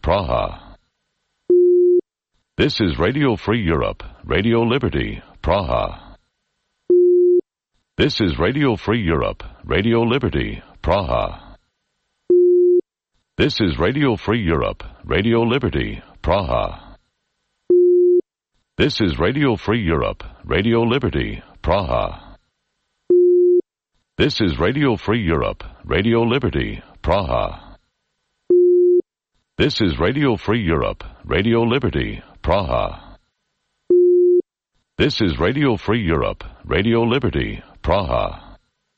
Praha. This is Radio Free Europe, Radio Liberty, Praha. This is Radio Free Europe, Radio Liberty, Praha. This is Radio Free Europe, Radio Liberty, Praha. This is Radio Free Europe, Radio Liberty, Praha. This is Radio Free Europe, Radio Liberty, Praha. This is Radio Free Europe, Radio Liberty, Praha. This is Radio Free Europe, Radio Liberty, Praha.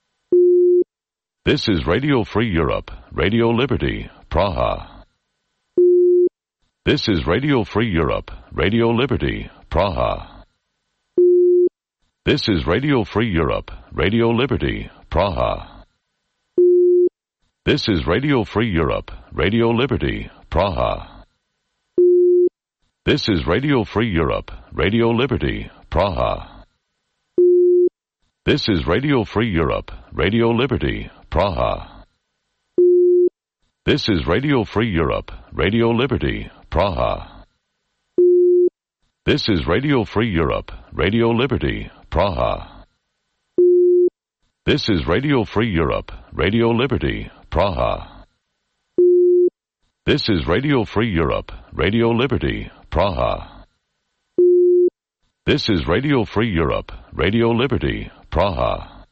This is Radio Free Europe, Radio Liberty, Praha. This is Radio Free Europe, Radio Liberty, Praha. This is Radio Free Europe, Radio Liberty, Praha. This is Radio Free Europe, Radio Liberty, Praha. This is Radio Free Europe, Radio Liberty, Praha. This is Radio Free Europe, Radio Liberty, Praha. This is Radio Free Europe, Radio Liberty, Praha. This is Radio Free Europe, Radio Liberty, Praha. This is Radio Free Europe, Radio Liberty, Praha. This is Radio Free Europe, Radio Liberty, Praha. This is Radio Free Europe, Radio Liberty, Praha.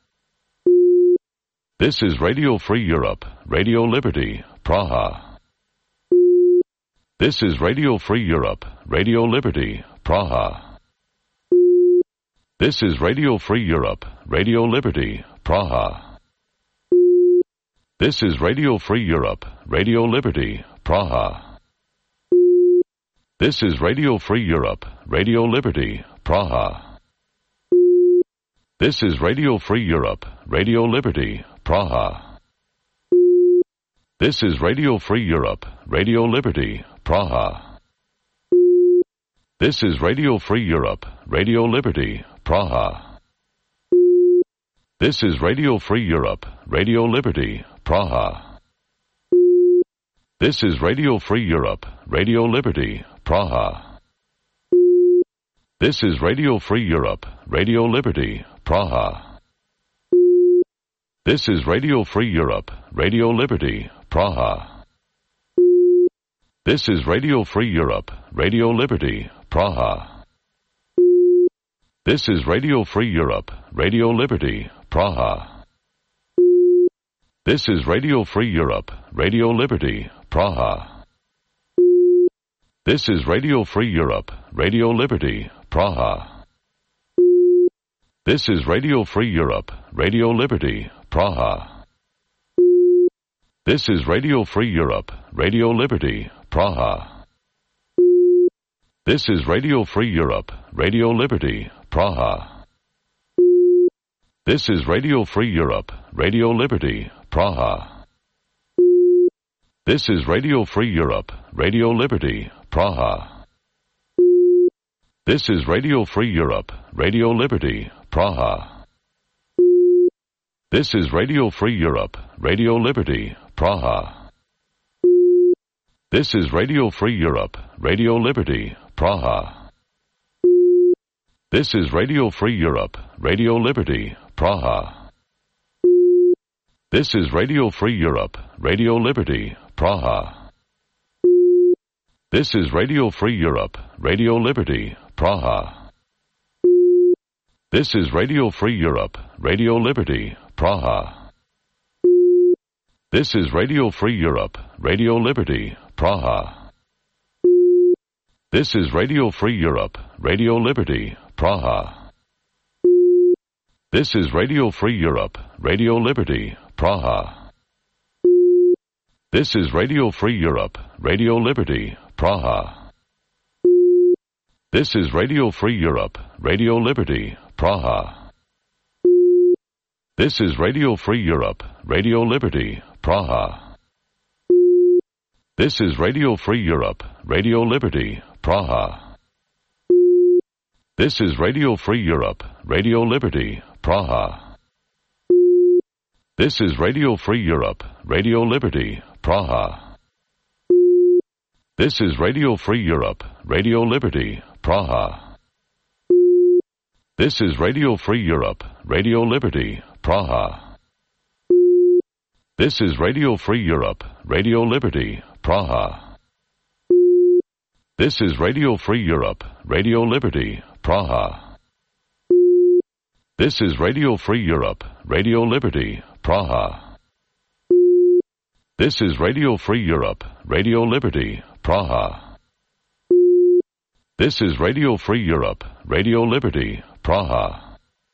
This is Radio Free Europe, Radio Liberty, Praha. This is Radio Free Europe, Radio Liberty, Praha. This is Radio Free Europe, Radio Liberty, Praha. This is Radio Free Europe, Radio Liberty, Praha. This is Radio Free Europe, Radio Liberty, Praha. This is Radio Free Europe, Radio Liberty, Praha. This is Radio Free Europe, Radio Liberty, Praha. This is Radio Free Europe, Radio Liberty, Praha. This is Radio Free Europe, Radio Liberty, Praha. This is Radio Free Europe, Radio Liberty, Praha. This is Radio Free Europe, Radio Liberty, Praha. This is Radio Free Europe, Radio Liberty, Praha. This is Radio Free Europe, Radio Liberty, Praha. This is Radio Free Europe, Radio Liberty, Praha. This is Radio Free Europe, Radio Liberty, Praha. This is Radio Free Europe, Radio Liberty, Praha. This is Radio Free Europe, Radio Liberty, Praha. This is Radio Free Europe, Radio Liberty, Praha. This is Radio Free Europe, Radio Liberty, Praha. This is Radio Free Europe, Radio Liberty, Praha. This is Radio Free Europe, Radio Liberty, Praha. This is Radio Free Europe, Radio Liberty, Praha. This is Radio Free Europe, Radio Liberty, Praha. This is Radio Free Europe, Radio Liberty, Praha. This is Radio Free Europe, Radio Liberty, Praha. This is Radio Free Europe, Radio Liberty, Praha. This is Radio Free Europe, Radio Liberty, Praha. This is Radio Free Europe, Radio Liberty, Praha. This is Radio Free Europe, Radio Liberty, Praha. This is Radio Free Europe, Radio Liberty, Praha. This is Radio Free Europe, Radio Liberty, Praha. This is Radio Free Europe, Radio Liberty, Praha. This is Radio Free Europe, Radio Liberty, Praha. This is Radio Free Europe, Radio Liberty, Praha. This is Radio Free Europe, Radio Liberty, Praha. This is Radio Free Europe, Radio Liberty, Praha. This is Radio Free Europe, Radio Liberty, Praha. This is Radio Free Europe, Radio Liberty, Praha. This is Radio Free Europe, Radio Liberty, Praha. This is Radio Free Europe, Radio Liberty, Praha. This is Radio Free Europe, Radio Liberty, Praha. This is Radio Free Europe, Radio Liberty, Praha. This is Radio Free Europe, Radio Liberty, Praha. This is Radio Free Europe, Radio Liberty, Praha.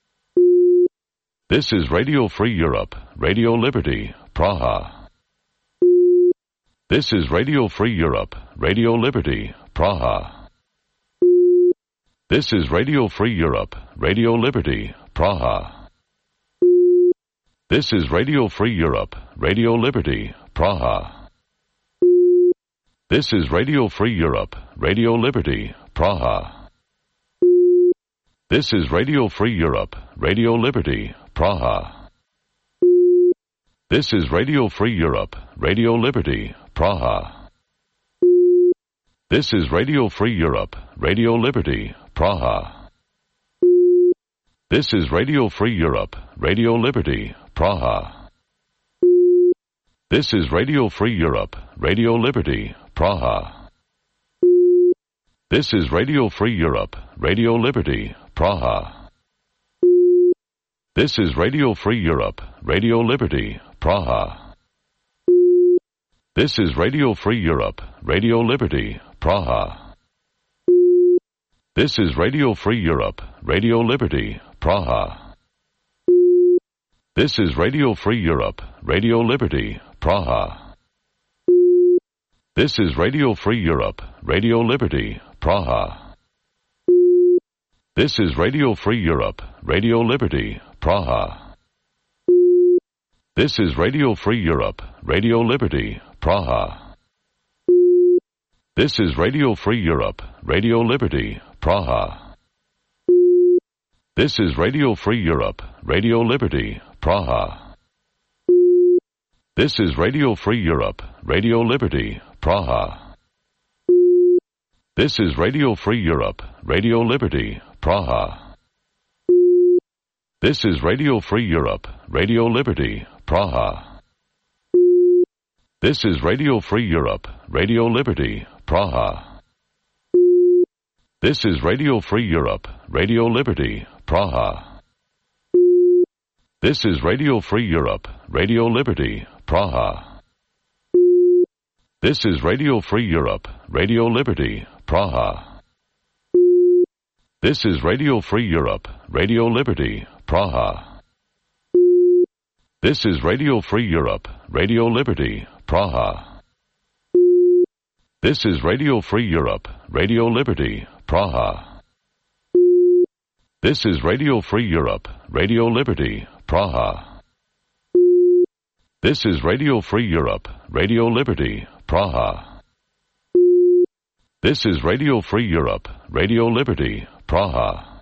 This is Radio Free Europe, Radio Liberty, Praha. This is Radio Free Europe, Radio Liberty, Praha. This is Radio Free Europe, Radio Liberty, Praha. This is Radio Free Europe, Radio Liberty, Praha. This is Radio Free Europe, Radio Liberty, Praha. This is Radio Free Europe, Radio Liberty, Praha. This is Radio Free Europe, Radio Liberty, Praha. This is Radio Free Europe, Radio Liberty, Praha. This is Radio Free Europe, Radio Liberty, Praha. This is Radio Free Europe, Radio Liberty, Praha. This is Radio Free Europe, Radio Liberty, Praha. This is Radio Free Europe, Radio Liberty, Praha. This is Radio Free Europe, Radio Liberty, Praha. This is Radio Free Europe, Radio Liberty, Praha. This is Radio Free Europe, Radio Liberty, Praha. This is Radio Free Europe, Radio Liberty, Praha. This is Radio Free Europe, Radio Liberty, Praha. This is Radio Free Europe, Radio Liberty, Praha. This is Radio Free Europe, Radio Liberty, Praha. This is Radio Free Europe, Radio Liberty, Praha. This is Radio Free Europe, Radio Liberty, Praha. This is Radio Free Europe, Radio Liberty, Praha. This is Radio Free Europe, Radio Liberty, Praha. This is Radio Free Europe, Radio Liberty, Praha. This is Radio Free Europe, Radio Liberty, Praha. This is Radio Free Europe, Radio Liberty, Praha. This is Radio Free Europe, Radio Liberty, Praha. This is Radio Free Europe, Radio Liberty, Praha. This is Radio Free Europe, Radio Liberty, Praha. This is Radio Free Europe, Radio Liberty, Praha. This is Radio Free Europe, Radio Liberty, Praha. This is Radio Free Europe, Radio Liberty, Praha. This is Radio Free Europe, Radio Liberty, Praha.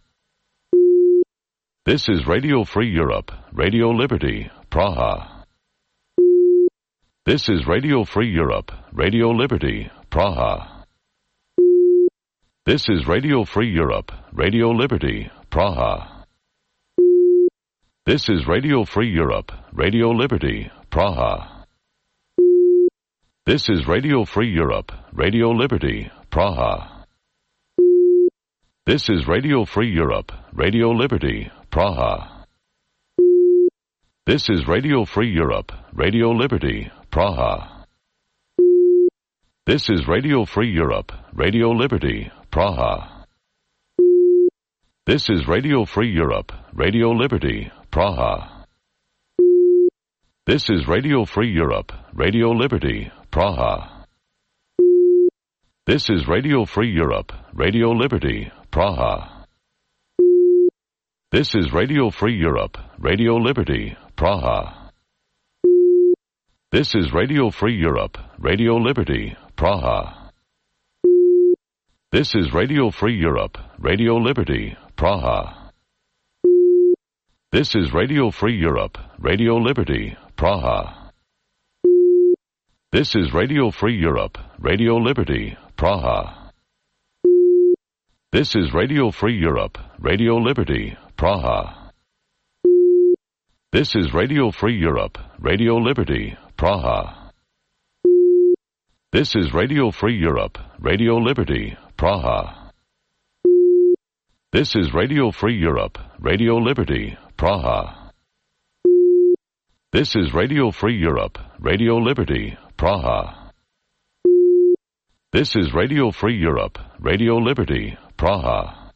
This is Radio Free Europe, Radio Liberty, Praha. This is Radio Free Europe, Radio Liberty, Praha. This is Radio Free Europe, Radio Liberty, Praha. This is Radio Free Europe, Radio Liberty, Praha. This is Radio Free Europe, Radio Liberty, Praha. This is Radio Free Europe, Radio Liberty, Praha. This is Radio Free Europe, Radio Liberty, Praha. This is Radio Free Europe, Radio Liberty, Praha. This is Radio Free Europe, Radio Liberty, Praha. This is Radio Free Europe, Radio Liberty, Praha. This is Radio Free Europe, Radio Liberty, Praha. This is Radio Free Europe, Radio Liberty, Praha. This is Radio Free Europe, Radio Liberty, Praha. This is Radio Free Europe, Radio Liberty, Praha. This is Radio Free Europe, Radio Liberty, Praha. This is Radio Free Europe, Radio Liberty, Praha. This is Radio Free Europe, Radio Liberty, Praha. This is Radio Free Europe, Radio Liberty, Praha. This is Radio Free Europe, Radio Liberty, Praha. This is Radio Free Europe, Radio Liberty, Praha. This is Radio Free Europe, Radio Liberty, Praha. This is Radio Free Europe, Radio Liberty, Praha.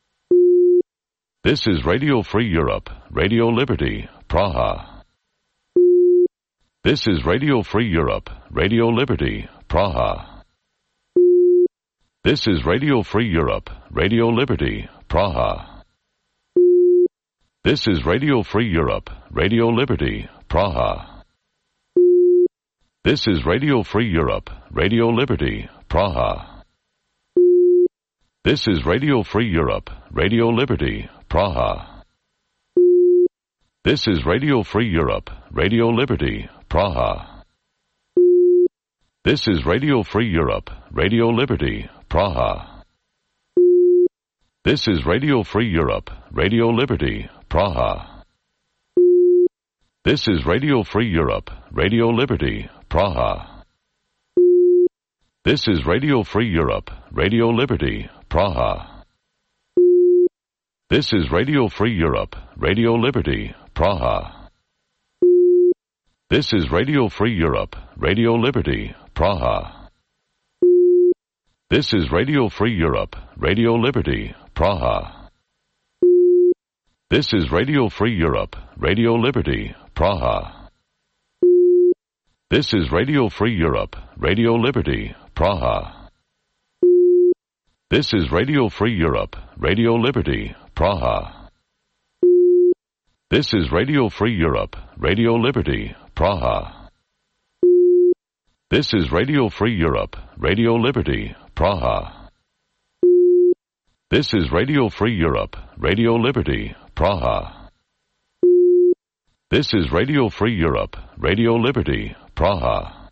This is Radio Free Europe, Radio Liberty, Praha. This is Radio Free Europe, Radio Liberty, Praha. This is Radio Free Europe, Radio Liberty, Praha. This is Radio Free Europe, Radio Liberty, Praha. This is Radio Free Europe, Radio Liberty, Praha. This is Radio Free Europe, Radio Liberty, Praha. This is Radio Free Europe, Radio Liberty, Praha. This is Radio Free Europe, Radio Liberty, Praha. This is Radio Free Europe, Radio Liberty, Praha. This is Radio Free Europe, Radio Liberty, Praha. This is Radio Free Europe, Radio Liberty, Praha. This is Radio Free Europe, Radio Liberty, Praha. This is Radio Free Europe, Radio Liberty, Praha. This is Radio Free Europe, Radio Liberty, Praha. This is Radio Free Europe, Radio Liberty, Praha. This is Radio Free Europe, Radio Liberty, Praha. This is Radio Free Europe, Radio Liberty, Praha. This is Radio Free Europe, Radio Liberty, Praha. This is Radio Free Europe, Radio Liberty, Praha. This is Radio Free Europe, Radio Liberty, Praha. This is Radio Free Europe, Radio Liberty, Praha.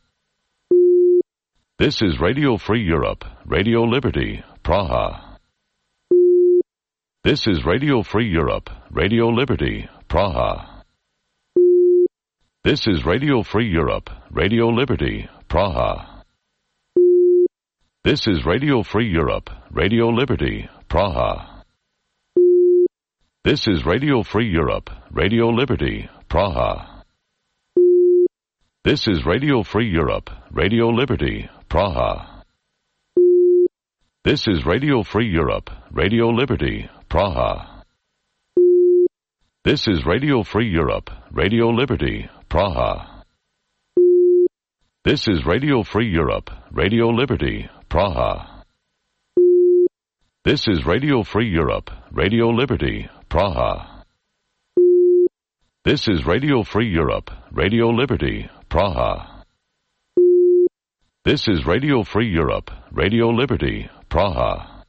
This is Radio Free Europe, Radio Liberty, Praha. This is Radio Free Europe, Radio Liberty, Praha. This is Radio Free Europe, Radio Liberty, Praha. This is Radio Free Europe, Radio Liberty, Praha. This is Radio Free Europe, Radio Liberty, Praha. This is Radio Free Europe, Radio Liberty, Praha. This is Radio Free Europe, Radio Liberty, Praha. This is Radio Free Europe, Radio Liberty, Praha. This is Radio Free Europe, Radio Liberty, Praha. This is Radio Free Europe, Radio Liberty, Praha. This is Radio Free Europe, Radio Liberty, Praha. This is Radio Free Europe, Radio Liberty, Praha.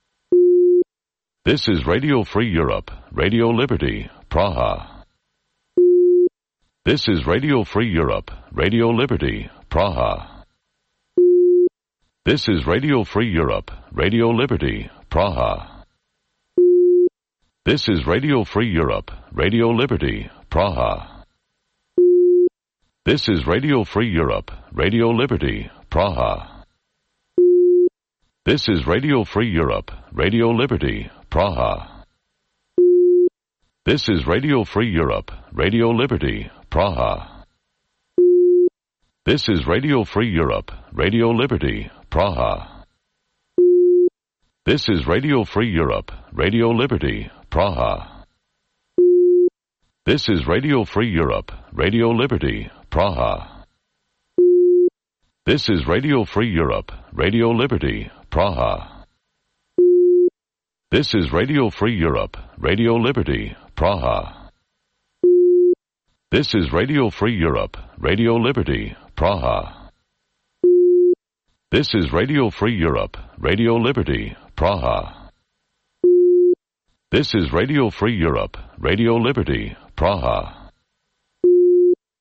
This is Radio Free Europe, Radio Liberty, Praha. This is Radio Free Europe, Radio Liberty, Praha. This is Radio Free Europe, Radio Liberty, Praha. This is Radio Free Europe, Radio Liberty, Praha. This is Radio Free Europe, Radio Liberty, Praha. This is Radio Free Europe, Radio Liberty, Praha. This is Radio Free Europe, Radio Liberty, Praha. This is Radio Free Europe, Radio Liberty, Praha. This is Radio Free Europe, Radio Liberty, Praha. This is Radio Free Europe, Radio Liberty, Praha. This is Radio Free Europe, Radio Liberty, Praha. This is Radio Free Europe, Radio Liberty, Praha. This is Radio Free Europe, Radio Liberty, Praha. This is Radio Free Europe, Radio Liberty, Praha. This is Radio Free Europe, Radio Liberty, Praha.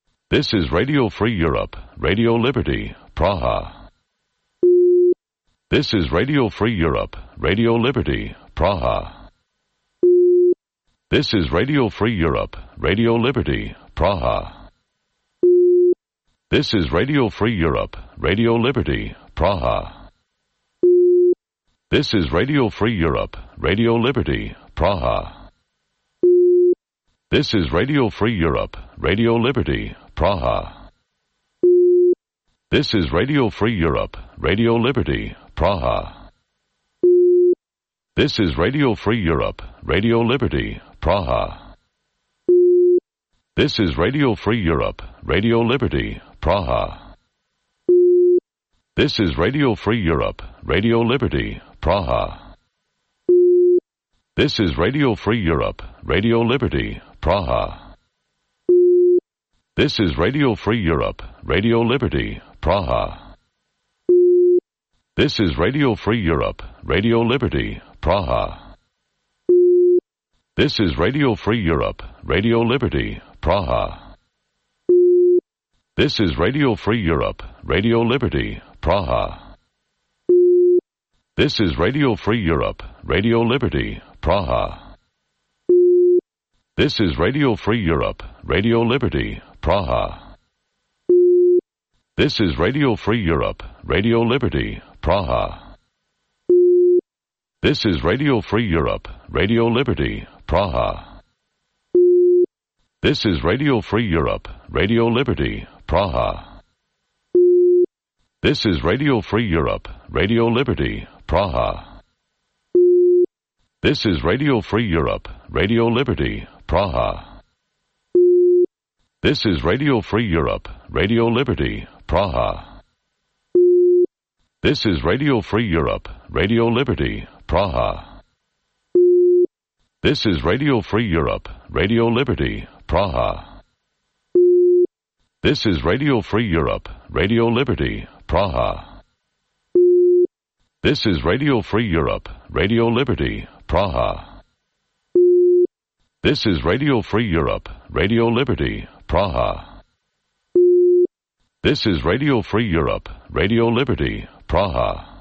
This is Radio Free Europe, Radio Liberty, Praha. This is Radio Free Europe, Radio Liberty, Praha. This is Radio Free Europe, Radio Liberty, Praha. This is Radio Free Europe, Radio Liberty, Praha. This is Radio Free Europe, Radio Liberty, Praha. This is Radio Free Europe, Radio Liberty, Praha. This is Radio Free Europe, Radio Liberty, Praha. This is Radio Free Europe, Radio Liberty, Praha. This is Radio Free Europe, Radio Liberty, Praha. This is Radio Free Europe, Radio Liberty, Praha. This is Radio Free Europe, Radio Liberty, Praha. This is Radio Free Europe, Radio Liberty, Praha. This is Radio Free Europe, Radio Liberty, Praha. This is Radio Free Europe, Radio Liberty, Praha. This is Radio Free Europe, Radio Liberty, Praha. This is Radio Free Europe, Radio Liberty, Praha. This is Radio Free Europe, Radio Liberty, Praha. This is Radio Free Europe, Radio Liberty, Praha. This is Radio Free Europe, Radio Liberty, Praha. This is Radio Free Europe, Radio Liberty, Praha. This is Radio Free Europe, Radio Liberty, Praha. This is Radio Free Europe, Radio Liberty, Praha. This is Radio Free Europe, Radio Liberty, Praha. This is Radio Free Europe, Radio Liberty, Praha. This is Radio Free Europe, Radio Liberty, Praha. This is Radio Free Europe, Radio Liberty, Praha. This is Radio Free Europe, Radio Liberty, Praha. This is Radio Free Europe, Radio Liberty, Praha. This is Radio Free Europe, Radio Liberty, Praha.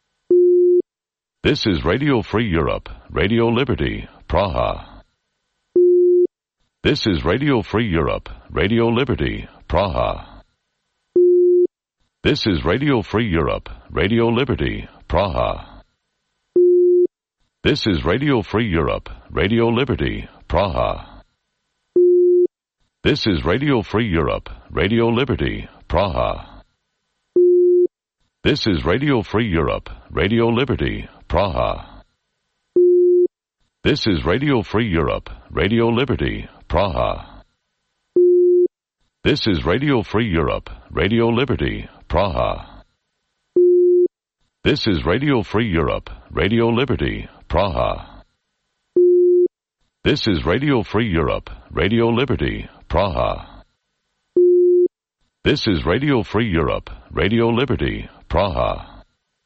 This is Radio Free Europe, Radio Liberty, Praha. This is Radio Free Europe, Radio Liberty, Praha. This is Radio Free Europe, Radio Liberty, Praha. This is Radio Free Europe, Radio Liberty, Praha. This is Radio Free Europe, Radio Liberty, Praha. This is Radio Free Europe, Radio Liberty, Praha. This is Radio Free Europe, Radio Liberty, Praha. This is Radio Free Europe, Radio Liberty, Praha. This is Radio Free Europe, Radio Liberty, Praha. This is Radio Free Europe, Radio Liberty, Praha. This is Radio Free Europe, Radio Liberty, Praha.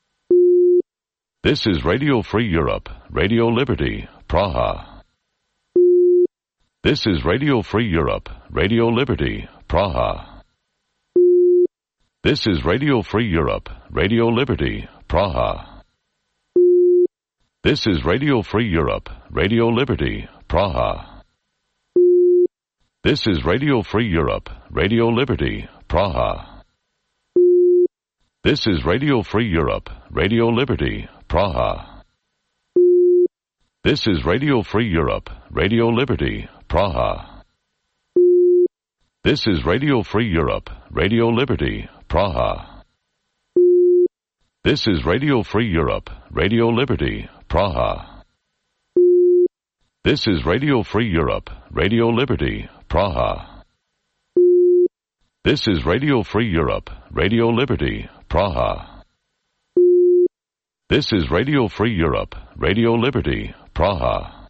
This is Radio Free Europe, Radio Liberty, Praha. This is Radio Free Europe, Radio Liberty, Praha. This is Radio Free Europe, Radio Liberty, Praha. This is Radio Free Europe, Radio Liberty, Praha. This is Radio Free Europe, Radio Liberty, Praha. This is Radio Free Europe, Radio Liberty, Praha. This is Radio Free Europe, Radio Liberty, Praha. This is Radio Free Europe, Radio Liberty, Praha. This is Radio Free Europe, Radio Liberty, Praha. This is Radio Free Europe, Radio Liberty, Praha. This is Radio Free Europe, Radio Liberty, Praha. This is Radio Free Europe, Radio Liberty, Praha.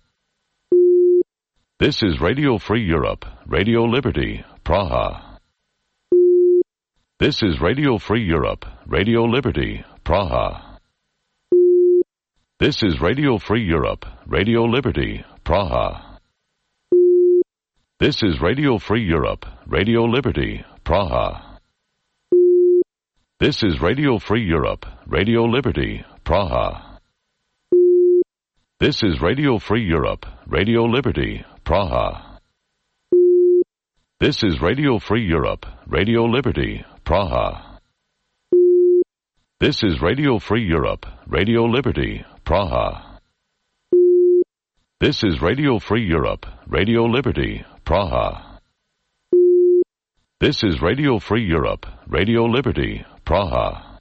This is Radio Free Europe, Radio Liberty, Praha. This is Radio Free Europe, Radio Liberty, Praha. This is Radio Free Europe, Radio Liberty, Praha. This is Radio Free Europe, Radio Liberty, Praha. This is Radio Free Europe, Radio Liberty, Praha. This is Radio Free Europe, Radio Liberty, Praha. This is Radio Free Europe, Radio Liberty, Praha. This is Radio Free Europe, Radio Liberty, Praha. This is Radio Free Europe, Radio Liberty, Praha. This is Radio Free Europe, Radio Liberty, Praha.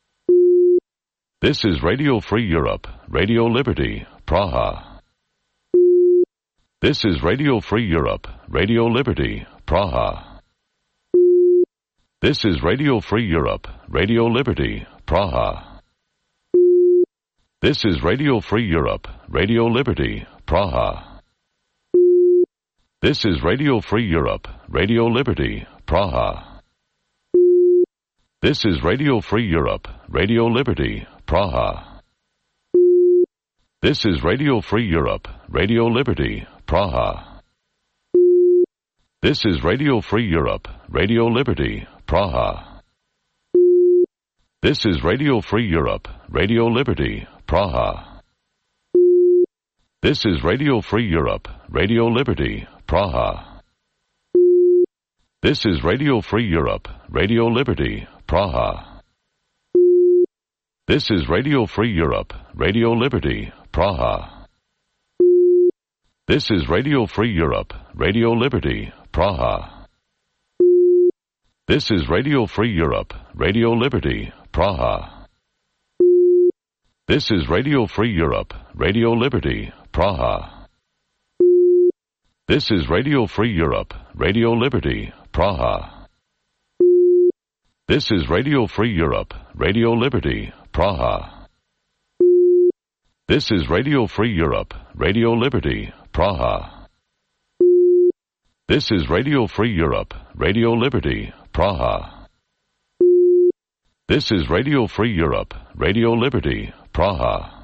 This is Radio Free Europe, Radio Liberty, Praha. This is Radio Free Europe, Radio Liberty, Praha. This is Radio Free Europe, Radio Liberty, Praha. This is Radio Free Europe, Radio Liberty, Praha. This is Radio Free Europe, Radio Liberty, Praha. This is Radio Free Europe, Radio Liberty, Praha. This is Radio Free Europe, Radio Liberty, Praha. This is Radio Free Europe, Radio Liberty, Praha. This is Radio Free Europe, Radio Liberty, Praha. This is Radio Free Europe, Radio Liberty, Praha. This is Radio Free Europe, Radio Liberty, Praha. This is Radio Free Europe, Radio Liberty, Praha. This is Radio Free Europe, Radio Liberty, Praha. This is Radio Free Europe, Radio Liberty, Praha. This is Radio Free Europe, Radio Liberty, Praha. This is Radio Free Europe, Radio Liberty, Praha. This is Radio Free Europe, Radio Liberty, Praha. This is Radio Free Europe, Radio Liberty, Praha. This is Radio Free Europe, Radio Liberty, Praha. This is Radio Free Europe, Radio Liberty, Praha.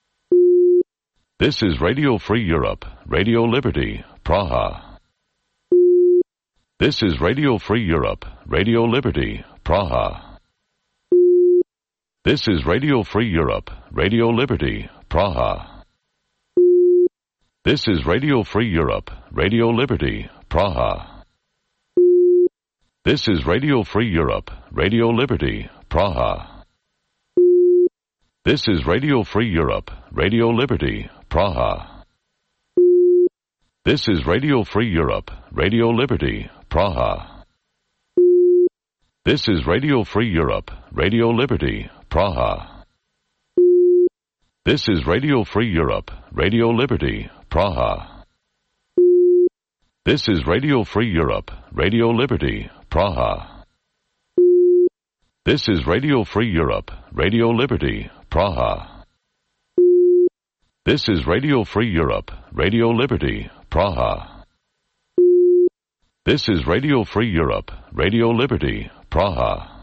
This is Radio Free Europe, Radio Liberty, Praha. This is Radio Free Europe, Radio Liberty, Praha. This is Radio Free Europe, Radio Liberty, Praha. This is Radio Free Europe, Radio Liberty, Praha. This is Radio Free Europe, Radio Liberty, Praha. This is Radio Free Europe, Radio Liberty, Praha. This is Radio Free Europe, Radio Liberty, Praha. This is Radio Free Europe, Radio Liberty, Praha. This is Radio Free Europe, Radio Liberty, Praha. This is Radio Free Europe, Radio Liberty, Praha. This is Radio Free Europe, Radio Liberty, Praha. This is Radio Free Europe, Radio Liberty, Praha. This is Radio Free Europe, Radio Liberty, Praha.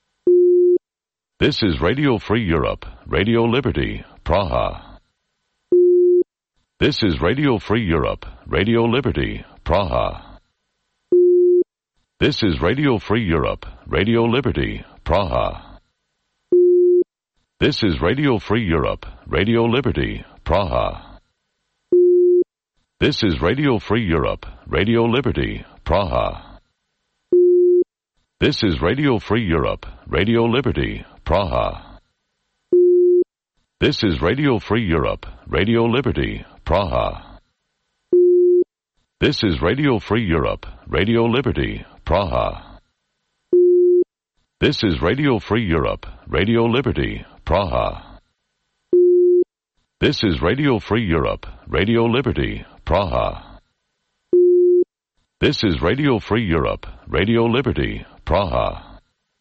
This is Radio Free Europe, Radio Liberty, Praha. This is Radio Free Europe, Radio Liberty, Praha. This is Radio Free Europe, Radio Liberty, Praha. This is Radio Free Europe, Radio Liberty, Praha. This is Radio Free Europe, Radio Liberty, Praha. This is Radio Free Europe, Radio Liberty, Praha. This is Radio Free Europe, Radio Liberty, Praha. This is Radio Free Europe, Radio Liberty, Praha. This is Radio Free Europe, Radio Liberty, Praha. This is Radio Free Europe, Radio Liberty, Praha. This is Radio Free Europe, Radio Liberty, Praha.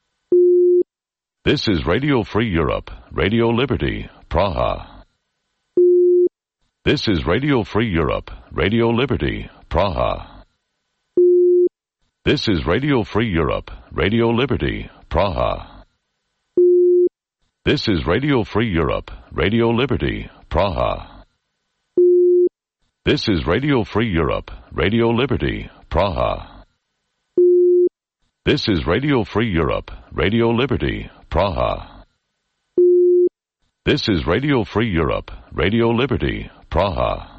This is Radio Free Europe, Radio Liberty, Praha. This is Radio Free Europe, Radio Liberty, Praha. This is Radio Free Europe, Radio Liberty, Praha. This is Radio Free Europe, Radio Liberty, Praha. This is Radio Free Europe, Radio Liberty, Praha. This is Radio Free Europe, Radio Liberty, Praha. This is Radio Free Europe, Radio Liberty, Praha.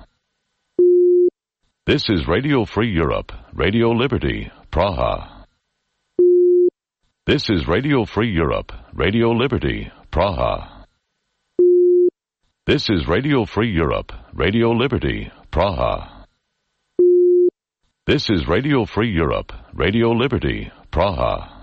This is Radio Free Europe, Radio Liberty, Praha. This is Radio Free Europe, Radio Liberty, Praha. This is Radio Free Europe, Radio Liberty, Praha. This is Radio Free Europe, Radio Liberty, Praha.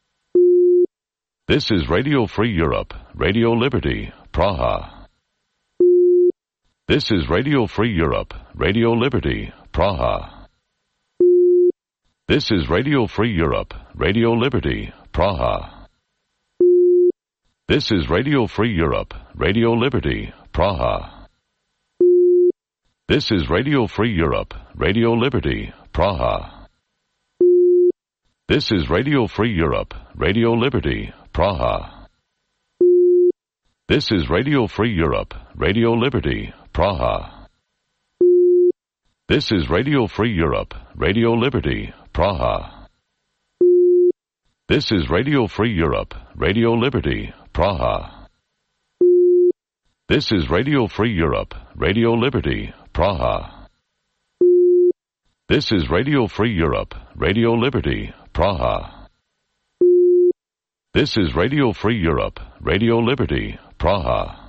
This is Radio Free Europe, Radio Liberty, Praha. This is Radio Free Europe, Radio Liberty, Praha. This is Radio Free Europe, Radio Liberty, Praha. This is Radio Free Europe, Radio Liberty, Praha. This is Radio Free Europe, Radio Liberty, Praha. This is Radio Free Europe, Radio Liberty, Praha. This is Radio Free Europe, Radio Liberty, Praha. This is Radio Free Europe, Radio Liberty, Praha. This is Radio Free Europe, Radio Liberty, Praha. This is Radio Free Europe, Radio Liberty, Praha. This is Radio Free Europe, Radio Liberty, Praha. This is Radio Free Europe, Radio Liberty, Praha.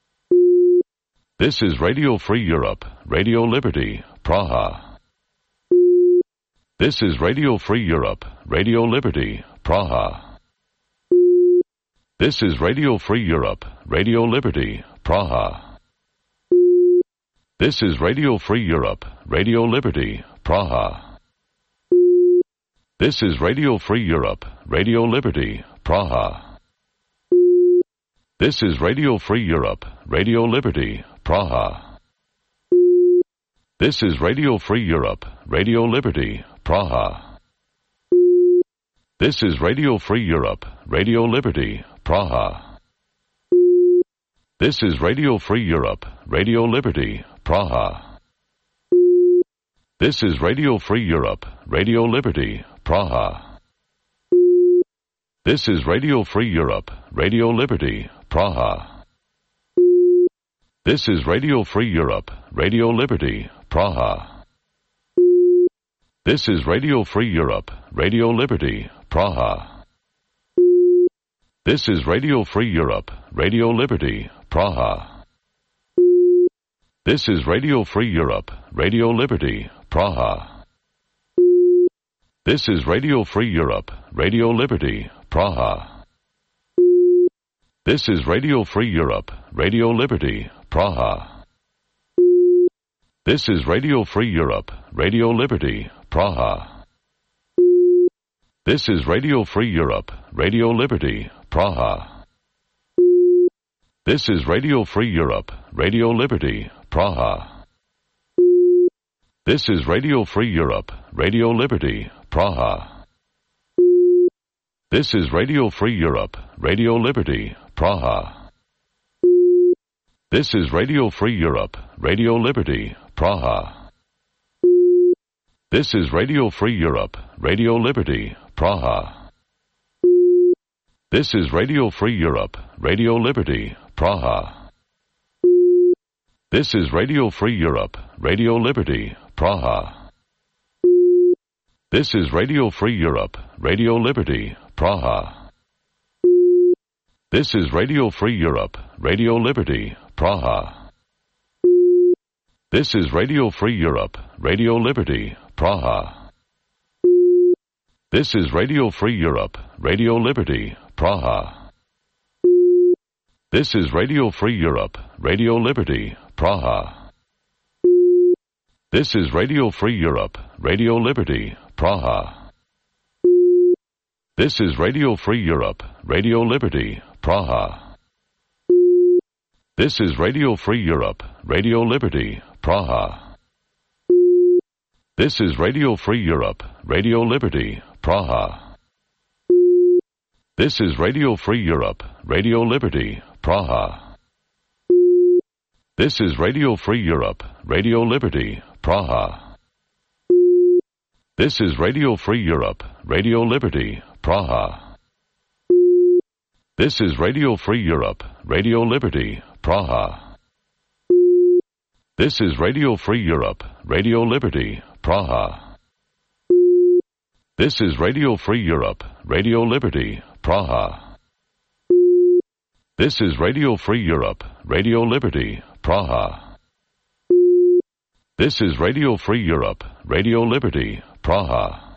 This is Radio Free Europe, Radio Liberty, Praha. This is Radio Free Europe, Radio Liberty, Praha. This is Radio Free Europe, Radio Liberty, Praha. This is Radio Free Europe, Radio Liberty, Praha. This is Radio Free Europe, Radio Liberty, Praha. This is Radio Free Europe, Radio Liberty, Praha. This is Radio Free Europe, Radio Liberty, Praha. This is Radio Free Europe, Radio Liberty, Praha. This is Radio Free Europe, Radio Liberty, Praha. This is Radio Free Europe, Radio Liberty, Praha. This is Radio Free Europe, Radio Liberty, Praha. This is Radio Free Europe, Radio Liberty, Praha. This is Radio Free Europe, Radio Liberty, Praha. This is Radio Free Europe, Radio Liberty, Praha. This is Radio Free Europe, Radio Liberty, Praha. This is Radio Free Europe, Radio Liberty, Praha. This is Radio Free Europe, Radio Liberty, Praha. This is Radio Free Europe, Radio Liberty, Praha. This is Radio Free Europe, Radio Liberty, Praha. This is Radio Free Europe, Radio Liberty, Praha. This is Radio Free Europe, Radio Liberty, Praha. This is Radio Free Europe, Radio Liberty, Praha. This is Radio Free Europe, Radio Liberty, Praha. This is Radio Free Europe, Radio Liberty, Praha. This is Radio Free Europe, Radio Liberty, Praha. This is Radio Free Europe, Radio Liberty, Praha. This is Radio Free Europe, Radio Liberty, Praha. This is Radio Free Europe, Radio Liberty, Praha. This is Radio Free Europe, Radio Liberty, Praha. This is Radio Free Europe, Radio Liberty, Praha. This is Radio Free Europe, Radio Liberty, Praha. This is Radio Free Europe, Radio Liberty, Praha. This is Radio Free Europe, Radio Liberty, Praha. This is Radio Free Europe, Radio Liberty, Praha. This is Radio Free Europe, Radio Liberty, Praha. This is Radio Free Europe, Radio Liberty, Praha. This is Radio Free Europe, Radio Liberty, Praha. This is Radio Free Europe, Radio Liberty, Praha. This is Radio Free Europe, Radio Liberty, Praha. This is Radio Free Europe, Radio Liberty, Praha. This is Radio Free Europe, Radio Liberty, Praha. This is Radio Free Europe, Radio Liberty, Praha. This is Radio Free Europe, Radio Liberty, Praha.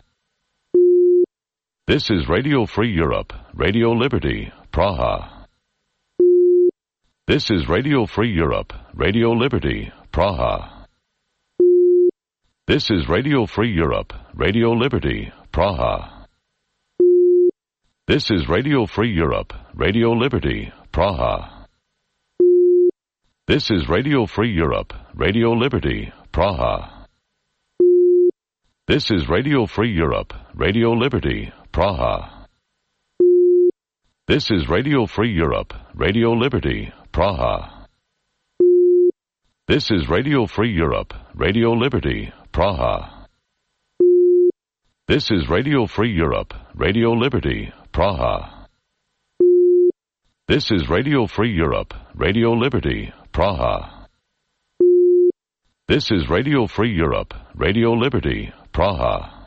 This is Radio Free Europe, Radio Liberty, Praha. This is Radio Free Europe, Radio Liberty, Praha. This is Radio Free Europe, Radio Liberty, Praha. This is Radio Free Europe, Radio Liberty, Praha. This is Radio Free Europe, Radio Liberty, Praha. This is Radio Free Europe, Radio Liberty, Praha. This is Radio Free Europe, Radio Liberty, Praha. This is Radio Free Europe, Radio Liberty, Praha. This is Radio Free Europe, Radio Liberty, Praha. This is Radio Free Europe, Radio Liberty, Praha. This is Radio Free Europe, Radio Liberty, Praha.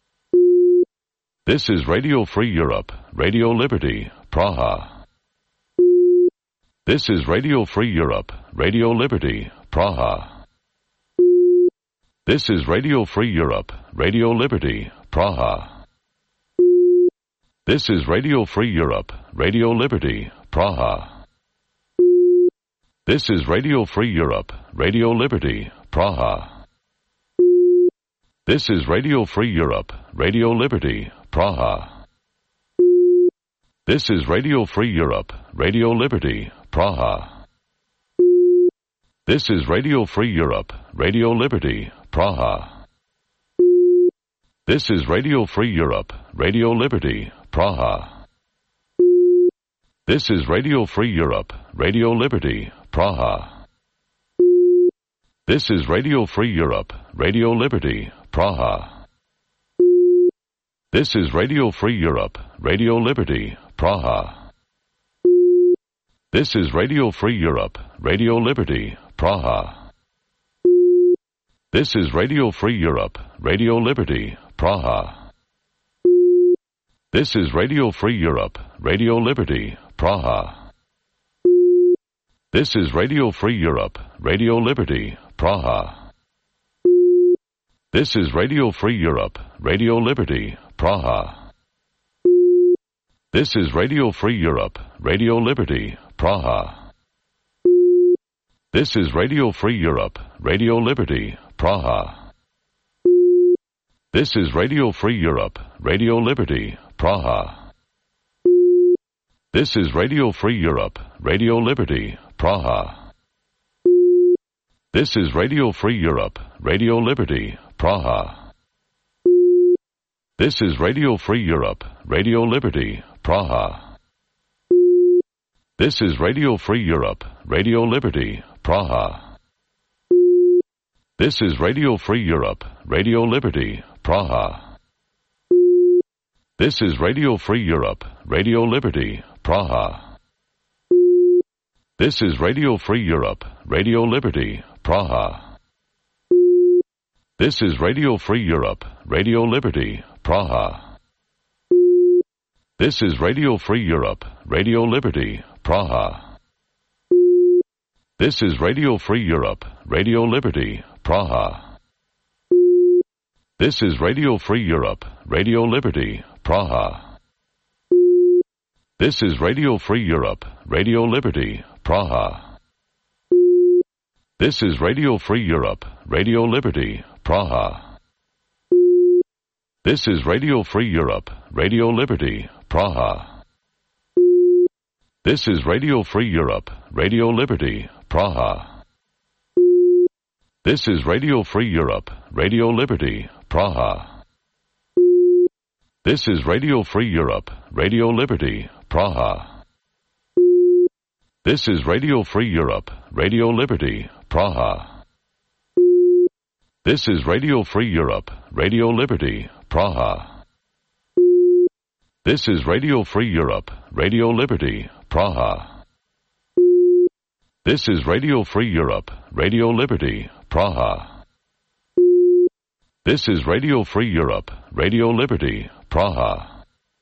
This is Radio Free Europe, Radio Liberty, Praha. This is Radio Free Europe, Radio Liberty, Praha. This is Radio Free Europe, Radio Liberty, Praha. This is Radio Free Europe, Radio Liberty, Praha. This is Radio Free Europe, Radio Liberty, Praha. This is Radio Free Europe, Radio Liberty, Praha. This is Radio Free Europe, Radio Liberty, Praha. This is Radio Free Europe, Radio Liberty, Praha. This is Radio Free Europe, Radio Liberty, Praha. This is Radio Free Europe, Radio Liberty, Praha. This is Radio Free Europe, Radio Liberty, Praha. This is Radio Free Europe, Radio Liberty, Praha. This is Radio Free Europe, Radio Liberty, Praha. This is Radio Free Europe, Radio Liberty, Praha. This is Radio Free Europe, Radio Liberty, Praha. This is Radio Free Europe, Radio Liberty, Praha. This is Radio Free Europe, Radio Liberty, Praha. This is Radio Free Europe, Radio Liberty, Praha. This is Radio Free Europe, Radio Liberty, Praha. This is Radio Free Europe, Radio Liberty, Praha. This is Radio Free Europe, Radio Liberty, Praha. This is Radio Free Europe, Radio Liberty, Praha. This is Radio Free Europe, Radio Liberty, Praha. This is Radio Free Europe, Radio Liberty, Praha. This is Radio Free Europe, Radio Liberty, Praha. This is Radio Free Europe, Radio Liberty, Praha. This is Radio Free Europe, Radio Liberty, Praha. This is Radio Free Europe, Radio Liberty, Praha. This is Radio Free Europe, Radio Liberty, Praha. This is Radio Free Europe, Radio Liberty, Praha. This is Radio Free Europe, Radio Liberty, Praha. This is Radio Free Europe, Radio Liberty, Praha. This is Radio Free Europe, Radio Liberty, Praha. This is Radio Free Europe, Radio Liberty, Praha. This is Radio Free Europe, Radio Liberty, Praha. This is Radio Free Europe, Radio Liberty, Praha. This is Radio Free Europe, Radio Liberty, Praha. This is Radio Free Europe, Radio Liberty, Praha. This is Radio Free Europe, Radio Liberty, Praha. This is Radio Free Europe, Radio Liberty, Praha. This is Radio Free Europe, Radio Liberty, Praha. This is Radio Free Europe, Radio Liberty, Praha.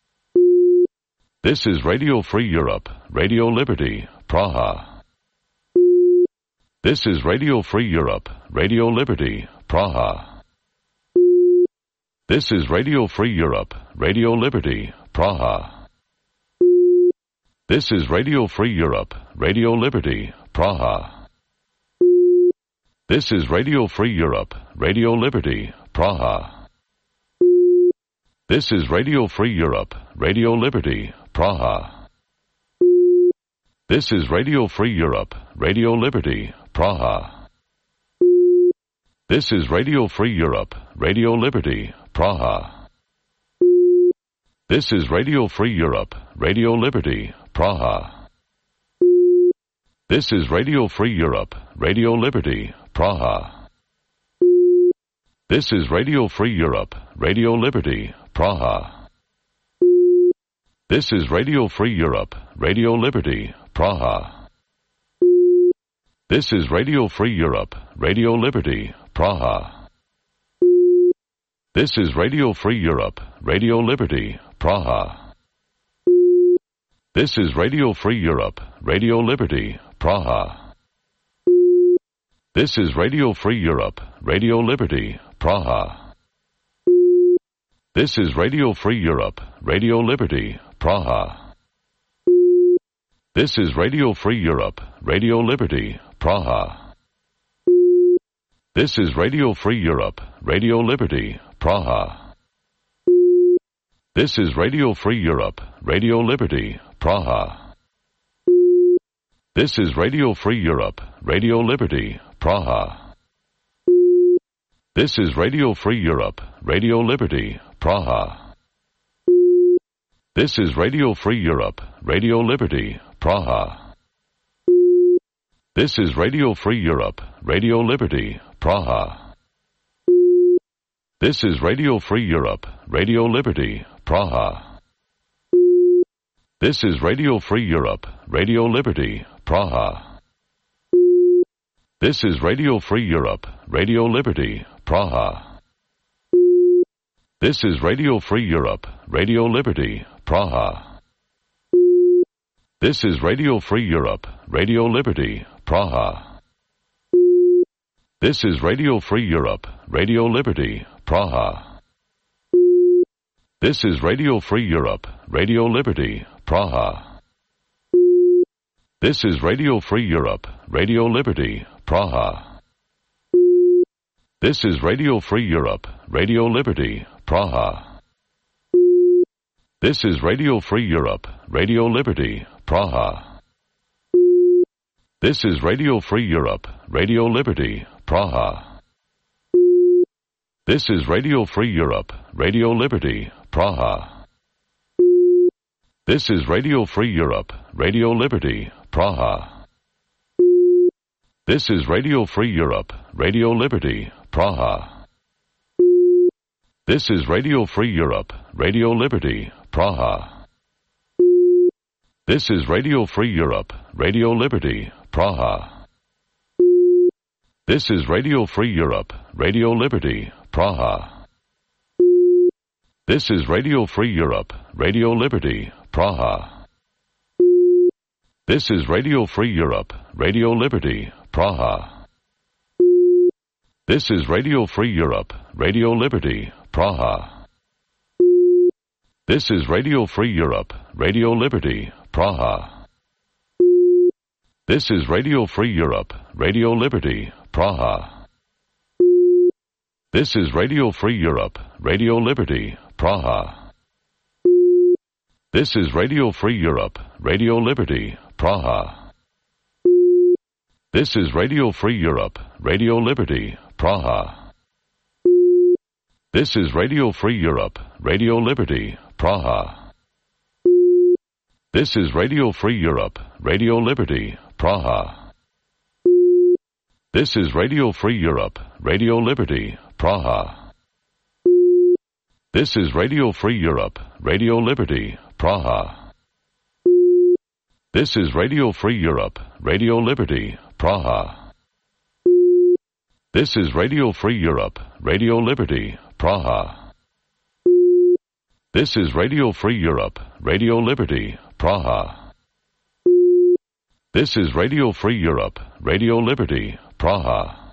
This is Radio Free Europe, Radio Liberty, Praha. This is Radio Free Europe, Radio Liberty, Praha. This is Radio Free Europe, Radio Liberty, Praha. This is Radio Free Europe, Radio Liberty, Praha. This is Radio Free Europe, Radio Liberty, Praha. This is Radio Free Europe, Radio Liberty, Praha. This is Radio Free Europe, Radio Liberty, Praha. This is Radio Free Europe, Radio Liberty, Praha. This is Radio Free Europe, Radio Liberty, Praha. This is Radio Free Europe, Radio Liberty, Praha. This is Radio Free Europe, Radio Liberty, Praha. This is Radio Free Europe, Radio Liberty, Praha. This is Radio Free Europe, Radio Liberty, Praha. This is Radio Free Europe, Radio Liberty, Praha. This is Radio Free Europe, Radio Liberty, Praha. This is Radio Free Europe, Radio Liberty, Praha. This is Radio Free Europe, Radio Liberty, Praha. This is Radio Free Europe, Radio Liberty, Praha. This is Radio Free Europe, Radio Liberty, Praha. This is Radio Free Europe, Radio Liberty, Praha. This is Radio Free Europe, Radio Liberty, Praha. This is Radio Free Europe, Radio Liberty, Praha. This is Radio Free Europe, Radio Liberty, Praha. This is Radio Free Europe, Radio Liberty, Praha. This is Radio Free Europe, Radio Liberty, Praha. This is Radio Free Europe, Radio Liberty, Praha. This is Radio Free Europe, Radio Liberty, Praha. This is Radio Free Europe, Radio Liberty, Praha. This is Radio Free Europe, Radio Liberty, Praha. This is Radio Free Europe, Radio Liberty, Praha. This is Radio Free Europe, Radio Liberty, Praha. This is Radio Free Europe, Radio Liberty, Praha. This is Radio Free Europe, Radio Liberty, Praha. This is Radio Free Europe, Radio Liberty, Praha. This is Radio Free Europe, Radio Liberty, Praha. This is Radio Free Europe, Radio Liberty, Praha. This is Radio Free Europe, Radio Liberty, Praha. This is Radio Free Europe, Radio Liberty, Praha. This is Radio Free Europe, Radio Liberty, Praha. This is Radio Free Europe, Radio Liberty, Praha. This is Radio Free Europe, Radio Liberty, Praha. This is Radio Free Europe, Radio Liberty, Praha. This is Radio Free Europe, Radio Liberty, Praha. This is Radio Free Europe, Radio Liberty, Praha. This is Radio Free Europe, Radio Liberty, Praha. This is Radio Free Europe, Radio Liberty, Praha. This is Radio Free Europe, Radio Liberty, Praha. This is Radio Free Europe, Radio Liberty, Praha. This is Radio Free Europe, Radio Liberty, Praha. This is Radio Free Europe, Radio Liberty, Praha. This is Radio Free Europe, Radio Liberty, Praha. This is Radio Free Europe, Radio Liberty, Praha. This is Radio Free Europe, Radio Liberty, Praha. This is Radio Free Europe, Radio Liberty, Praha. This is Radio Free Europe, Radio Liberty, Praha. This is Radio Free Europe, Radio Liberty, Praha. This is Radio Free Europe, Radio Liberty, Praha.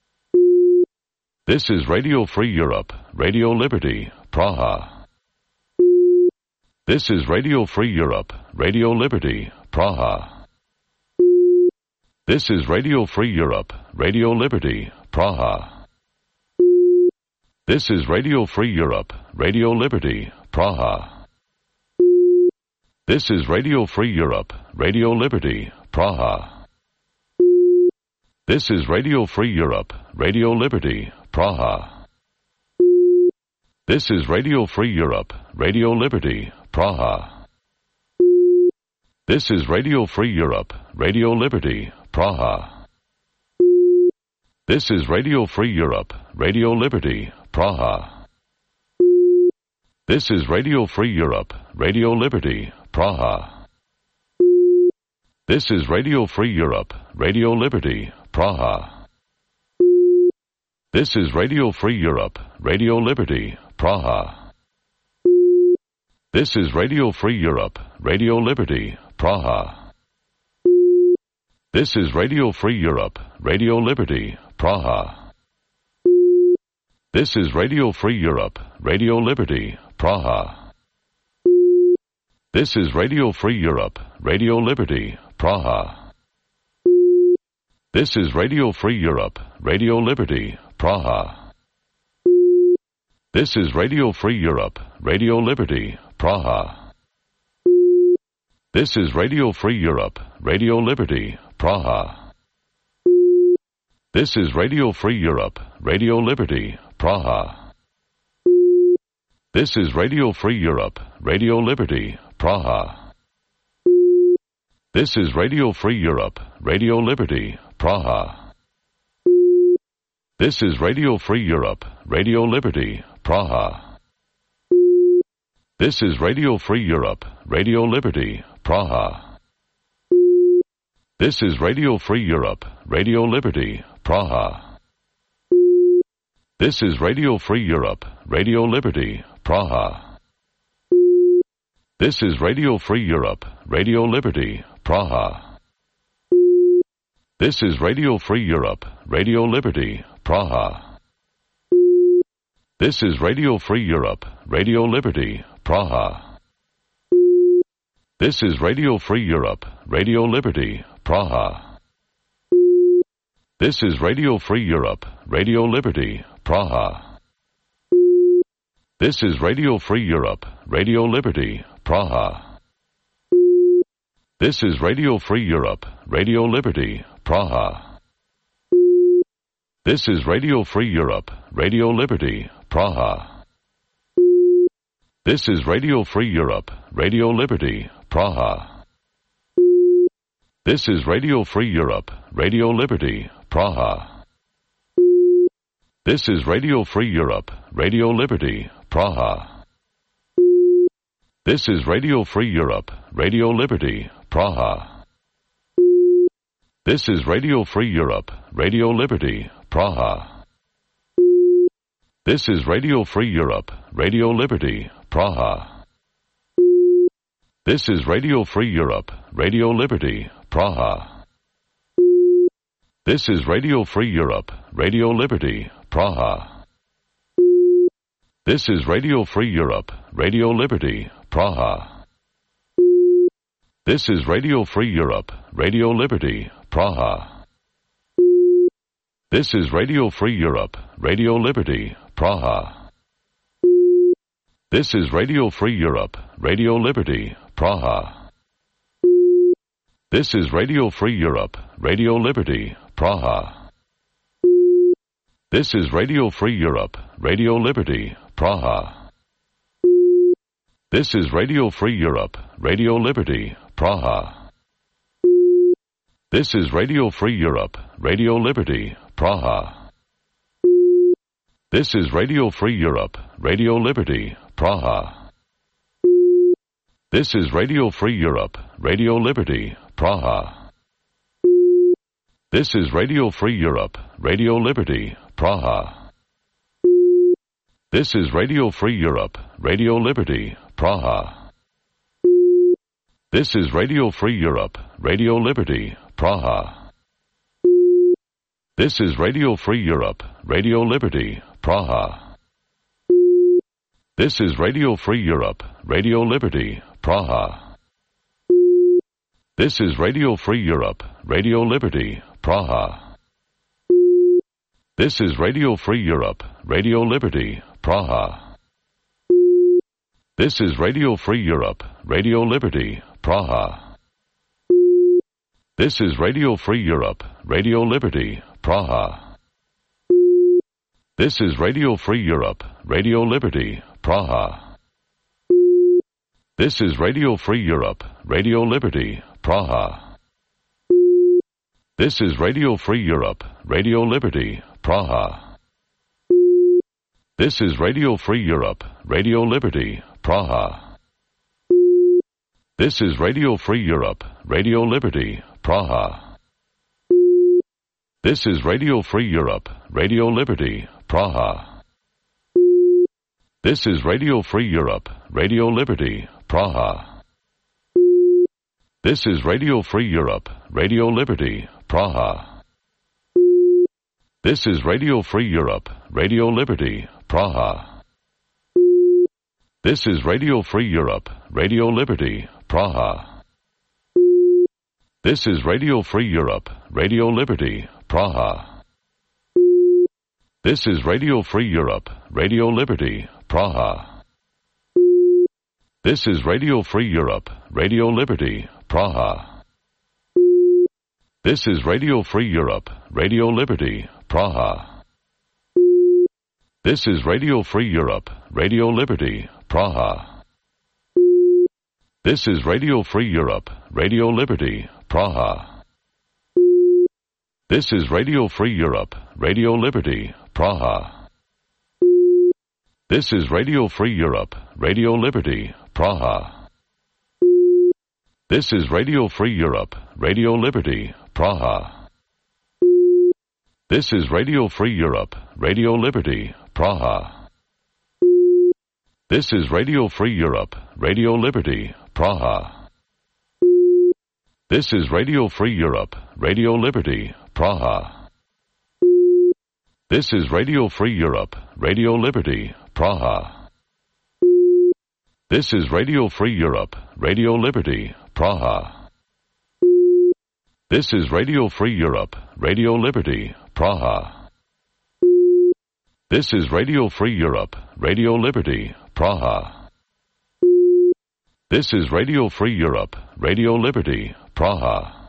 This is Radio Free Europe, Radio Liberty, Praha. This is Radio Free Europe, Radio Liberty, Praha. This is Radio Free Europe, Radio Liberty, Praha. This is Radio Free Europe, Radio Liberty, Praha. This is Radio Free Europe, Radio Liberty, Praha. This is Radio Free Europe, Radio Liberty, Praha. This is Radio Free Europe, Radio Liberty, Praha. This is Radio Free Europe, Radio Liberty, Praha. This is Radio Free Europe, Radio Liberty, Praha. This is Radio Free Europe, Radio Liberty, Praha. This is Radio Free Europe, Radio Liberty, Praha. This is Radio Free Europe, Radio Liberty, Praha. This is Radio Free Europe, Radio Liberty, Praha. This is Radio Free Europe, Radio Liberty, Praha. This is Radio Free Europe, Radio Liberty, Praha. This is Radio Free Europe, Radio Liberty, Praha. This is Radio Free Europe, Radio Liberty, Praha. This is Radio Free Europe, Radio Liberty, Praha. This is Radio Free Europe, Radio Liberty, Praha. This is Radio Free Europe, Radio Liberty, Praha. This is Radio Free Europe, Radio Liberty, Praha. This is Radio Free Europe, Radio Liberty, Praha. This is Radio Free Europe, Radio Liberty, Praha. This is Radio Free Europe, Radio Liberty, Praha. This is Radio Free Europe, Radio Liberty, Praha. This is Radio Free Europe, Radio Liberty, Praha. This is Radio Free Europe, Radio Liberty, Praha. This is Radio Free Europe, Radio Liberty, Praha. This is Radio Free Europe, Radio Liberty, Praha. This is Radio Free Europe, Radio Liberty, Praha. This is Radio Free Europe, Radio Liberty, Praha. This is Radio Free Europe, Radio Liberty, Praha. This is Radio Free Europe, Radio Liberty, Praha. This is Radio Free Europe, Radio Liberty, Praha. This is Radio Free Europe, Radio Liberty, Praha. This is Radio Free Europe, Radio Liberty, Praha. This is Radio Free Europe, Radio Liberty, Praha. This is Radio Free Europe, Radio Liberty, Praha. This is Radio Free Europe, Radio Liberty, Praha. This is Radio Free Europe, Radio Liberty, Praha. This is Radio Free Europe, Radio Liberty, Praha. This is Radio Free Europe, Radio Liberty, Praha. This is Radio Free Europe, Radio Liberty, Praha. This is Radio Free Europe, Radio Liberty, Praha. This is Radio Free Europe, Radio Liberty, Praha. This is Radio Free Europe, Radio Liberty, Praha. This is Radio Free Europe, Radio Liberty, Praha. This is Radio Free Europe, Radio Liberty, Praha. This is Radio Free Europe, Radio Liberty, Praha. This is Radio Free Europe, Radio Liberty, Praha. This is Radio Free Europe, Radio Liberty, Praha. This is Radio Free Europe, Radio Liberty, Praha. This is Radio Free Europe, Radio Liberty, Praha. This is Radio Free Europe, Radio Liberty, Praha. This is Radio Free Europe, Radio Liberty, Praha. This is Radio Free Europe, Radio Liberty, Praha. This is Radio Free Europe, Radio Liberty, Praha. This is Radio Free Europe, Radio Liberty, Praha. This is Radio Free Europe, Radio Liberty, Praha. This is Radio Free Europe, Radio Liberty, Praha. This is Radio Free Europe, Radio Liberty, Praha. This is Radio Free Europe, Radio Liberty, Praha. This is Radio Free Europe, Radio Liberty, Praha. This is Radio Free Europe, Radio Liberty, Praha. This is Radio Free Europe, Radio Liberty, Praha. This is Radio Free Europe, Radio Liberty, Praha. This is Radio Free Europe, Radio Liberty, Praha. This is Radio Free Europe, Radio Liberty, Praha. This is Radio Free Europe, Radio Liberty, Praha. This is Radio Free Europe, Radio Liberty, Praha. This is Radio Free Europe, Radio Liberty, Praha. This is Radio Free Europe, Radio Liberty, Praha. This is Radio Free Europe, Radio Liberty, Praha. This is Radio Free Europe, Radio Liberty, Praha. This is Radio Free Europe, Radio Liberty, Praha. This is Radio Free Europe, Radio Liberty, Praha. This is Radio Free Europe, Radio Liberty, Praha. This is Radio Free Europe, Radio Liberty, Praha. This is Radio Free Europe, Radio Liberty, Praha. This is Radio Free Europe, Radio Liberty, Praha. This is Radio Free Europe, Radio Liberty, Praha. This is Radio Free Europe, Radio Liberty, Praha. This is Radio Free Europe, Radio Liberty, Praha. This is Radio Free Europe, Radio Liberty, Praha. This is Radio Free Europe, Radio Liberty, Praha. This is Radio Free Europe, Radio Liberty, Praha. This is Radio Free Europe, Radio Liberty, Praha. This is Radio Free Europe, Radio Liberty, Praha.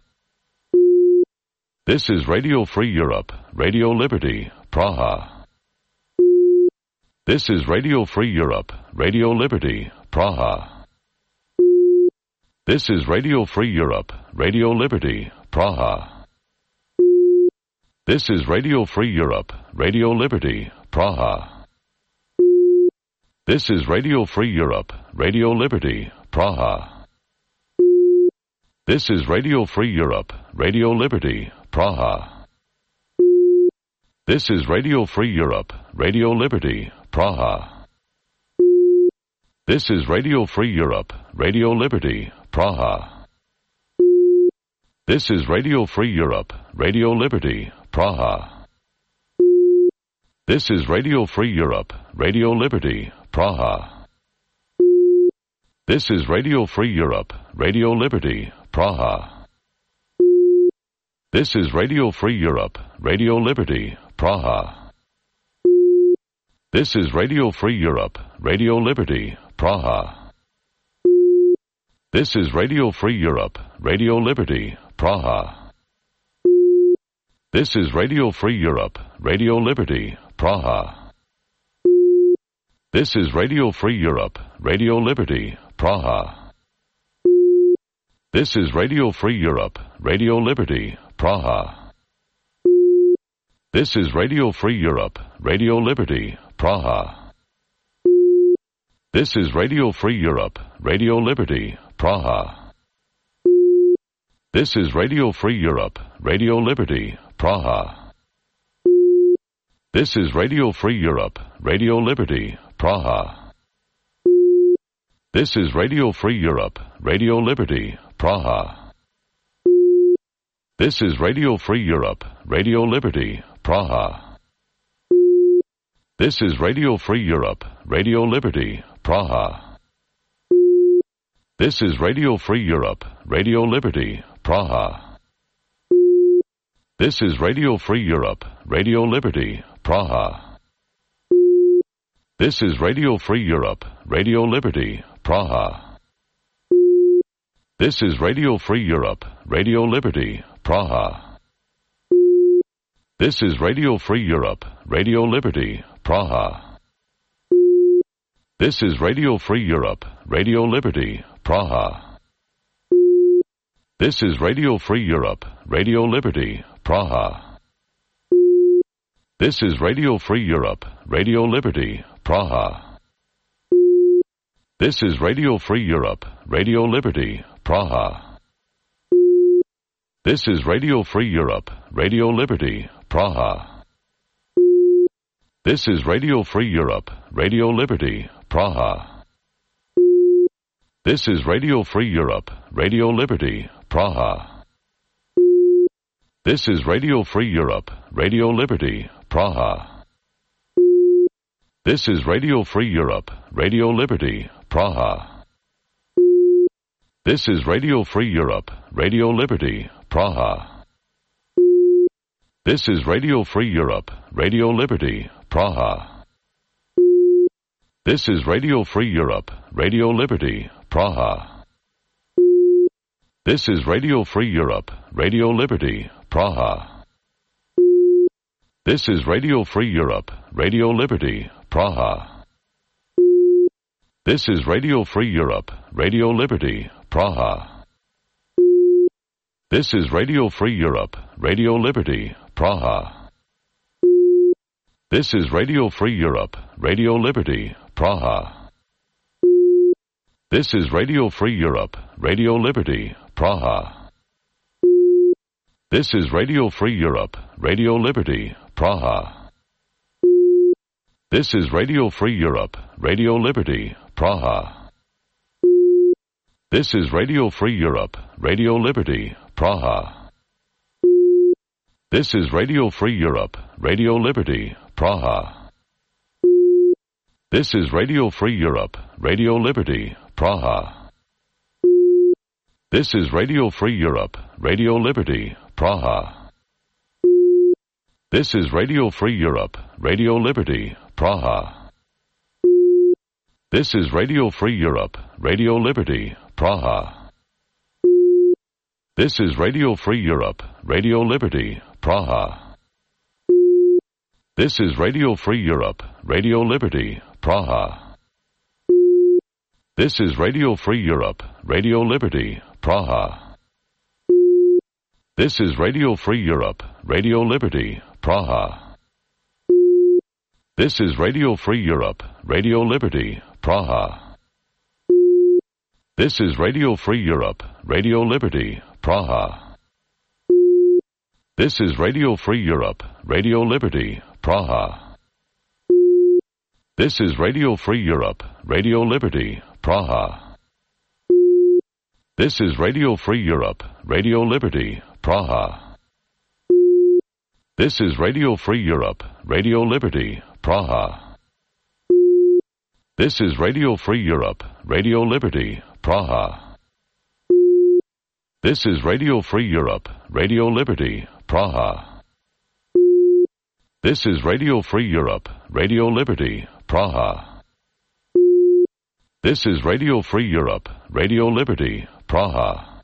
This is Radio Free Europe, Radio Liberty, Praha. This is Radio Free Europe, Radio Liberty, Praha. This is Radio Free Europe, Radio Liberty, Praha. This is Radio Free Europe, Radio Liberty, Praha. This is Radio Free Europe, Radio Liberty, Praha. This is Radio Free Europe, Radio Liberty, Praha. This is Radio Free Europe, Radio Liberty, Praha. This is Radio Free Europe, Radio Liberty, Praha. This is Radio Free Europe, Radio Liberty, Praha. This is Radio Free Europe, Radio Liberty, Praha. This is Radio Free Europe, Radio Liberty, Praha. This is Radio Free Europe, Radio Liberty, Praha. This is Radio Free Europe, Radio Liberty, Praha. This is Radio Free Europe, Radio Liberty, Praha. This is Radio Free Europe, Radio Liberty, Praha. This is Radio Free Europe, Radio Liberty, Praha. This is Radio Free Europe, Radio Liberty, Praha. This is Radio Free Europe, Radio Liberty, Praha. This is Radio Free Europe, Radio Liberty, Praha. This is Radio Free Europe, Radio Liberty, Praha. This is Radio Free Europe, Radio Liberty, Praha. This is Radio Free Europe, Radio Liberty, Praha. This is Radio Free Europe, Radio Liberty, Praha. This is Radio Free Europe, Radio Liberty, Praha. This is Radio Free Europe, Radio Liberty, Praha. This is Radio Free Europe, Radio Liberty, Praha. This is Radio Free Europe, Radio Liberty, Praha. This is Radio Free Europe, Radio Liberty, Praha. This is Radio Free Europe, Radio Liberty, Praha. This is Radio Free Europe, Radio Liberty, Praha. This is Radio Free Europe, Radio Liberty, Praha. This is Radio Free Europe, Radio Liberty, Praha. This is Radio Free Europe, Radio Liberty, Praha. This is Radio Free Europe, Radio Liberty, Praha. This is Radio Free Europe, Radio Liberty, Praha. This is Radio Free Europe, Radio Liberty, Praha. This is Radio Free Europe, Radio Liberty, Praha. This is Radio Free Europe, Radio Liberty, Praha. This is Radio Free Europe, Radio Liberty, Praha. This is Radio Free Europe, Radio Liberty, Praha. This is Radio Free Europe, Radio Liberty, Praha. This is Radio Free Europe, Radio Liberty, Praha. This is Radio Free Europe, Radio Liberty, Praha. This is Radio Free Europe, Radio Liberty, Praha. This is Radio Free Europe, Radio Liberty, Praha. This is Radio Free Europe, Radio Liberty, Praha. This is Radio Free Europe, Radio Liberty, Praha. This is Radio Free Europe, Radio Liberty, Praha. This is Radio Free Europe, Radio Liberty, Praha. This is Radio Free Europe, Radio Liberty, Praha. This is Radio Free Europe, Radio Liberty, Praha. This is Radio Free Europe, Radio Liberty, Praha. This is Radio Free Europe, Radio Liberty, Praha. This is Radio Free Europe, Radio Liberty, Praha. This is Radio Free Europe, Radio Liberty, Praha. This is Radio Free Europe, Radio Liberty, Praha. This is Radio Free Europe, Radio Liberty, Praha. This is Radio Free Europe, Radio Liberty, Praha. This is Radio Free Europe, Radio Liberty, Praha. This is Radio Free Europe, Radio Liberty, Praha. This is Radio Free Europe, Radio Liberty, Praha. This is Radio Free Europe, Radio Liberty, Praha. This is Radio Free Europe, Radio Liberty, Praha. This is Radio Free Europe, Radio Liberty, Praha. This is Radio Free Europe, Radio Liberty, Praha. This is Radio Free Europe, Radio Liberty, Praha. This is Radio Free Europe, Radio Liberty, Praha. This is Radio Free Europe, Radio Liberty, Praha. This is Radio Free Europe, Radio Liberty, Praha.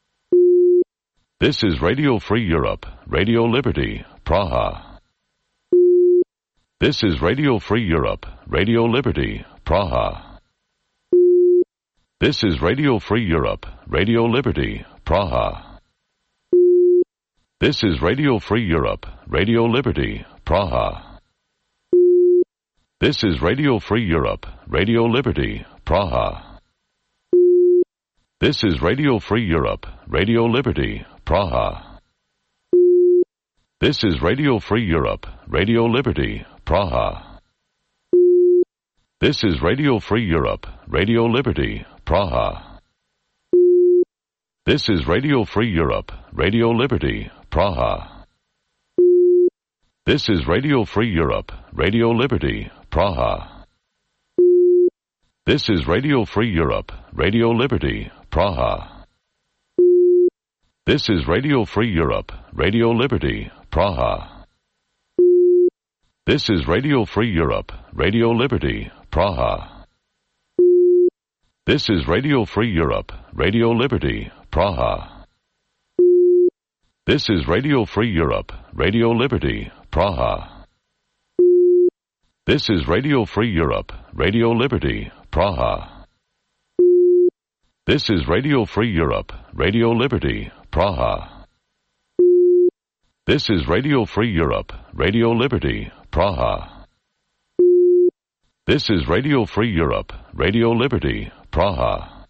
This is Radio Free Europe, Radio Liberty, Praha. This is Radio Free Europe, Radio Liberty, Praha. This is Radio Free Europe, Radio Liberty, Praha. This is Radio Free Europe, Radio Liberty, Praha. This is Radio Free Europe, Radio Liberty, Praha. This is Radio Free Europe, Radio Liberty, Praha. This is Radio Free Europe, Radio Liberty, Praha. This is Radio Free Europe, Radio Liberty, Praha. This is Radio Free Europe, Radio Liberty, Praha. This is Radio Free Europe, Radio Liberty, Praha. This is Radio Free Europe, Radio Liberty, Praha. This is Radio Free Europe, Radio Liberty, Praha. This is Radio Free Europe, Radio Liberty, Praha. This is Radio Free Europe, Radio Liberty, Praha. This is Radio Free Europe, Radio Liberty, Praha. This is Radio Free Europe, Radio Liberty, Praha. This is Radio Free Europe, Radio Liberty, Praha. This is Radio Free Europe, Radio Liberty, Praha. This is Radio Free Europe, Radio Liberty, Praha.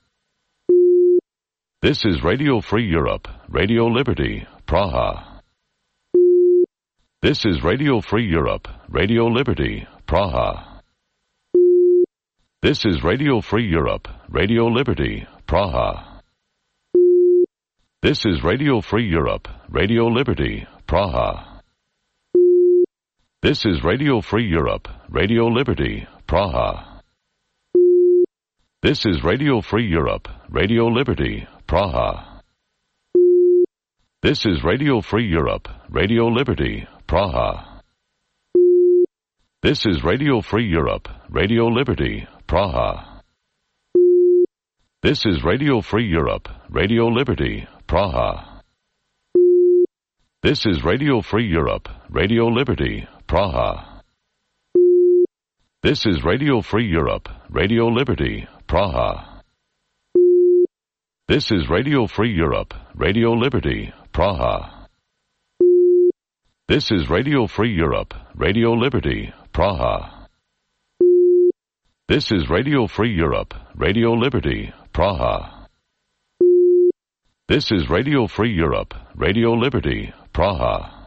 This is Radio Free Europe, Radio Liberty, Praha. This is Radio Free Europe, Radio Liberty, Praha. This is Radio Free Europe, Radio Liberty, Praha. This is Radio Free Europe, Radio Liberty, Praha. This is Radio Free Europe, Radio Liberty, Praha. This is Radio Free Europe, Radio Liberty, Praha. This is Radio Free Europe, Radio Liberty, Praha. This is Radio Free Europe, Radio Liberty, Praha. This is Radio Free Europe, Radio Liberty, Praha. This is Radio Free Europe, Radio Liberty, Praha. This is Radio Free Europe, Radio Liberty, Praha. This is Radio Free Europe, Radio Liberty, Praha. This is Radio Free Europe, Radio Liberty, Praha. This is Radio Free Europe, Radio Liberty, Praha. This is Radio Free Europe, Radio Liberty, Praha.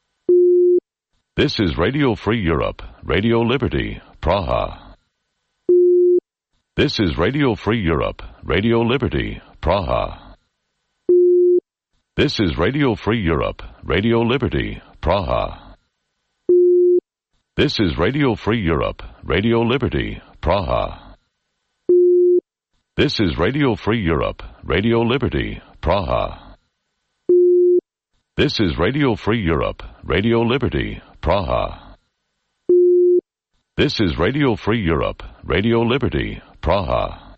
This is Radio Free Europe, Radio Liberty, Praha. This is Radio Free Europe, Radio Liberty, Praha. This is Radio Free Europe, Radio Liberty, Praha. This is Radio Free Europe, Radio Liberty, Praha. This is Radio Free Europe, Radio Liberty, Praha. This is Radio Free Europe, Radio Liberty, Praha. This is Radio Free Europe, Radio Liberty, Praha.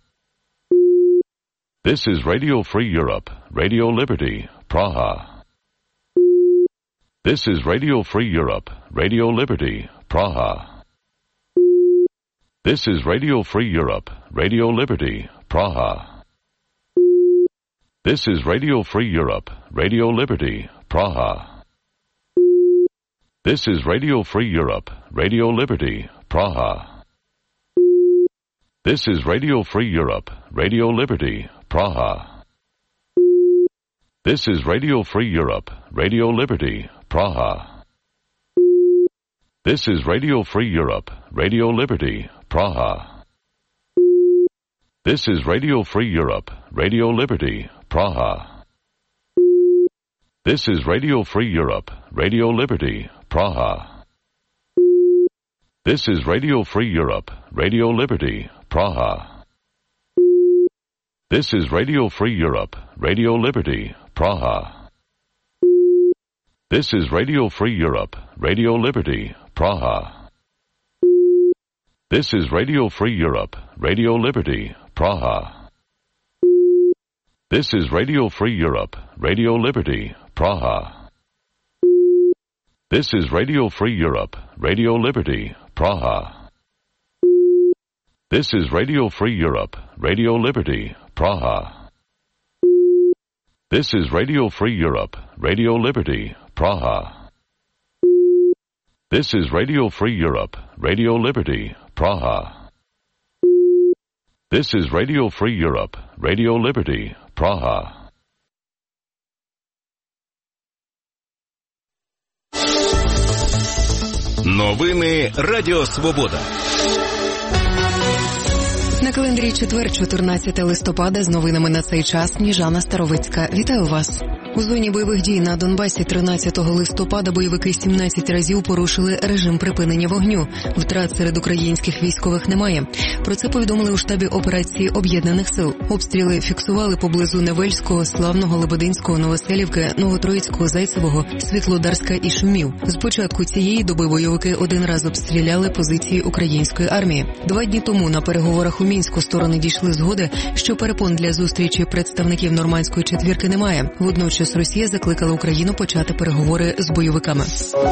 This is Radio Free Europe, Radio Liberty, Praha. This is Radio Free Europe, Radio Liberty, Praha. This is Radio Free Europe, Radio Liberty, Praha. This is Radio Free Europe, Radio Liberty, Praha. This is Radio Free Europe, Radio Liberty, Praha. This is Radio Free Europe, Radio Liberty, Praha. This is Radio Free Europe, Radio Liberty, Praha. This is Radio Free Europe, Radio Liberty, Praha. This is Radio Free Europe, Radio Liberty, Praha. This is Radio Free Europe, Radio Liberty, Praha. This is Radio Free Europe, Radio Liberty, Praha. This is Radio Free Europe, Radio Liberty, Praha. This is Radio Free Europe, Radio Liberty, Praha. This is Radio Free Europe, Radio Liberty, Praha. This is Radio Free Europe, Radio Liberty, Praha. This is Radio Free Europe, Radio Liberty, Praha. This is Radio Free Europe, Radio Liberty, Praha. This is Radio Free Europe, Radio Liberty, Praha. This is Radio Free Europe, Radio Liberty, Praha. This is Radio Free Europe, Radio Liberty, Praha. Новини Радіо Свобода. На календарі четвер, 14 листопада, з новинами на цей час Сніжана Старовицька. Вітаю вас. У зоні бойових дій на Донбасі 13 листопада бойовики 17 разів порушили режим припинення вогню. Втрат серед українських військових немає. Про це повідомили у штабі операції Об'єднаних сил. Обстріли фіксували поблизу Невельського, Славного, Лебединського, Новоселівки, Новотроїцького, Зайцевого, Світлодарська і Шумів. З початку цієї доби бойовики один раз обстріляли позиції української армії. 2 дні тому на переговорах у Мінську сторони дійшли згоди, що перепон для зустрічі представників Нормандської четвірки немає. Водночас Росія закликала Україну почати переговори з бойовиками.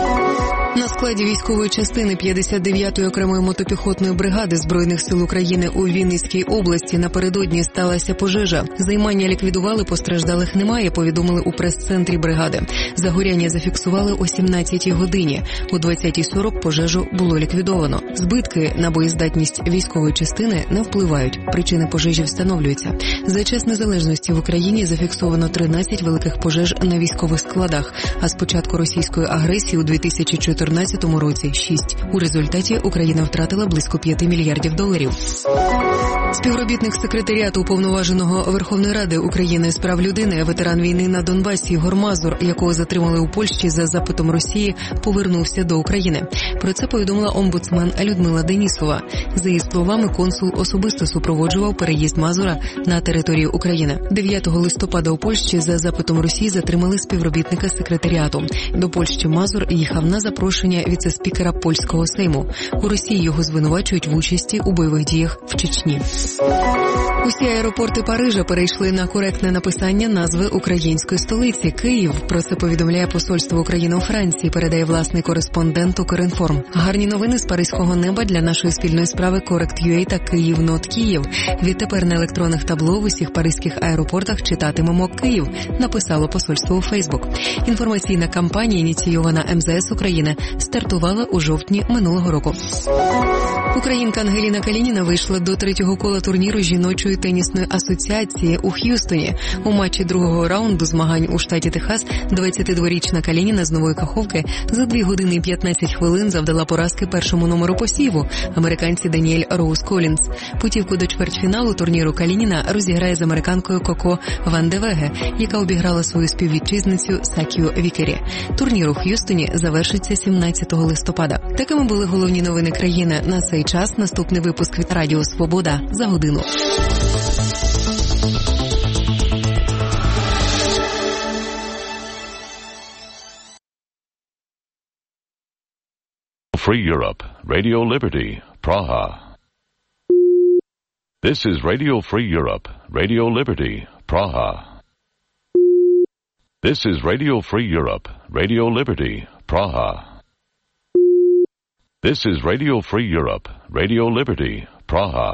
На складі військової частини 59-ї окремої мотопіхотної бригади Збройних сил України у Вінницькій області напередодні сталася пожежа. Займання ліквідували, постраждалих немає, повідомили у прес-центрі бригади. Загоряння зафіксували о 17-й годині. У 20:40 пожежу було ліквідовано. Збитки на боєздатність військової частини не впливають. Причини пожежі встановлюються. За час незалежності в Україні зафіксовано 13 великих пожеж на військових складах, а з початку російської агресії у 2014 році 6. У результаті Україна втратила близько $5 мільярдів. Співробітник секретаріату Уповноваженого Верховної Ради України з прав людини, ветеран війни на Донбасі Ігор Мазур, якого затримали у Польщі за запитом Росії, повернувся до України. Про це повідомила омбудсмен Людмила Денісова. За її словами, консул особисто супроводжував переїзд Мазура на територію України. 9 листопада у Польщі за запитом Росії затримали співробітника секретаріату. До Польщі Мазур їхав на запрошення віце-спікера польського Сейму. У Росії його звинувачують в участі у бойових діях в Чечні. Усі аеропорти Парижа перейшли на коректне написання назви української столиці – Київ. Про це повідомляє посольство України у Франції, передає власний кореспондент Укрінформ. Гарні новини з паризького неба для нашої спільної справи Correct.ua та Київ.Нот Київ. Відтепер на електронних табло в усіх паризьких аеропортах читатимемо «Київ», написало посольство у Фейсбук. Інформаційна кампанія, ініційована МЗС України, стартувала у жовтні минулого року. Українка Ангеліна Калініна вийшла до 3-го кола турніру жіночої тенісної асоціації у Х'юстоні. У матчі другого раунду змагань у штаті Техас 22-річна Калініна з Нової Каховки за 2 години і 15 хвилин завдала поразки першому номеру посіву – американці Даніель Роуз Колінс. Путівку до чвертьфіналу турніру Калініна розіграє з американкою Коко Ван де Веге, яка обіграла свою співвітчизницю Сакію Вікері. Турнір у Х'юстоні завершиться 17 листопада. Такими були головні новини країни на цей час. Наступний випуск від Радіо Свобода за годину. Free Europe, Radio Liberty, Praha. This is Radio Free Europe, Radio Liberty, Praha. This is Radio Free Europe, Radio Liberty, Praha. This is Radio Free Europe, Radio Liberty, Praha.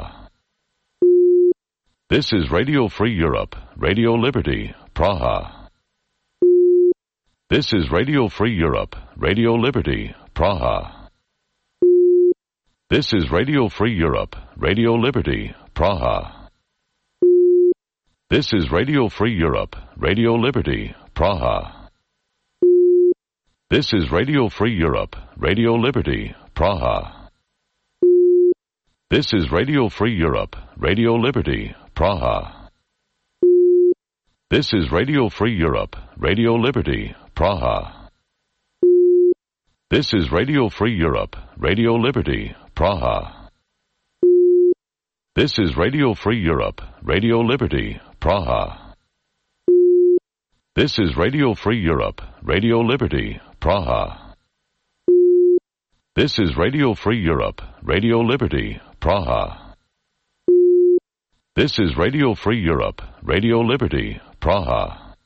This is Radio Free Europe, Radio Liberty, Praha. This is Radio Free Europe, Radio Liberty, Praha. This is Radio Free Europe, Radio Liberty, Praha. This is Radio Free Europe, Radio Liberty, Praha. This is Radio Free Europe, Radio Liberty, Praha. This is Radio Free Europe, Radio Liberty, Praha. This is Radio Free Europe, Radio Liberty, Praha. This is Radio Free Europe, Radio Liberty, Praha. This is Radio Free Europe, Radio Liberty, Praha. This is Radio Free Europe, Radio Liberty, Praha. This is Radio Free Europe, Radio Liberty, Praha. This is Radio Free Europe, Radio Liberty, Praha.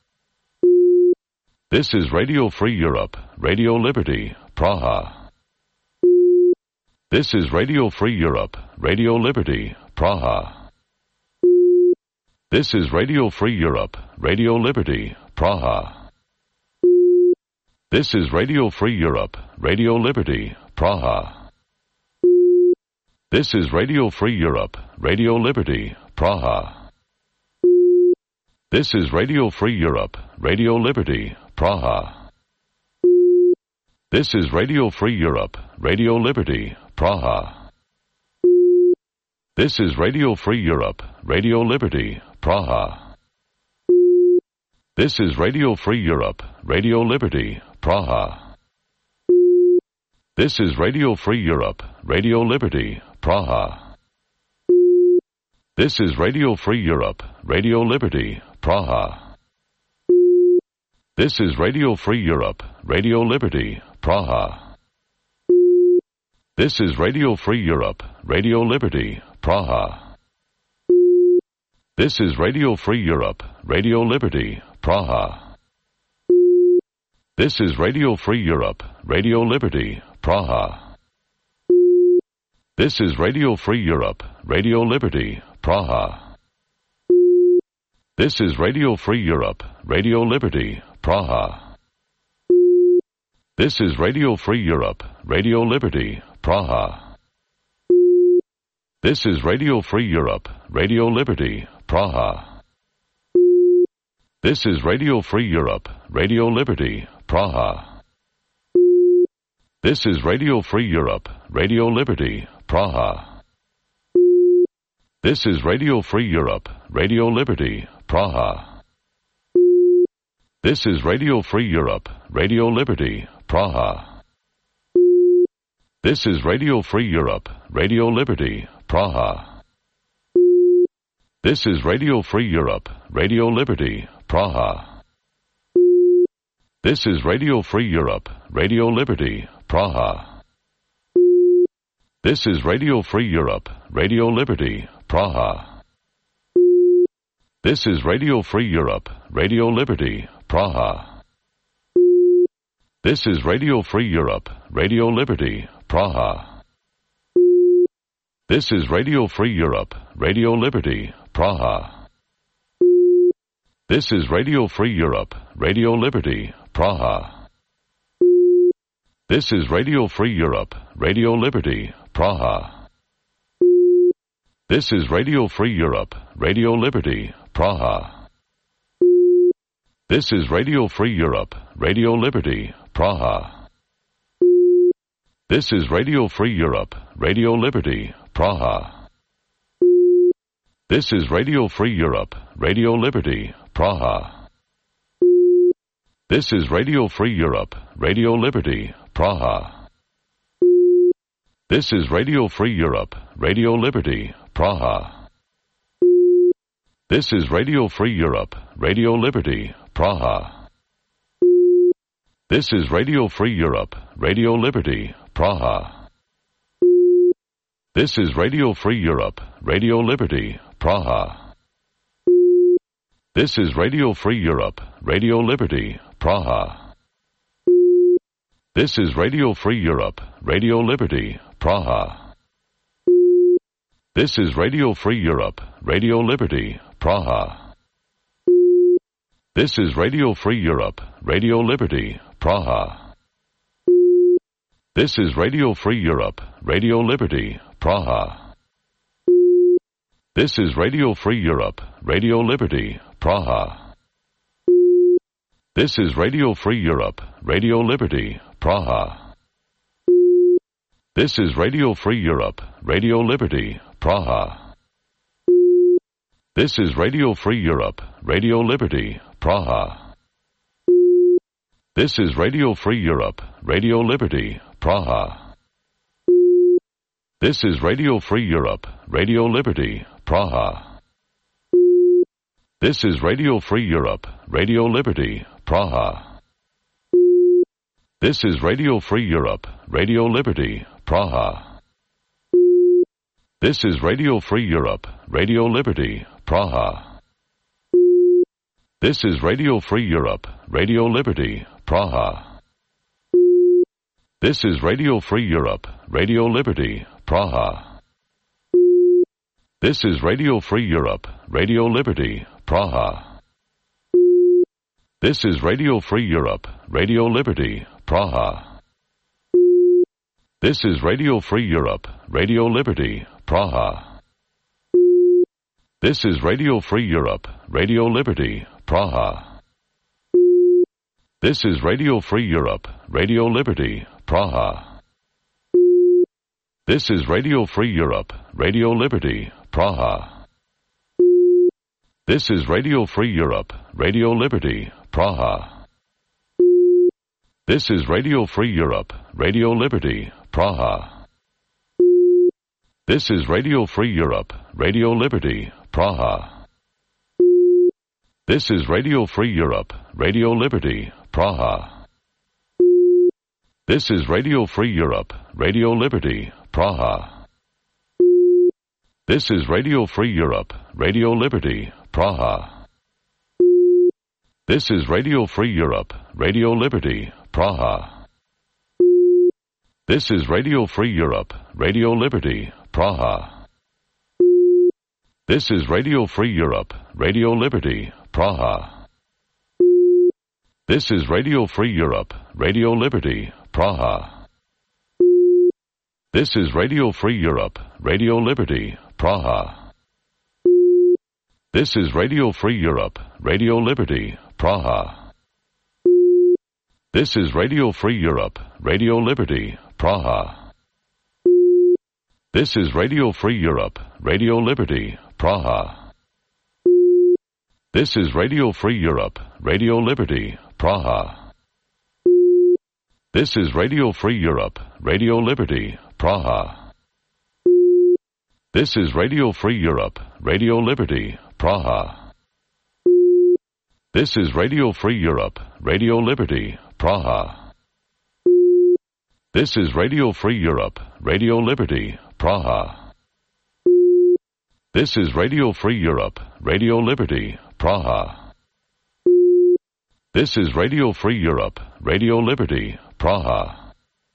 This is Radio Free Europe, Radio Liberty, Praha. This is Radio Free Europe, Radio Liberty, Praha. This is Radio Free Europe, Radio Liberty, Praha. This is Radio Free Europe, Radio Liberty, Praha. This is Radio Free Europe, Radio Liberty, Praha. This is Radio Free Europe, Radio Liberty, Praha. This is Radio Free Europe, Radio Liberty, Praha. This is Radio Free Europe, Radio Liberty, Praha. This is Radio Free Europe, Radio Liberty, Praha. This is Radio Free Europe, Radio Liberty, Praha. This is Radio Free Europe, Radio Liberty, Praha. This is Radio Free Europe, Radio Liberty, Praha. This is Radio Free Europe, Radio Liberty, Praha. This is Radio Free Europe, Radio Liberty, Praha. This is Radio Free Europe, Radio Liberty, Praha. This is Radio Free Europe, Radio Liberty, Praha. This is Radio Free Europe, Radio Liberty, Praha. This is Radio Free Europe, Radio Liberty, Praha. This is Radio Free Europe, Radio Liberty, Praha. This is Radio Free Europe, Radio Liberty, Praha. This is Radio Free Europe, Radio Liberty, Praha. This is Radio Free Europe, Radio Liberty, Praha. This is Radio Free Europe, Radio Liberty, Praha. This is Radio Free Europe, Radio Liberty, Praha. This is Radio Free Europe, Radio Liberty, Praha. This is Radio Free Europe, Radio Liberty, Praha. This is Radio Free Europe, Radio Liberty, Praha. This is Radio Free Europe, Radio Liberty, Praha. This is Radio Free Europe, Radio Liberty, Praha. This is Radio Free Europe, Radio Liberty, Praha. This is Radio Free Europe, Radio Liberty, Praha. This is Radio Free Europe, Radio Liberty, Praha. This is Radio Free Europe, Radio Liberty, Praha. This is Radio Free Europe, Radio Liberty, Praha. This is Radio Free Europe, Radio Liberty, Praha. This is Radio Free Europe, Radio Liberty, Praha. This is Radio Free Europe, Radio Liberty, Praha. This is Radio Free Europe, Radio Liberty, Praha. This is Radio Free Europe, Radio Liberty, Praha. This is Radio Free Europe, Radio Liberty, Praha. This is Radio Free Europe, Radio Liberty, Praha. This is Radio Free Europe, Radio Liberty, Praha. This is Radio Free Europe, Radio Liberty, Praha. This is Radio Free Europe, Radio Liberty, Praha. This is Radio Free Europe, Radio Liberty, Praha. This is Radio Free Europe, Radio Liberty, Praha. This is Radio Free Europe, Radio Liberty, Praha. This is Radio Free Europe, Radio Liberty, Praha. This is Radio Free Europe, Radio Liberty, Praha. This is Radio Free Europe, Radio Liberty, Praha. This is Radio Free Europe, Radio Liberty, Praha. This is Radio Free Europe, Radio Liberty, Praha. This is Radio Free Europe, Radio Liberty, Praha. This is Radio Free Europe, Radio Liberty, Praha. This is Radio Free Europe, Radio Liberty, Praha. This is Radio Free Europe, Radio Liberty, Praha. This is Radio Free Europe, Radio Liberty, Praha. This is Radio Free Europe, Radio Liberty, Praha. This is Radio Free Europe, Radio Liberty, Praha. This is Radio Free Europe, Radio Liberty, Praha. This is Radio Free Europe, Radio Liberty, Praha. This is Radio Free Europe, Radio Liberty, Praha. This is Radio Free Europe, Radio Liberty, Praha. This is Radio Free Europe, Radio Liberty, Praha. This is Radio Free Europe, Radio Liberty, Praha. This is Radio Free Europe, Radio Liberty, Praha. This is Radio Free Europe, Radio Liberty, Praha. This is Radio Free Europe, Radio Liberty, Praha. This is Radio Free Europe, Radio Liberty, Praha. This is Radio Free Europe, Radio Liberty, Praha. This is Radio Free Europe, Radio Liberty, Praha. This is Radio Free Europe, Radio Liberty, Praha. This is Radio Free Europe, Radio Liberty, Praha. This is Radio Free Europe, Radio Liberty, Praha. This is Radio Free Europe, Radio Liberty, Praha. This is Radio Free Europe, Radio Liberty, Praha. This is Radio Free Europe, Radio Liberty, Praha. This is Radio Free Europe, Radio Liberty, Praha. This is Radio Free Europe, Radio Liberty, Praha. This is Radio Free Europe, Radio Liberty, Praha. This is Radio Free Europe, Radio Liberty, Praha. This is Radio Free Europe, Radio Liberty, Praha. This is Radio Free Europe, Radio Liberty, Praha. This is Radio Free Europe, Radio Liberty, Praha.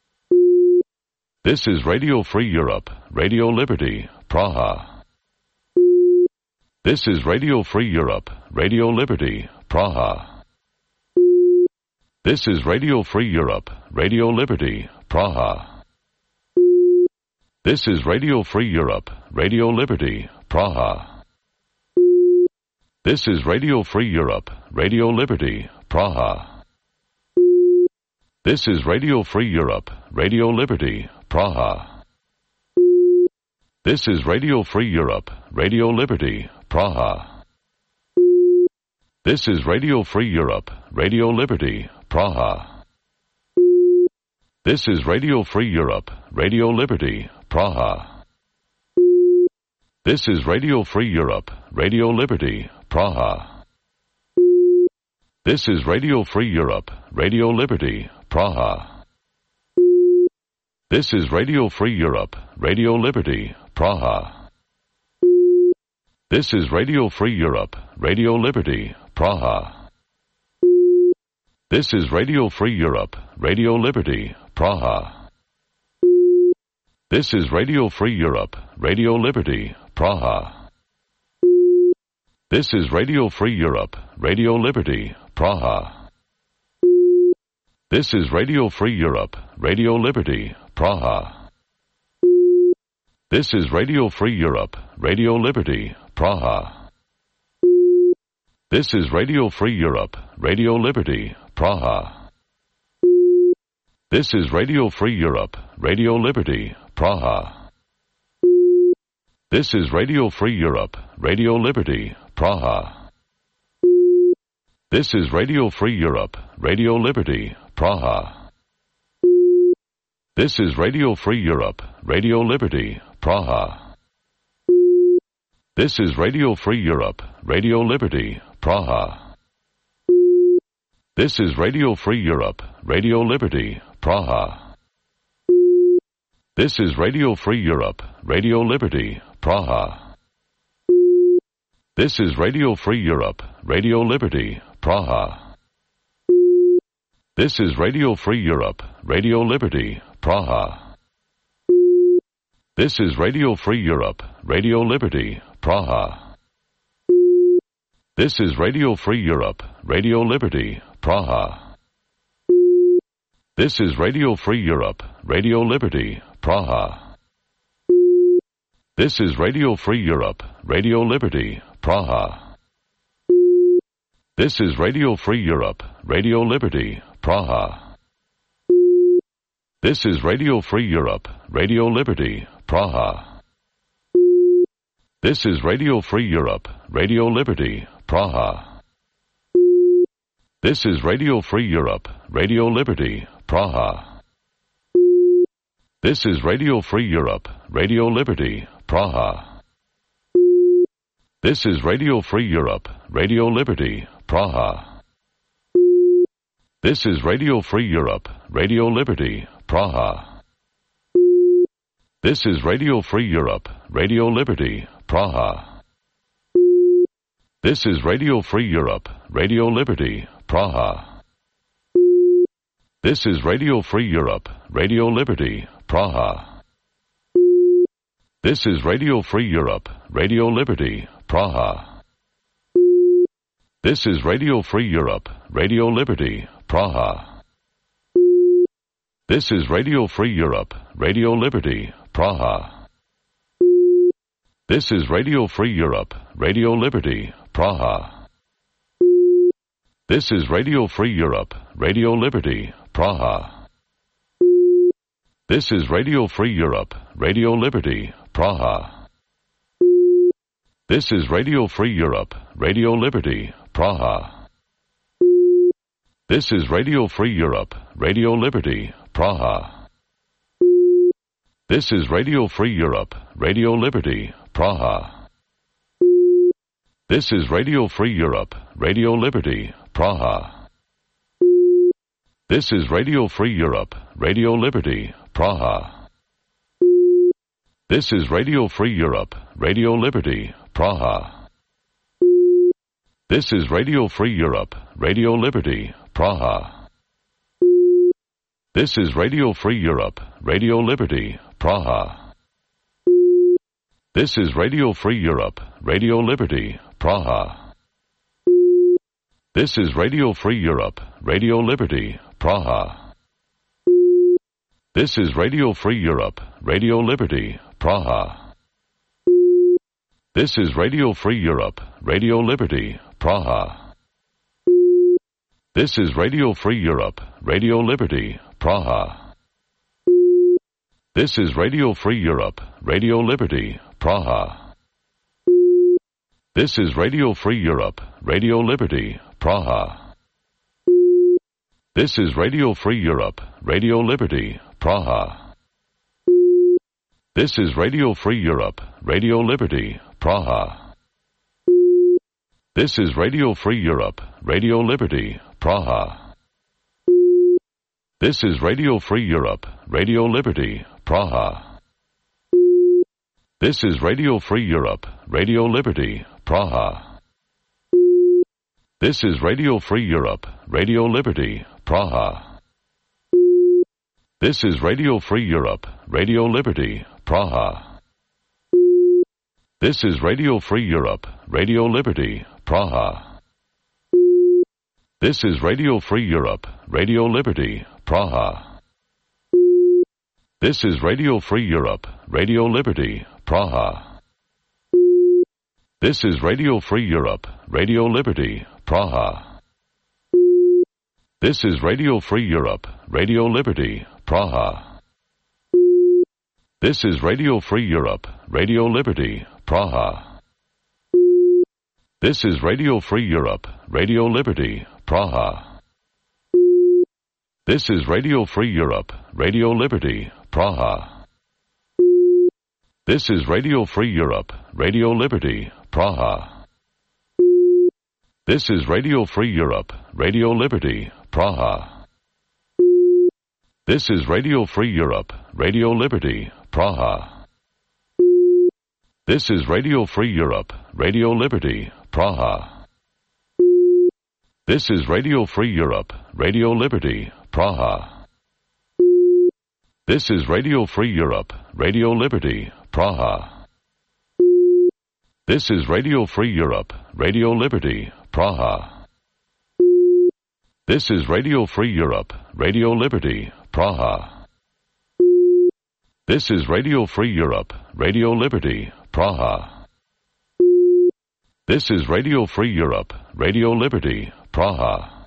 This is Radio Free Europe, Radio Liberty, Praha. This is Radio Free Europe, Radio Liberty, Praha. This is Radio Free Europe, Radio Liberty, Praha. This is Radio Free Europe, Radio Liberty, Praha. This is Radio Free Europe, Radio Liberty, Praha. This is Radio Free Europe, Radio Liberty, Praha. This is Radio Free Europe, Radio Liberty, Praha. This is Radio Free Europe, Radio Liberty, Praha. This is Radio Free Europe, Radio Liberty, Praha. This is Radio Free Europe, Radio Liberty, Praha. This is Radio Free Europe, Radio Liberty, Praha. This is Radio Free Europe, Radio Liberty, Praha. This is Radio Free Europe, Radio Liberty, Praha. This is Radio Free Europe, Radio Liberty, Praha. This is Radio Free Europe, Radio Liberty, Praha. This is Radio Free Europe, Radio Liberty, Praha. This is Radio Free Europe, Radio Liberty, Praha. This is Radio Free Europe, Radio Liberty, Praha. This is Radio Free Europe, Radio Liberty, Praha. This is Radio Free Europe, Radio Liberty, Praha. This is Radio Free Europe, Radio Liberty, Praha. This is Radio Free Europe, Radio Liberty, Praha. This is Radio Free Europe, Radio Liberty, Praha. This is Radio Free Europe, Radio Liberty, Praha. This is Radio Free Europe, Radio Liberty, Praha. This is Radio Free Europe, Radio Liberty, Praha. This is Radio Free Europe, Radio Liberty, Praha. This is Radio Free Europe, Radio Liberty, Praha. This is Radio Free Europe, Radio Liberty, Praha. This is Radio Free Europe, Radio Liberty, Praha. This is Radio Free Europe, Radio Liberty, Praha. This is Radio Free Europe, Radio Liberty, Praha. This is Radio Free Europe, Radio Liberty, Praha. This is Radio Free Europe, Radio Liberty, Praha. This is Radio Free Europe, Radio Liberty, Praha. This is Radio Free Europe, Radio Liberty, Praha. This is Radio Free Europe, Radio Liberty, Praha. This is Radio Free Europe, Radio Liberty, Praha. This is Radio Free Europe, Radio Liberty, Praha. This is Radio Free Europe, Radio Liberty, Praha. This is Radio Free Europe, Radio Liberty, Praha. This is Radio Free Europe, Radio Liberty, Praha. This is Radio Free Europe, Radio Liberty, Praha. This is Radio Free Europe, Radio Liberty, Praha. This is Radio Free Europe, Radio Liberty, Praha. This is Radio Free Europe, Radio Liberty, Praha. This is Radio Free Europe, Radio Liberty, Praha. This is Radio Free Europe, Radio Liberty, Praha. This is Radio Free Europe, Radio Liberty, Praha. This is Radio Free Europe, Radio Liberty, Praha. This is Radio Free Europe, Radio Liberty, Praha. This is Radio Free Europe, Radio Liberty, Praha. This is Radio Free Europe, Radio Liberty, Praha. This is Radio Free Europe, Radio Liberty, Praha. This is Radio Free Europe, Radio Liberty, Praha. This is Radio Free Europe, Radio Liberty, Praha. This is Radio Free Europe, Radio Liberty, Praha. This is Radio Free Europe, Radio Liberty, Praha. This is Radio Free Europe, Radio Liberty, Praha. This is Radio Free Europe, Radio Liberty, Praha. This is Radio Free Europe, Radio Liberty, Praha. This is Radio Free Europe, Radio Liberty, Praha. This is Radio Free Europe, Radio Liberty, Praha. This is Radio Free Europe, Radio Liberty, Praha. This is Radio Free Europe, Radio Liberty, Praha. This is Radio Free Europe, Radio Liberty, Praha. This is Radio Free Europe, Radio Liberty, Praha. This is Radio Free Europe, Radio Liberty, Praha. This is Radio Free Europe, Radio Liberty, Praha. This is Radio Free Europe, Radio Liberty, Praha. This is Radio Free Europe, Radio Liberty, Praha. This is Radio Free Europe, Radio Liberty, Praha. This is Radio Free Europe, Radio Liberty, Praha. This is Radio Free Europe, Radio Liberty, Praha. This is Radio Free Europe, Radio Liberty, Praha. This is Radio Free Europe, Radio Liberty, Praha. This is Radio Free Europe, Radio Liberty, Praha. This is Radio Free Europe, Radio Liberty, Praha. This is Radio Free Europe, Radio Liberty, Praha. This is Radio Free Europe, Radio Liberty, Praha. This is Radio Free Europe, Radio Liberty, Praha. This is Radio Free Europe, Radio Liberty, Praha. This is Radio Free Europe, Radio Liberty, Praha. This is Radio Free Europe, Radio Liberty, Praha. This is Radio Free Europe, Radio Liberty, Praha. This is Radio Free Europe, Radio Liberty, Praha. This is Radio Free Europe, Radio Liberty, Praha. This is Radio Free Europe, Radio Liberty, Praha.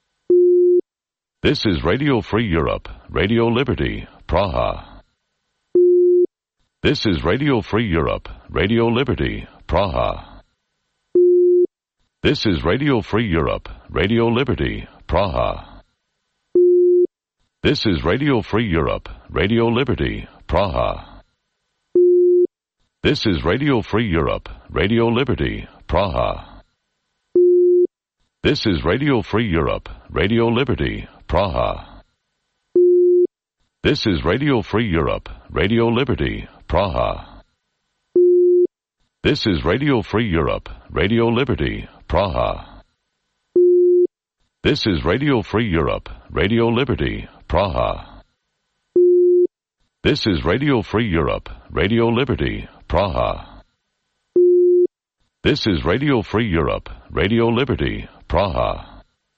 This is Radio Free Europe, Radio Liberty, Praha. This is Radio Free Europe, Radio Liberty, Praha. This is Radio Free Europe, Radio Liberty, Praha. This is Radio Free Europe, Radio Liberty, Praha. This is Radio Free Europe, Radio Liberty, Praha. This is Radio Free Europe, Radio Liberty, Praha. This is Radio Free Europe, Radio Liberty, Praha. This is Radio Free Europe, Radio Liberty, Praha. This is Radio Free Europe, Radio Liberty, Praha. This is Radio Free Europe, Radio Liberty, Praha. This is Radio Free Europe, Radio Liberty, Praha.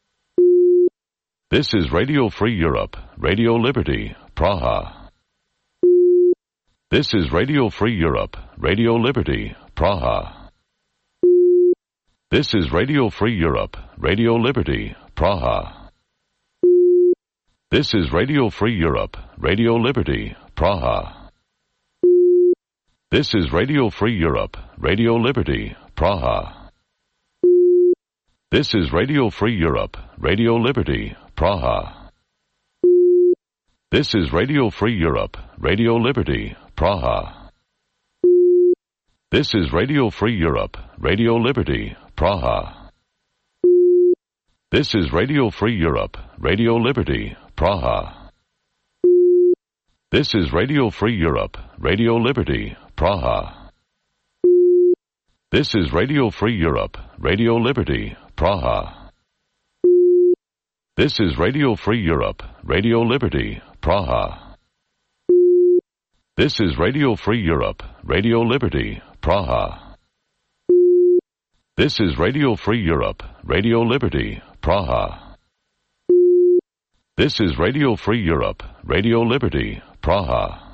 This is Radio Free Europe, Radio Liberty, Praha. This is Radio Free Europe, Radio Liberty, Praha. This is Radio Free Europe, Radio Liberty, Praha. This is Radio Free Europe, Radio Liberty, Praha. This is Radio Free Europe, Radio Liberty, Praha. This is Radio Free Europe, Radio Liberty, Praha. This is Radio Free Europe, Radio Liberty, Praha. This is Radio Free Europe, Radio Liberty, Praha. This is Radio Free Europe, Radio Liberty, Praha. This is Radio Free Europe, Radio Liberty, Praha. This is Radio Free Europe, Radio Liberty, Praha. This is Radio Free Europe, Radio Liberty, Praha. This is Radio Free Europe, Radio Liberty, Praha. This is Radio Free Europe, Radio Liberty, Praha. This is Radio Free Europe, Radio Liberty, Praha.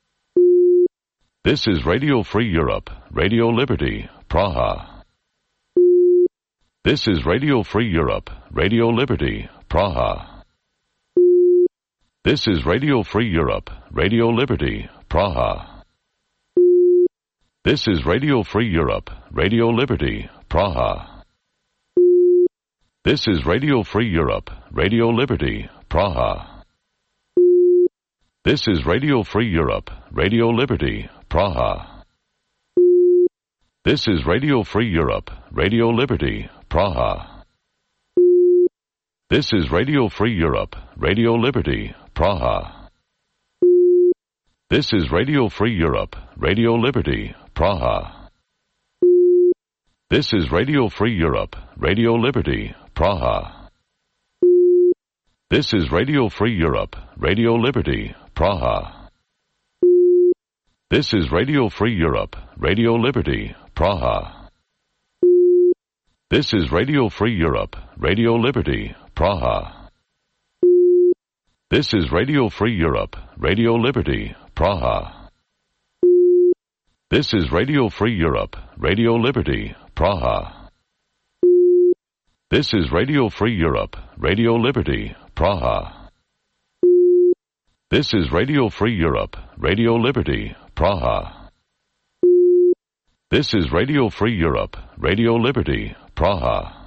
This is Radio Free Europe, Radio Liberty, Praha. This is Radio Free Europe, Radio Liberty, Praha. This is Radio Free Europe, Radio Liberty, Praha. This is Radio Free Europe, Radio Liberty, Praha. This is Radio Free Europe, Radio Liberty, Praha. This is Radio Free Europe, Radio Liberty, Praha. This is Radio Free Europe, Radio Liberty, Praha. This is Radio Free Europe, Radio Liberty, Praha. This is Radio Free Europe, Radio Liberty, Praha. This is Radio Free Europe, Radio Liberty, Praha. This is Radio Free Europe, Radio Liberty, Praha. This is Radio Free Europe, Radio Liberty, Praha. This is Radio Free Europe, Radio Liberty, Praha. This is Radio Free Europe, Radio Liberty, Praha. This is Radio Free Europe, Radio Liberty, Praha. This is Radio Free Europe, Radio Liberty, Praha. This is Radio Free Europe, Radio Liberty, Praha. This is Radio Free Europe, Radio Liberty, Praha.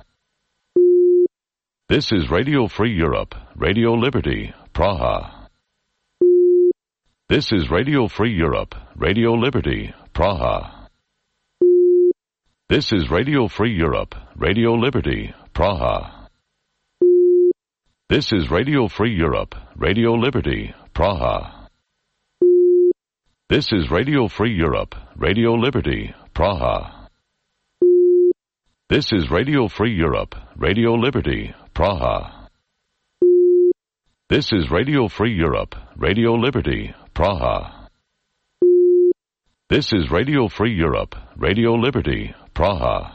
This is Radio Free Europe, Radio Liberty, Praha. This is Radio Free Europe, Radio Liberty, Praha. This is Radio Free Europe, Radio Liberty, Praha. This is Radio Free Europe, Radio Liberty, Praha. This is Radio Free Europe, Radio Liberty, Praha. This is Radio Free Europe, Radio Liberty, Praha. This is Radio Free Europe, Radio Liberty, Praha. This is Radio Free Europe, Radio Liberty, Praha.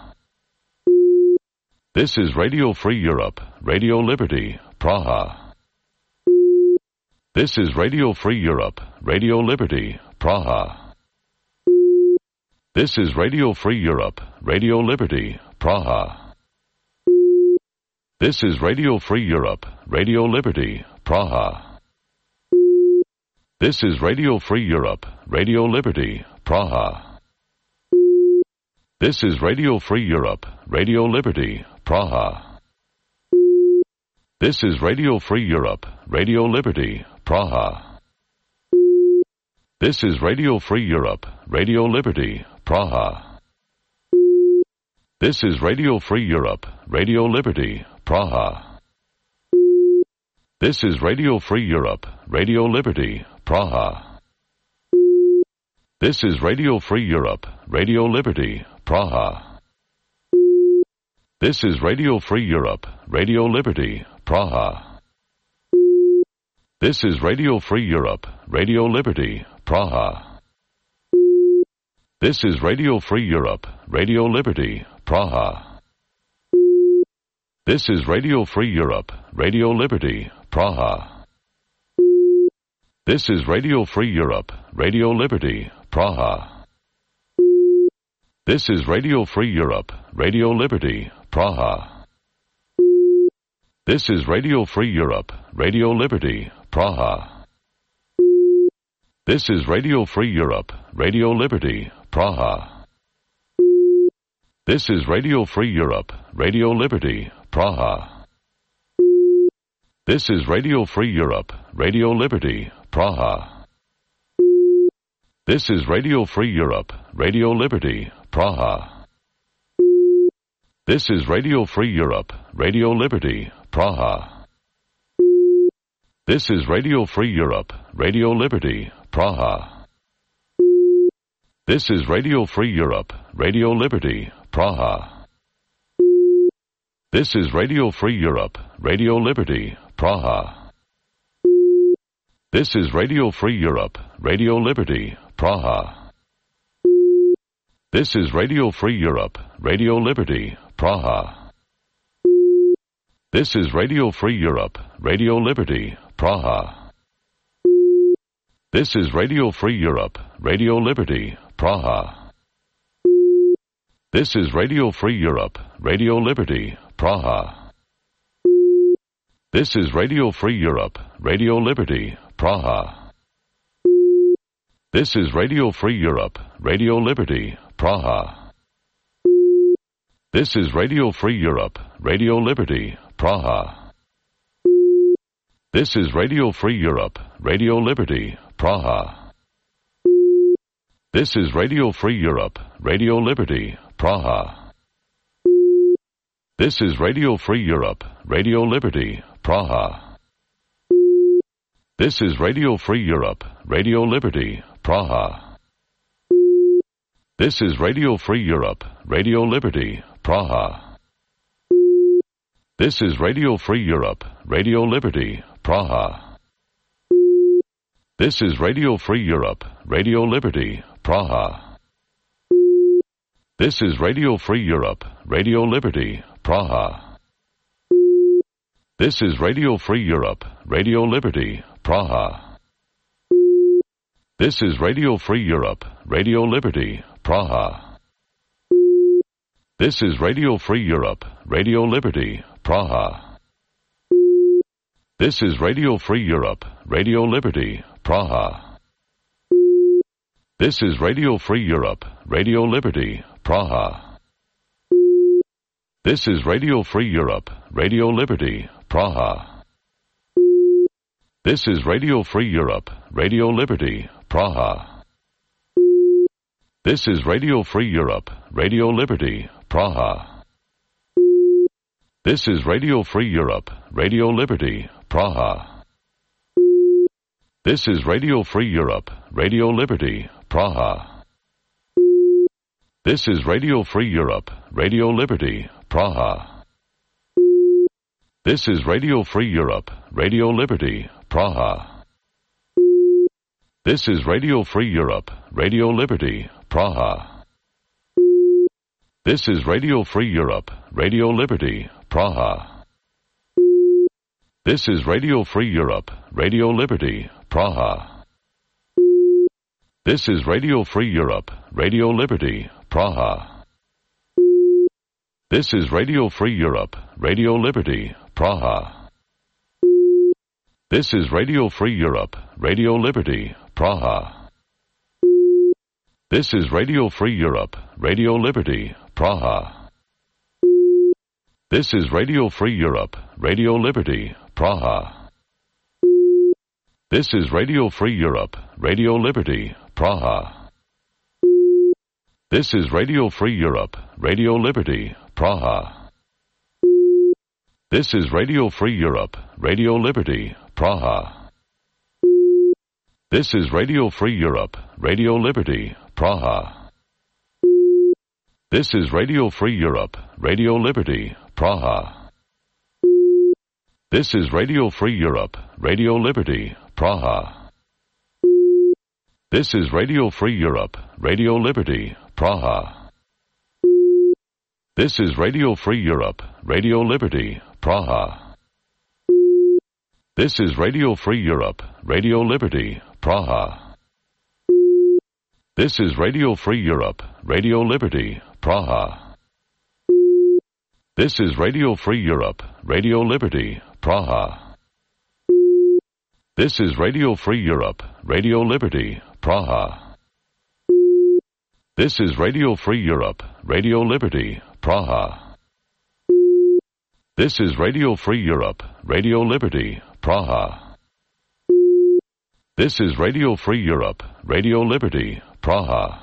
This is Radio Free Europe, Radio Liberty, Praha. This is Radio Free Europe, Radio Liberty, Praha. This is Radio Free Europe, Radio Liberty, Praha. This is Radio Free Europe, Radio Liberty, Praha. This is Radio Free Europe, Radio Liberty, Praha. This is Radio Free Europe, Radio Liberty, Praha. This is Radio Free Europe, Radio Liberty, Praha. This is Radio Free Europe, Radio Liberty, Praha. This is Radio Free Europe, Radio Liberty, Praha. This is Radio Free Europe, Radio Liberty, Praha. This is Radio Free Europe, Radio Liberty, Praha. This is Radio Free Europe, Radio Liberty, Praha. This is Radio Free Europe, Radio Liberty, Praha. This is Radio Free Europe, Radio Liberty, Praha. This is Radio Free Europe, Radio Liberty, Praha. This is Radio Free Europe, Radio Liberty, Praha. This is Radio Free Europe, Radio Liberty, Praha. This is Radio Free Europe, Radio Liberty, Praha. This is Radio Free Europe, Radio Liberty, Praha. This is Radio Free Europe, Radio Liberty, Praha. This is Radio Free Europe, Radio Liberty, Praha. This is Radio Free Europe, Radio Liberty, Praha. This is Radio Free Europe, Radio Liberty, Praha. This is Radio Free Europe, Radio Liberty, Praha. This is Radio Free Europe, Radio Liberty, Praha. This is Radio Free Europe, Radio Liberty, Praha. This is Radio Free Europe, Radio Liberty, Praha. This is Radio Free Europe, Radio Liberty, Praha. This is Radio Free Europe, Radio Liberty, Praha. This is Radio Free Europe, Radio Liberty, Praha. This is Radio Free Europe, Radio Liberty, Praha. This is Radio Free Europe, Radio Liberty, Praha. This is Radio Free Europe, Radio Liberty, Praha. This is Radio Free Europe, Radio Liberty, Praha. This is Radio Free Europe, Radio Liberty, Praha. This is Radio Free Europe, Radio Liberty, Praha. This is Radio Free Europe, Radio Liberty, Praha. This is Radio Free Europe, Radio Liberty, Praha. This is Radio Free Europe, Radio Liberty, Praha. This is Radio Free Europe, Radio Liberty, Praha. This is Radio Free Europe, Radio Liberty, Praha. This is Radio Free Europe, Radio Liberty, Praha. This is Radio Free Europe, Radio Liberty, Praha. This is Radio Free Europe, Radio Liberty, Praha. This is Radio Free Europe, Radio Liberty, Praha. This is Radio Free Europe, Radio Liberty, Praha. This is Radio Free Europe, Radio Liberty, Praha. This is Radio Free Europe, Radio Liberty, Praha. This is Radio Free Europe, Radio Liberty, Praha. This is Radio Free Europe, Radio Liberty, Praha. This is Radio Free Europe, Radio Liberty, Praha. This is Radio Free Europe, Radio Liberty, Praha. This is Radio Free Europe, Radio Liberty, Praha. This is Radio Free Europe, Radio Liberty, Praha. This is Radio Free Europe, Radio Liberty, Praha. This is Radio Free Europe, Radio Liberty, Praha. This is Radio Free Europe, Radio Liberty, Praha. This is Radio Free Europe, Radio Liberty, Praha. This is Radio Free Europe, Radio Liberty, Praha. This is Radio Free Europe, Radio Liberty, Praha. This is Radio Free Europe, Radio Liberty, Praha. This is Radio Free Europe, Radio Liberty, Praha. This is Radio Free Europe, Radio Liberty, Praha. This is Radio Free Europe, Radio Liberty, Praha. This is Radio Free Europe, Radio Liberty, Praha. This is Radio Free Europe, Radio Liberty, Praha. This is Radio Free Europe, Radio Liberty, Praha. This is Radio Free Europe, Radio Liberty, Praha. This is Radio Free Europe, Radio Liberty, Praha. This is Radio Free Europe, Radio Liberty, Praha. This is Radio Free Europe, Radio Liberty, Praha. This is Radio Free Europe, Radio Liberty, Praha. This is Radio Free Europe, Radio Liberty, Praha. This is Radio Free Europe, Radio Liberty, Praha. This is Radio Free Europe, Radio Liberty, Praha. This is Radio Free Europe, Radio Liberty, Praha. This is Radio Free Europe, Radio Liberty, Praha.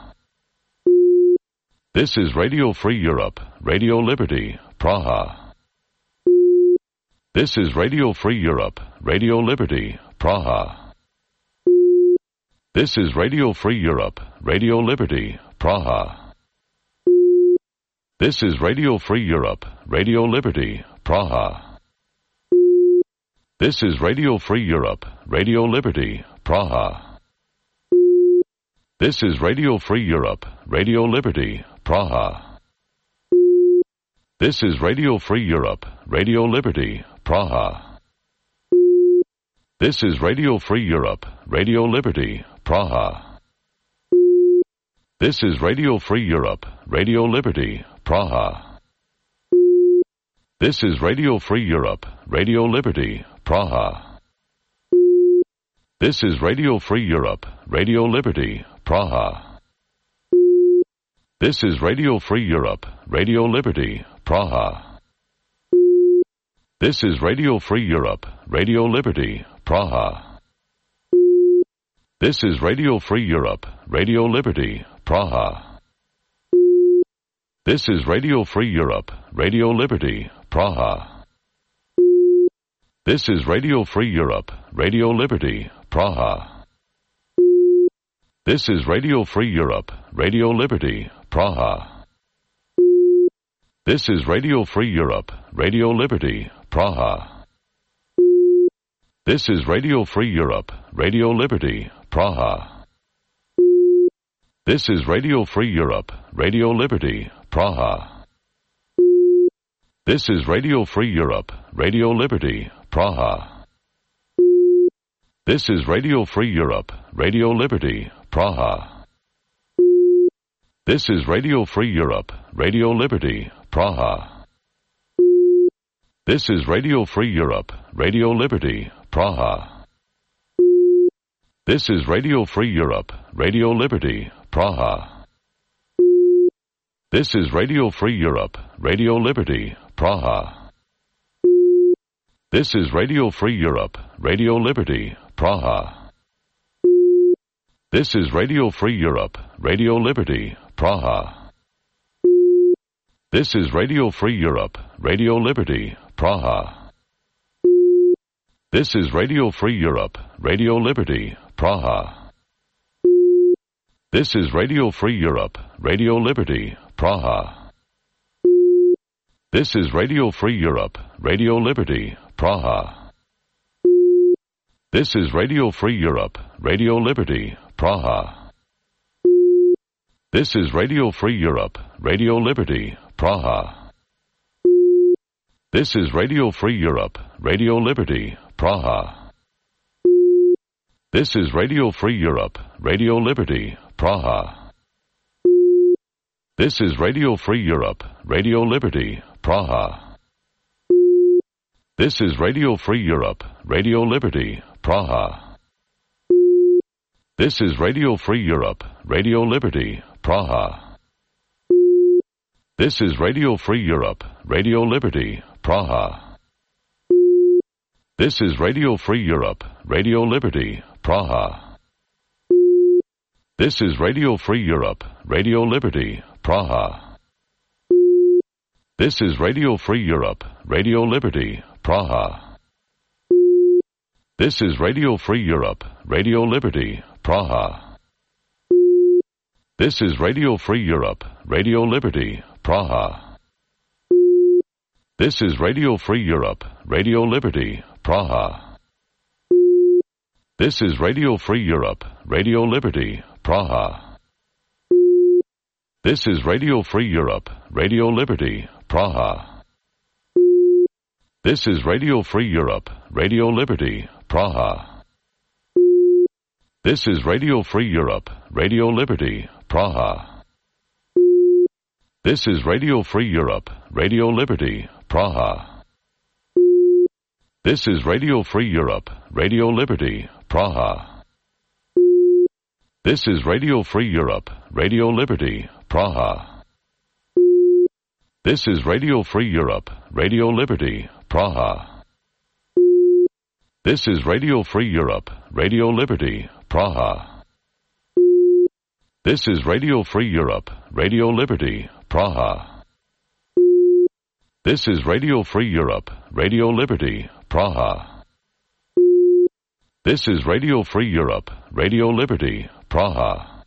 This is Radio Free Europe, Radio Liberty, Praha. This is Radio Free Europe, Radio Liberty, Praha. This is Radio Free Europe, Radio Liberty, Praha. This is Radio Free Europe, Radio Liberty, Praha. This is Radio Free Europe, Radio Liberty, Praha. This is Radio Free Europe, Radio Liberty, Praha. This is Radio Free Europe, Radio Liberty, Praha. This is Radio Free Europe, Radio Liberty, Praha. This is Radio Free Europe, Radio Liberty, Praha. This is Radio Free Europe, Radio Liberty, Praha. This is Radio Free Europe, Radio Liberty, Praha. This is Radio Free Europe, Radio Liberty, Praha. This is Radio Free Europe, Radio Liberty, Praha. This is Radio Free Europe, Radio Liberty, Praha. This is Radio Free Europe, Radio Liberty, Praha. This is Radio Free Europe, Radio Liberty, Praha. This is Radio Free Europe, Radio Liberty, Praha. This is Radio Free Europe, Radio Liberty, Praha. This is Radio Free Europe, Radio Liberty, Praha. This is Radio Free Europe, Radio Liberty, Praha. This is Radio Free Europe, Radio Liberty, Praha. This is Radio Free Europe, Radio Liberty, Praha. This is Radio Free Europe, Radio Liberty, Praha. This is Radio Free Europe, Radio Liberty, Praha. This is Radio Free Europe, Radio Liberty, Praha. This is Radio Free Europe, Radio Liberty, Praha. This is Radio Free Europe, Radio Liberty, Praha. This is Radio Free Europe, Radio Liberty, Praha. This is Radio Free Europe, Radio Liberty, Praha. This is Radio Free Europe, Radio Liberty, Praha. This is Radio Free Europe, Radio Liberty, Praha. This is Radio Free Europe, Radio Liberty, Praha. This is Radio Free Europe, Radio Liberty, Praha. This is Radio Free Europe, Radio Liberty, Praha. This is Radio Free Europe, Radio Liberty, Praha. This is Radio Free Europe, Radio Liberty, Praha. This is Radio Free Europe, Radio Liberty, Praha. This is Radio Free Europe, Radio Liberty, Praha. This is Radio Free Europe, Radio Liberty, Praha. This is Radio Free Europe, Radio Liberty, Praha. This is Radio Free Europe, Radio Liberty, Praha. This is Radio Free Europe, Radio Liberty, Praha. This is Radio Free Europe, Radio Liberty, Praha. This is Radio Free Europe, Radio Liberty, Praha. This is Radio Free Europe, Radio Liberty, Praha. This is Radio Free Europe, Radio Liberty, Praha. This is Radio Free Europe, Radio Liberty, Praha. This is Radio Free Europe, Radio Liberty, Praha. This is Radio Free Europe, Radio Liberty, Praha. This is Radio Free Europe, Radio Liberty, Praha. This is Radio Free Europe, Radio Liberty, Praha. This is Radio Free Europe, Radio Liberty, Praha. This is Radio Free Europe, Radio Liberty, Praha. This is Radio Free Europe, Radio Liberty, Praha. This is Radio Free Europe, Radio Liberty, Praha. This is Radio Free Europe, Radio Liberty, Praha. This is Radio Free Europe, Radio Liberty, Praha. This is Radio Free Europe, Radio Liberty, Praha.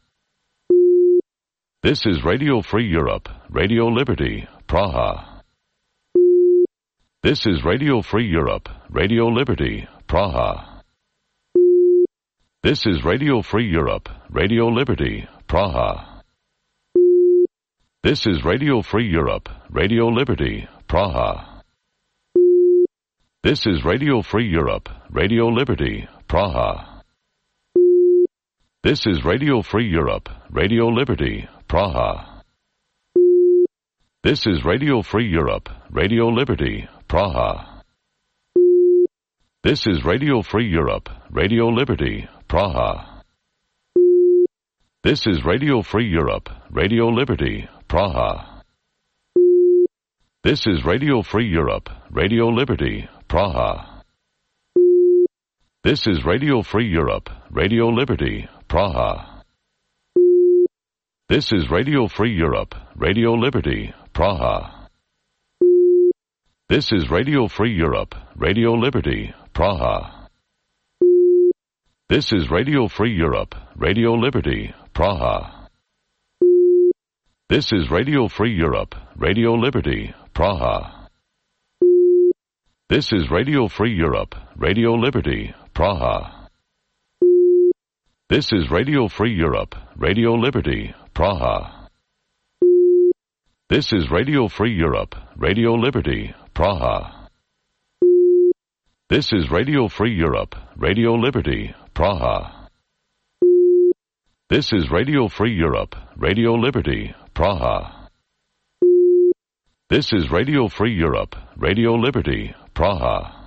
This is Radio Free Europe, Radio Liberty, Praha. This is Radio Free Europe, Radio Liberty, Praha. This is Radio Free Europe, Radio Liberty, Praha. This is Radio Free Europe, Radio Liberty, Praha. This is Radio Free Europe, Radio Liberty, Praha. This is Radio Free Europe, Radio Liberty, Praha. This is Radio Free Europe, Radio Liberty, Praha. This is Radio Free Europe, Radio Liberty, Praha. This is Radio Free Europe, Radio Liberty, Praha. This is Radio Free Europe, Radio Liberty, Praha. This is Radio Free Europe, Radio Liberty, Praha. This is Radio Free Europe, Radio Liberty, Praha. This is Radio Free Europe, Radio Liberty, Praha. This is Radio Free Europe, Radio Liberty, Praha. This is Radio Free Europe, Radio Liberty, Praha. This is Radio Free Europe, Radio Liberty, Praha. This is Radio Free Europe, Radio Liberty, Praha. This is Radio Free Europe, Radio Liberty, Praha. This is Radio Free Europe, Radio Liberty, Praha. This is Radio Free Europe, Radio Liberty, Praha. This is Radio Free Europe, Radio Liberty, Praha.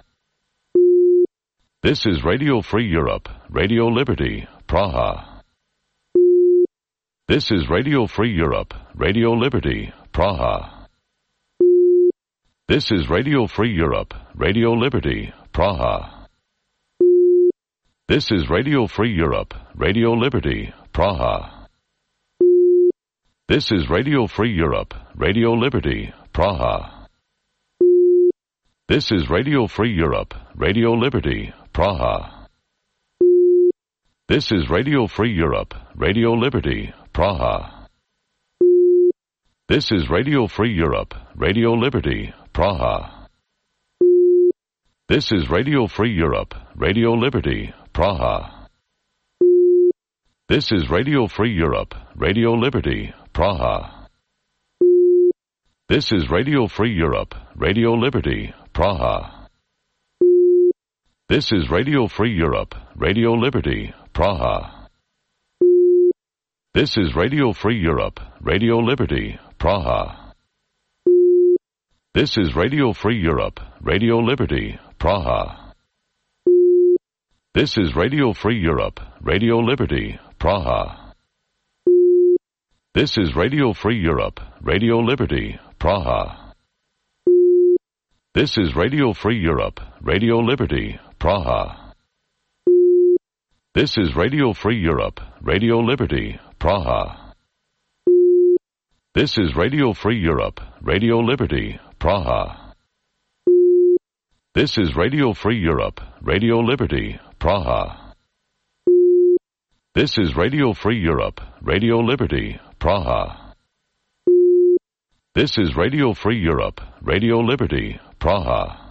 This is Radio Free Europe, Radio Liberty, Praha. This is Radio Free Europe, Radio Liberty, Praha. This is Radio Free Europe, Radio Liberty, Praha. This is Radio Free Europe, Radio Liberty, Praha. This is Radio Free Europe, Radio Liberty, Praha. This is Radio Free Europe, Radio Liberty, Praha. This is Radio Free Europe, Radio Liberty, Praha. This is Radio Free Europe, Radio Liberty, Praha. This is Radio Free Europe, Radio Liberty, Praha. This is Radio Free Europe, Radio Liberty, Praha. This is Radio Free Europe, Radio Liberty, Praha. This is Radio Free Europe, Radio Liberty, Praha. This is Radio Free Europe, Radio Liberty, Praha. This is Radio Free Europe, Radio Liberty, Praha. This is Radio Free Europe, Radio Liberty, Praha. This is Radio Free Europe, Radio Liberty, Praha. This is Radio Free Europe, Radio Liberty, Praha. This is Radio Free Europe, Radio Liberty, Praha. This is Radio Free Europe, Radio Liberty, Praha. This is Radio Free Europe, Radio Liberty, Praha. This is Radio Free Europe, Radio Liberty, Praha. This is Radio Free Europe, Radio Liberty, Praha.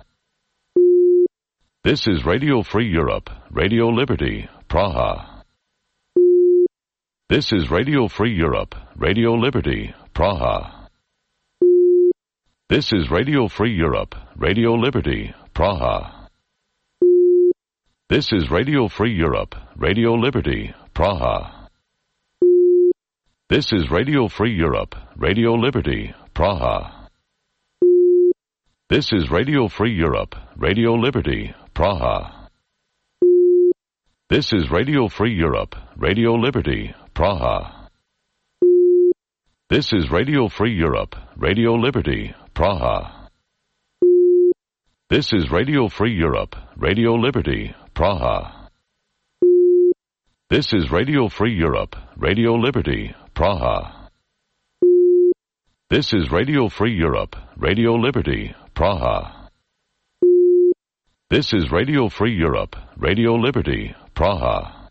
This is Radio Free Europe, Radio Liberty, Praha. This is Radio Free Europe, Radio Liberty, Praha. This is Radio Free Europe, Radio Liberty, Praha. This is Radio Free Europe, Radio Liberty, Praha. This is Radio Free Europe, Radio Liberty, Praha. This is Radio Free Europe, Radio Liberty, Praha. This is Radio Free Europe, Radio Liberty, Praha. This is Radio Free Europe, Radio Liberty, Praha. This is Radio Free Europe, Radio Liberty, Praha. This is Radio Free Europe, Radio Liberty, Praha. This is Radio Free Europe, Radio Liberty, Praha. This is Radio Free Europe, Radio Liberty, Praha.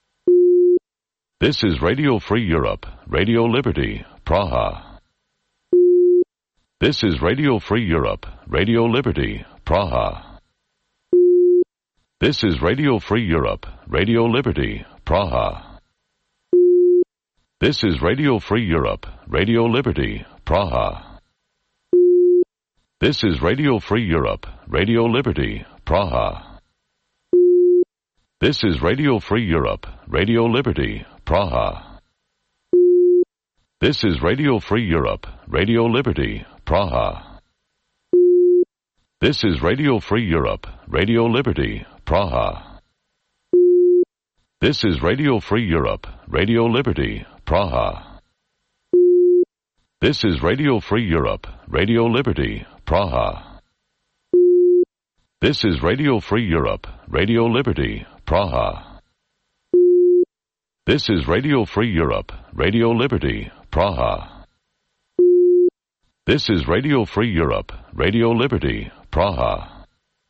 This is Radio Free Europe, Radio Liberty, Praha. This is Radio Free Europe, Radio Liberty, Praha. This is Radio Free Europe, Radio Liberty, Praha. This is Radio Free Europe, Radio Liberty, Praha. This is Radio Free Europe, Radio Liberty, Praha. This is Radio Free Europe, Radio Liberty, Praha. This is Radio Free Europe, Radio Liberty, Praha. This is Radio Free Europe, Radio Liberty, Praha. This is Radio Free Europe, Radio Liberty, Praha. This is Radio Free Europe, Radio Liberty, Praha. This is Radio Free Europe, Radio Liberty, Praha. This is Radio Free Europe, Radio Liberty, Praha. This is Radio Free Europe, Radio Liberty, Praha.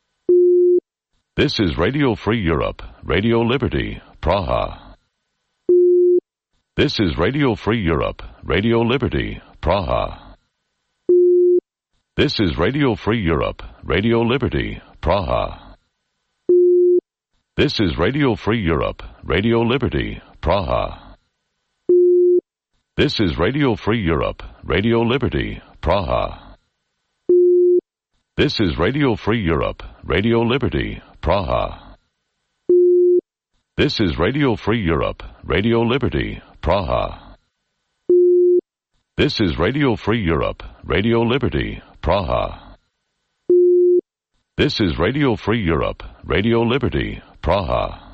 This is Radio Free Europe, Radio Liberty, Praha. This is Radio Free Europe, Radio Liberty, Praha. This is Radio Free Europe, Radio Liberty, Praha. This is Radio Free Europe, Radio Liberty, Praha. This is Radio Free Europe, Radio Liberty, Praha. This is Radio Free Europe, Radio Liberty, Praha. This is Radio Free Europe, Radio Liberty, Praha. This is Radio Free Europe, Radio Liberty, Praha. This is Radio Free Europe, Radio Liberty, Praha.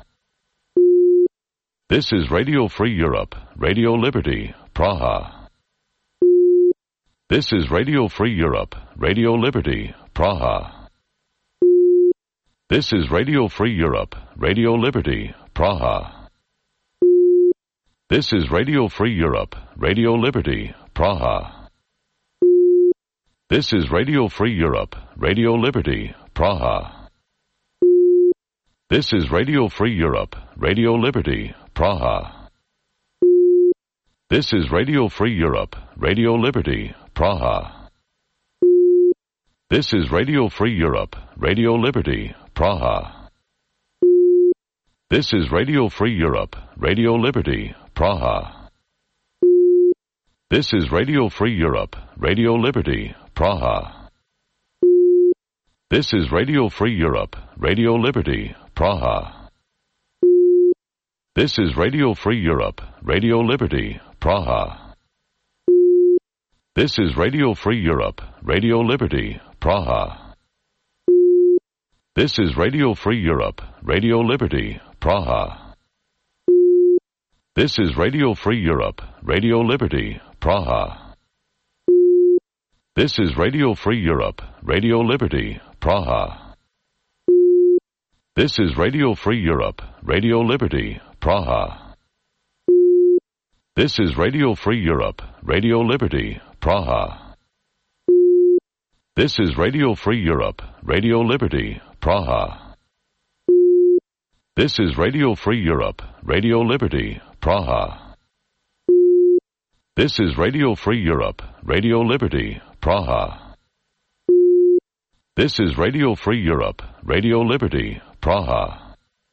This is Radio Free Europe, Radio Liberty, Praha. This is Radio Free Europe, Radio Liberty, Praha. This is Radio Free Europe, Radio Liberty, Praha. This is Radio Free Europe, Radio Liberty, Praha. This is Radio Free Europe, Radio Liberty, Praha. This is Radio Free Europe, Radio Liberty, Praha. This is Radio Free Europe, Radio Liberty, Praha. This is Radio Free Europe, Radio Liberty, Praha. This is Radio Free Europe, Radio Liberty, Praha. This is Radio Free Europe, Radio Liberty, Praha. This is Radio Free Europe, Radio Liberty, Praha. This is Radio Free Europe, Radio Liberty, Praha. This is Radio Free Europe, Radio Liberty, Praha. This is Radio Free Europe, Radio Liberty, Praha. This is Radio Free Europe, Radio Liberty, Praha. This is Radio Free Europe, Radio Liberty, Praha. This is Radio Free Europe, Radio Liberty, Praha. This is Radio Free Europe, Radio Liberty, Praha. This is Radio Free Europe, Radio Liberty, Praha. This is Radio Free Europe, Radio Liberty, Praha. This is Radio Free Europe, Radio Liberty, Praha. This is Radio Free Europe, Radio Liberty, Praha.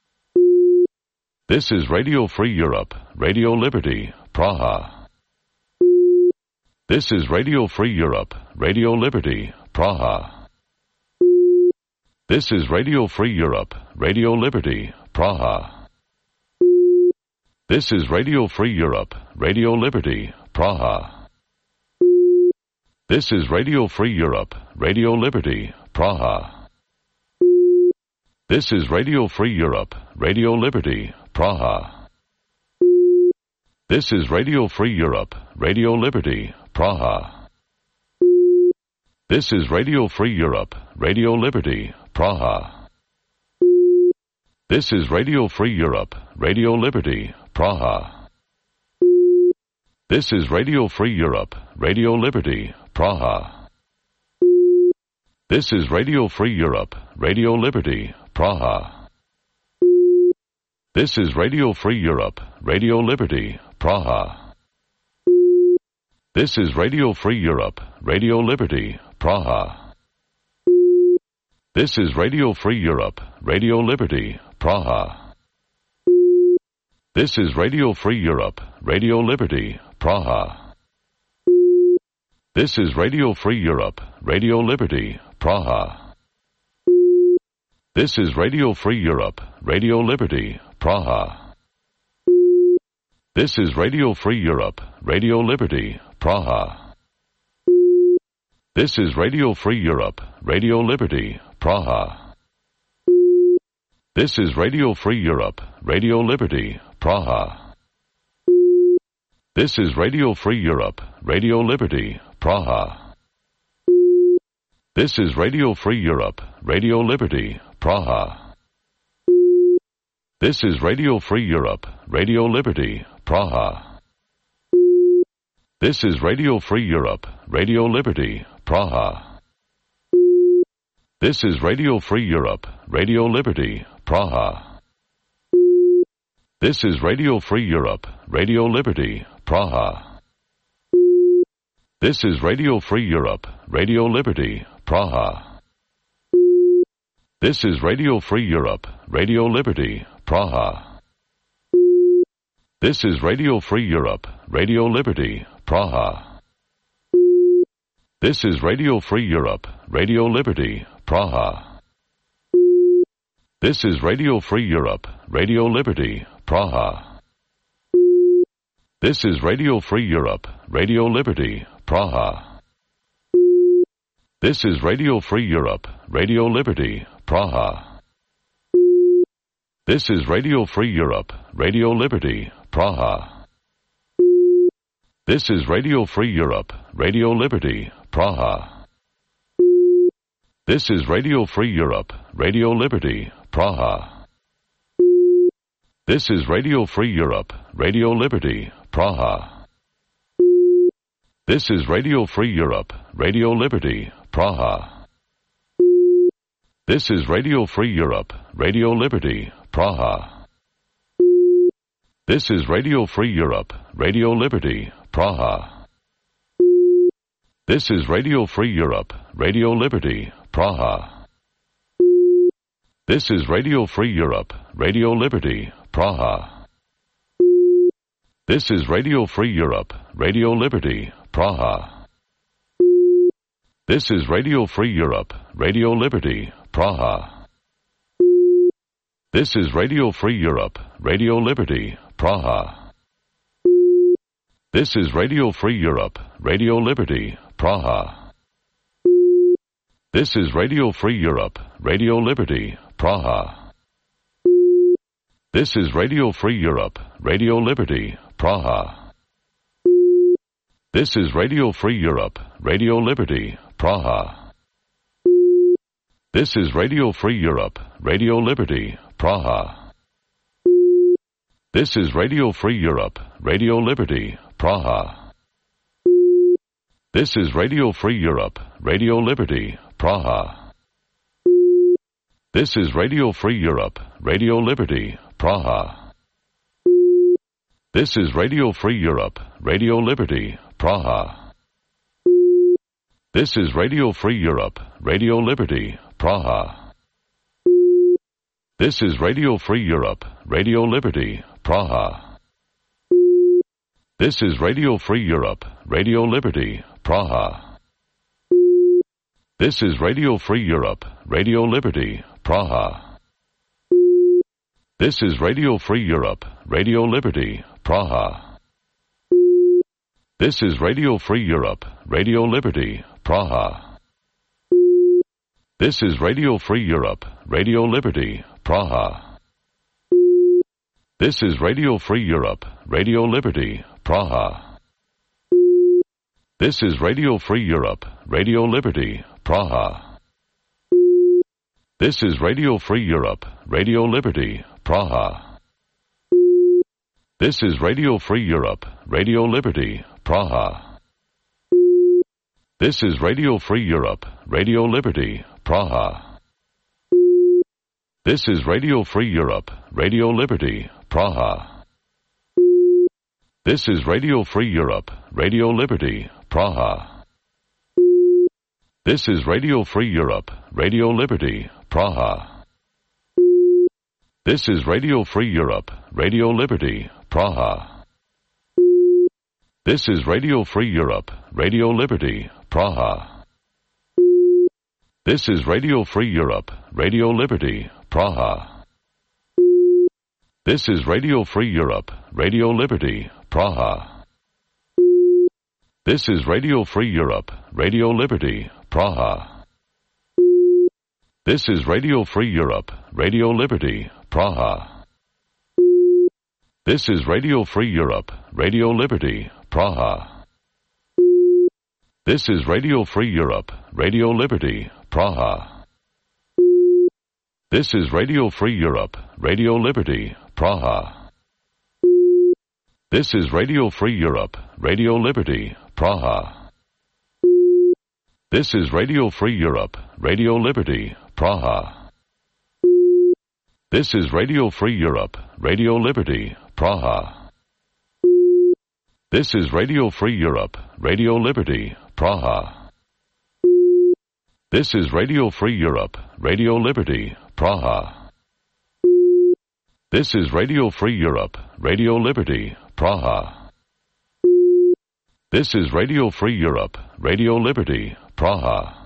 This is Radio Free Europe, Radio Liberty, Praha. This is Radio Free Europe, Radio Liberty, Praha. This is Radio Free Europe, Radio Liberty, Praha. This is Radio Free Europe, Radio Liberty, Praha. This is Radio Free Europe, Radio Liberty, Praha. This is Radio Free Europe, Radio Liberty, Praha. This is Radio Free Europe, Radio Liberty, Praha. This is Radio Free Europe, Radio Liberty, Praha. This is Radio Free Europe, Radio Liberty, Praha. This is Radio Free Europe, Radio Liberty, Praha. This is Radio Free Europe, Radio Liberty, Praha. This is Radio Free Europe, Radio Liberty, Praha. This is Radio Free Europe, Radio Liberty, Praha. This is Radio Free Europe, Radio Liberty, Praha. This is Radio Free Europe, Radio Liberty, Praha. This is Radio Free Europe, Radio Liberty, Praha. This is Radio Free Europe, Radio Liberty, Praha. This is Radio Free Europe, Radio Liberty, Praha. This is Radio Free Europe, Radio Liberty, Praha. This is Radio Free Europe, Radio Liberty, Praha. This is Radio Free Europe, Radio Liberty, Praha. This is Radio Free Europe, Radio Liberty, Praha. This is Radio Free Europe, Radio Liberty, Praha. This is Radio Free Europe, Radio Liberty, Praha. This is Radio Free Europe, Radio Liberty, Praha. This is Radio Free Europe, Radio Liberty, Praha. This is Radio Free Europe, Radio Liberty, Praha. This is Radio Free Europe, Radio Liberty, Praha. This is Radio Free Europe, Radio Liberty, Praha. This is Radio Free Europe, Radio Liberty, Praha. This is Radio Free Europe, Radio Liberty, Praha. This is Radio Free Europe, Radio Liberty, Praha. This is Radio Free Europe, Radio Liberty, Praha. This is Radio Free Europe, Radio Liberty, Praha. This is Radio Free Europe, Radio Liberty, Praha. This is Radio Free Europe, Radio Liberty, Praha. This is Radio Free Europe, Radio Liberty, Praha. This is Radio Free Europe, Radio Liberty, Praha. This is Radio Free Europe, Radio Liberty, Praha. This is Radio Free Europe, Radio Liberty, Praha. This is Radio Free Europe, Radio Liberty, Praha. This is Radio Free Europe, Radio Liberty, Praha. This is Radio Free Europe, Radio Liberty, Praha. This is Radio Free Europe, Radio Liberty, Praha. This is Radio Free Europe, Radio Liberty, Praha. This is Radio Free Europe, Radio Liberty, Praha. This is Radio Free Europe, Radio Liberty, Praha. This is Radio Free Europe, Radio Liberty, Praha. This is Radio Free Europe, Radio Liberty, Praha. This is Radio Free Europe, Radio Liberty, Praha. This is Radio Free Europe, Radio Liberty, Praha. This is Radio Free Europe, Radio Liberty, Praha. This is Radio Free Europe, Radio Liberty, Praha. This is Radio Free Europe, Radio Liberty, Praha. This is Radio Free Europe, Radio Liberty, Praha. This is Radio Free Europe, Radio Liberty, Praha. This is Radio Free Europe, Radio Liberty, Praha. This is Radio Free Europe, Radio Liberty, Praha. This is Radio Free Europe, Radio Liberty, Praha. This is Radio Free Europe, Radio Liberty, Praha. This is Radio Free Europe, Radio Liberty, Praha. This is Radio Free Europe, Radio Liberty, Praha. This is Radio Free Europe, Radio Liberty, Praha. This is Radio Free Europe, Radio Liberty, Praha. This is Radio Free Europe, Radio Liberty, Praha. This is Radio Free Europe, Radio Liberty, Praha. This is Radio Free Europe, Radio Liberty, Praha. This is Radio Free Europe, Radio Liberty, Praha. This is Radio Free Europe, Radio Liberty, Praha. This is Radio Free Europe, Radio Liberty, Praha. This is Radio Free Europe, Radio Liberty, Praha. This is Radio Free Europe, Radio Liberty, Praha. This is Radio Free Europe, Radio Liberty, Praha. This is Radio Free Europe, Radio Liberty, Praha. This is Radio Free Europe, Radio Liberty, Praha. This is Radio Free Europe, Radio Liberty, Praha. This is Radio Free Europe, Radio Liberty, Praha. This is Radio Free Europe, Radio Liberty, Praha. This is Radio Free Europe, Radio Liberty, Praha. This is Radio Free Europe, Radio Liberty, Praha. This is Radio Free Europe, Radio Liberty, Praha. This is Radio Free Europe, Radio Liberty, Praha. This is Radio Free Europe, Radio Liberty, Praha. This is Radio Free Europe, Radio Liberty, Praha. This is Radio Free Europe, Radio Liberty, Praha.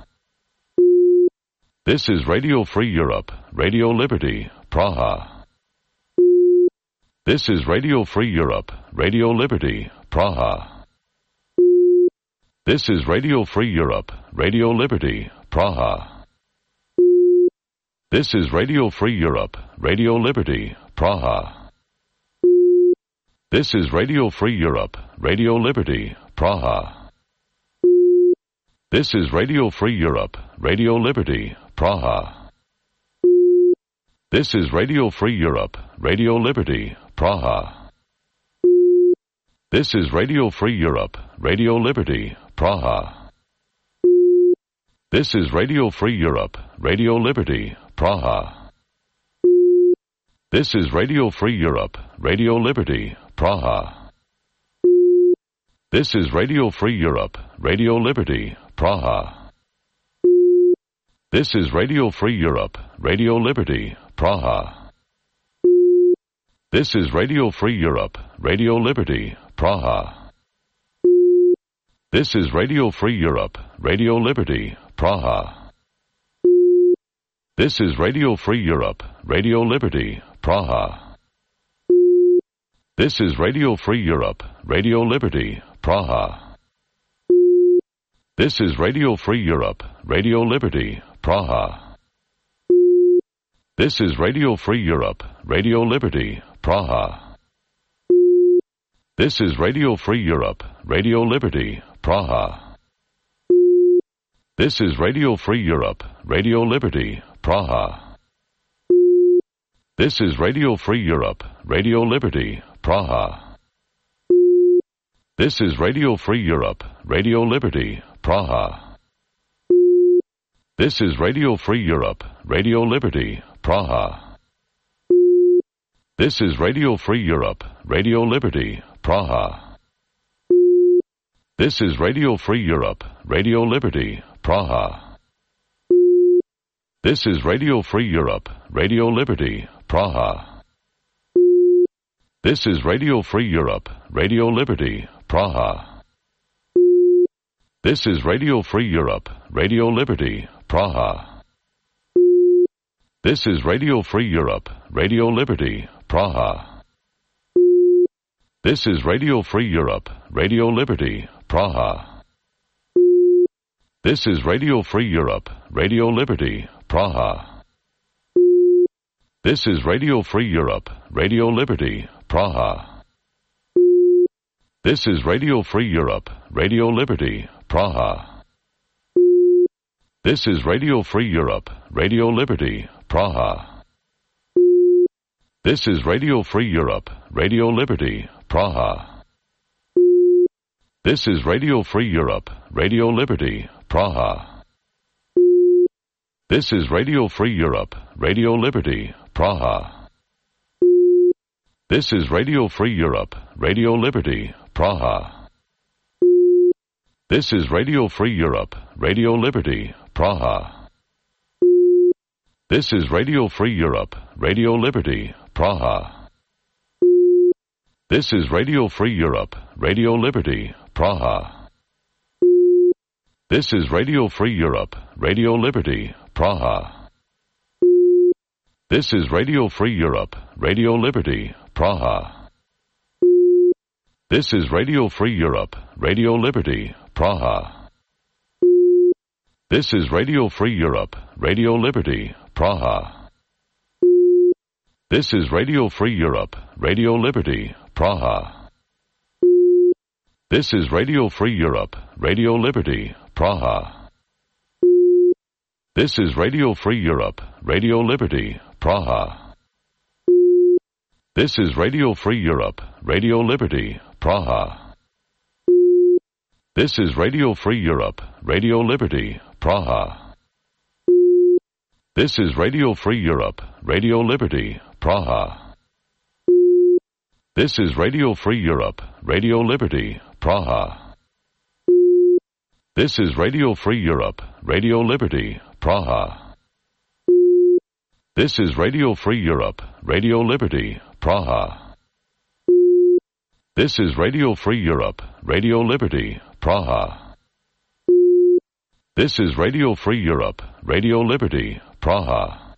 This is Radio Free Europe, Radio Liberty, Praha. This is Radio Free Europe, Radio Liberty, Praha. This is Radio Free Europe, Radio Liberty, Praha. This is Radio Free Europe, Radio Liberty, Praha. This is Radio Free Europe, Radio Liberty, Praha. This is Radio Free Europe, Radio Liberty, Praha. This is Radio Free Europe, Radio Liberty, Praha. This is Radio Free Europe, Radio Liberty, Praha. This is Radio Free Europe, Radio Liberty, Praha. This is Radio Free Europe, Radio Liberty, Praha. This is Radio Free Europe, Radio Liberty, Praha. This is Radio Free Europe, Radio Liberty, Praha. This is Radio Free Europe, Radio Liberty, Praha. This is Radio Free Europe, Radio Liberty, Praha. This is Radio Free Europe, Radio Liberty, Praha. This is Radio Free Europe, Radio Liberty, Praha. This is Radio Free Europe, Radio Liberty, Praha. This is Radio Free Europe, Radio Liberty, Praha. This is Radio Free Europe, Radio Liberty, Praha. This is Radio Free Europe, Radio Liberty, Praha. This is Radio Free Europe, Radio Liberty, Praha. This is Radio Free Europe, Radio Liberty, Praha. This is Radio Free Europe, Radio Liberty, Praha. This is Radio Free Europe, Radio Liberty, Praha. This is Radio Free Europe, Radio Liberty, Praha. This is Radio Free Europe, Radio Liberty, Praha. This is Radio Free Europe, Radio Liberty, Praha. This is Radio Free Europe, Radio Liberty, Praha. This is Radio Free Europe, Radio Liberty, Praha. This is Radio Free Europe, Radio Liberty, Praha. This is Radio Free Europe, Radio Liberty, Praha. This is Radio Free Europe, Radio Liberty, Praha. This is Radio Free Europe, Radio Liberty, Praha. This is Radio Free Europe, Radio Liberty, Praha. This is Radio Free Europe, Radio Liberty, Praha. This is Radio Free Europe, Radio Liberty, Praha. This is Radio Free Europe, Radio Liberty, Praha. This is Radio Free Europe, Radio Liberty, Praha. This is Radio Free Europe, Radio Liberty, Praha. This is Radio Free Europe, Radio Liberty, Praha. This is Radio Free Europe, Radio Liberty, Praha. This is Radio Free Europe, Radio Liberty, Praha. This is Radio Free Europe, Radio Liberty, Praha. This is Radio Free Europe, Radio Liberty, Praha. This is Radio Free Europe, Radio Liberty, Praha. This is Radio Free Europe, Radio Liberty, Praha. This is Radio Free Europe, Radio Liberty, Praha. This is Radio Free Europe, Radio Liberty, Praha. This is Radio Free Europe, Radio Liberty, Praha. This is Radio Free Europe, Radio Liberty, Praha. This is Radio Free Europe, Radio Liberty, Praha. This is Radio Free Europe, Radio Liberty, Praha. This is Radio Free Europe, Radio Liberty, Praha. This is Radio Free Europe, Radio Liberty, Praha. This is Radio Free Europe, Radio Liberty, Praha. This is Radio Free Europe, Radio Liberty, Praha.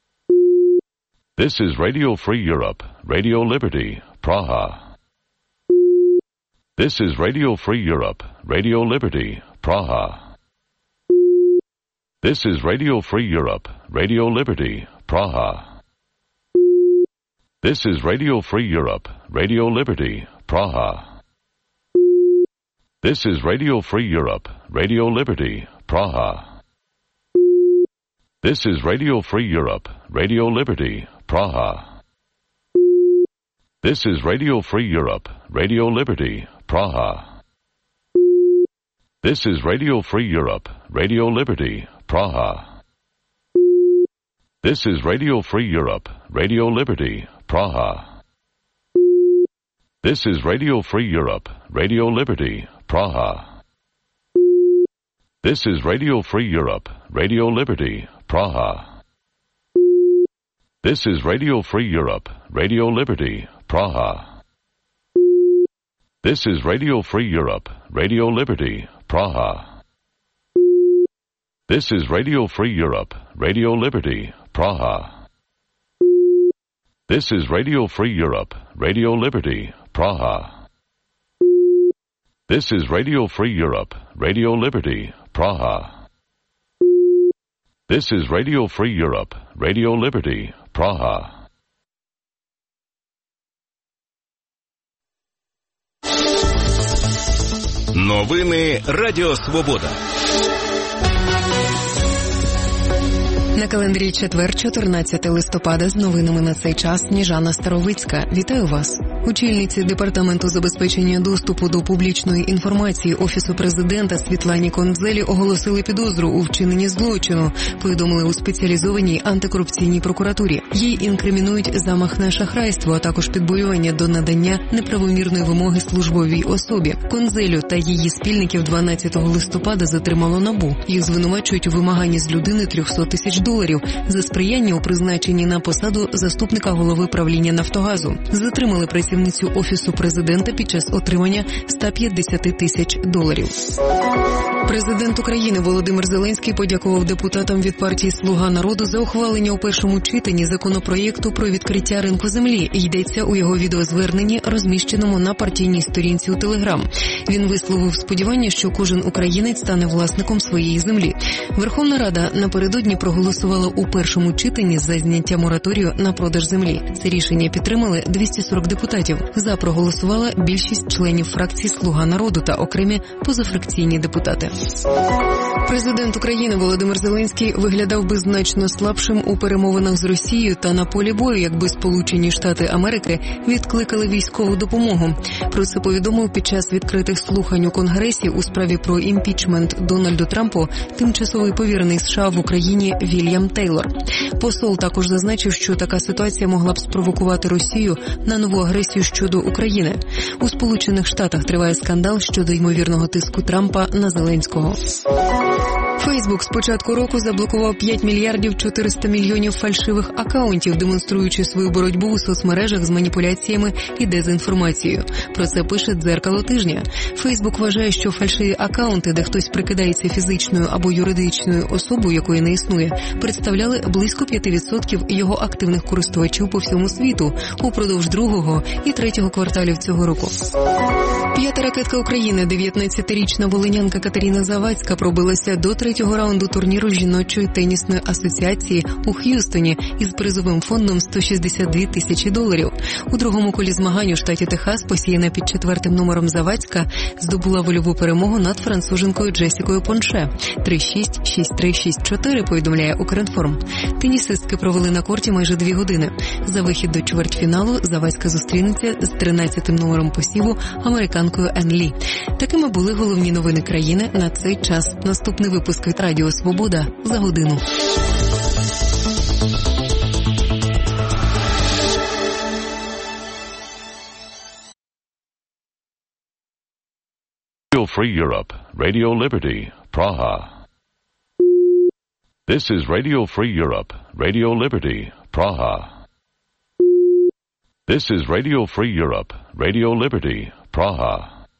This is Radio Free Europe, Radio Liberty, Praha. This is Radio Free Europe, Radio Liberty, Praha. This is Radio Free Europe, Radio Liberty, Praha. This is Radio Free Europe, Radio Liberty, Praha. This is Radio Free Europe, Radio Liberty, Praha. This is Radio Free Europe, Radio Liberty, Praha. This is Radio Free Europe, Radio Liberty, Praha. This is Radio Free Europe, Radio Liberty, Praha. This is Radio Free Europe, Radio Liberty, Praha. This is Radio Free Europe, Radio Liberty, Praha. This is Radio Free Europe, Radio Liberty, Praha. This is Radio Free Europe, Radio Liberty, Praha. This is Radio Free Europe, Radio Liberty, Praha. This is Radio Free Europe, Radio Liberty, Praha. This is Radio Free Europe, Radio Liberty, Praha. This is Radio Free Europe, Radio Liberty, Praha. This is Radio Free Europe, Radio Liberty, Praha. Новини Радіо Свобода. На календарі четвер, 14 листопада, з новинами на цей час Сніжана Старовицька. Вітаю вас. Очільниці Департаменту забезпечення доступу до публічної інформації Офісу Президента Світлані Кондзелі оголосили підозру у вчиненні злочину, повідомили у спеціалізованій антикорупційній прокуратурі. Їй інкримінують замах на шахрайство, а також підбурювання до надання неправомірної вимоги службовій особі. Кондзелю та її спільників 12 листопада затримало НАБУ. Їх звинувачують у вимаганні з людини $300 тисяч за сприяння у призначенні на посаду заступника голови правління «Нафтогазу». Затримали працівницю Офісу Президента під час отримання $150 тисяч. Президент України Володимир Зеленський подякував депутатам від партії «Слуга народу» за ухвалення у першому читанні законопроєкту про відкриття ринку землі. Йдеться у його відеозверненні, розміщеному на партійній сторінці у Телеграм. Він висловив сподівання, що кожен українець стане власником своєї землі. Верховна Рада напередодні проголосувала у першому читанні за зняття мораторію на продаж землі. Це рішення підтримали 240 депутатів. За проголосувала більшість членів фракції «Слуга народу» та окремі позафракційні депутати. Президент України Володимир Зеленський виглядав би значно слабшим у перемовинах з Росією та на полі бою, якби Сполучені Штати Америки відкликали військову допомогу. Про це повідомив під час відкритих слухань у Конгресі у справі про імпічмент Дональду Трампу тимчасовий повірений США в Україні Вільям Тейлор. Посол також зазначив, що така ситуація могла б спровокувати Росію на нову агресію щодо України. У Сполучених Штатах триває скандал щодо ймовірного тиску Трампа на Зеленського. Фейсбук з початку року заблокував 5 мільярдів 400 мільйонів фальшивих акаунтів, демонструючи свою боротьбу у соцмережах з маніпуляціями і дезінформацією. Про це пише «Дзеркало тижня». Фейсбук вважає, що фальшиві акаунти, де хтось прикидається фізичною або юридичною особою, якої не існує, представляли близько 5% його активних користувачів по всьому світу упродовж другого і третього кварталів цього року. П'ята ракетка України, 19-річна волинянка Катерина Завадська, пробилася до третього раунду турніру жіночої тенісної асоціації у Х'юстоні із призовим фондом $162 тисячі. У другому колі змагань у штаті Техас посіяна під 4-м номером Завадська здобула вольову перемогу над француженкою Джесікою Понше 3-6, 6-3, 6-4, повідомляє Укрінформ. Тенісистки провели на корті майже 2 години. За вихід до чвертьфіналу Завадська зустрінеться з 13-м номером посіву американкою Ен Лі. Такими були головні новини країни на цей час. Наступний випуск від Радіо Свобода за годину. Radio Free Europe, Radio Liberty, Praha. This is Radio Free Europe, Radio Liberty, Praha. This is Radio Free Europe, Radio Liberty, Praha.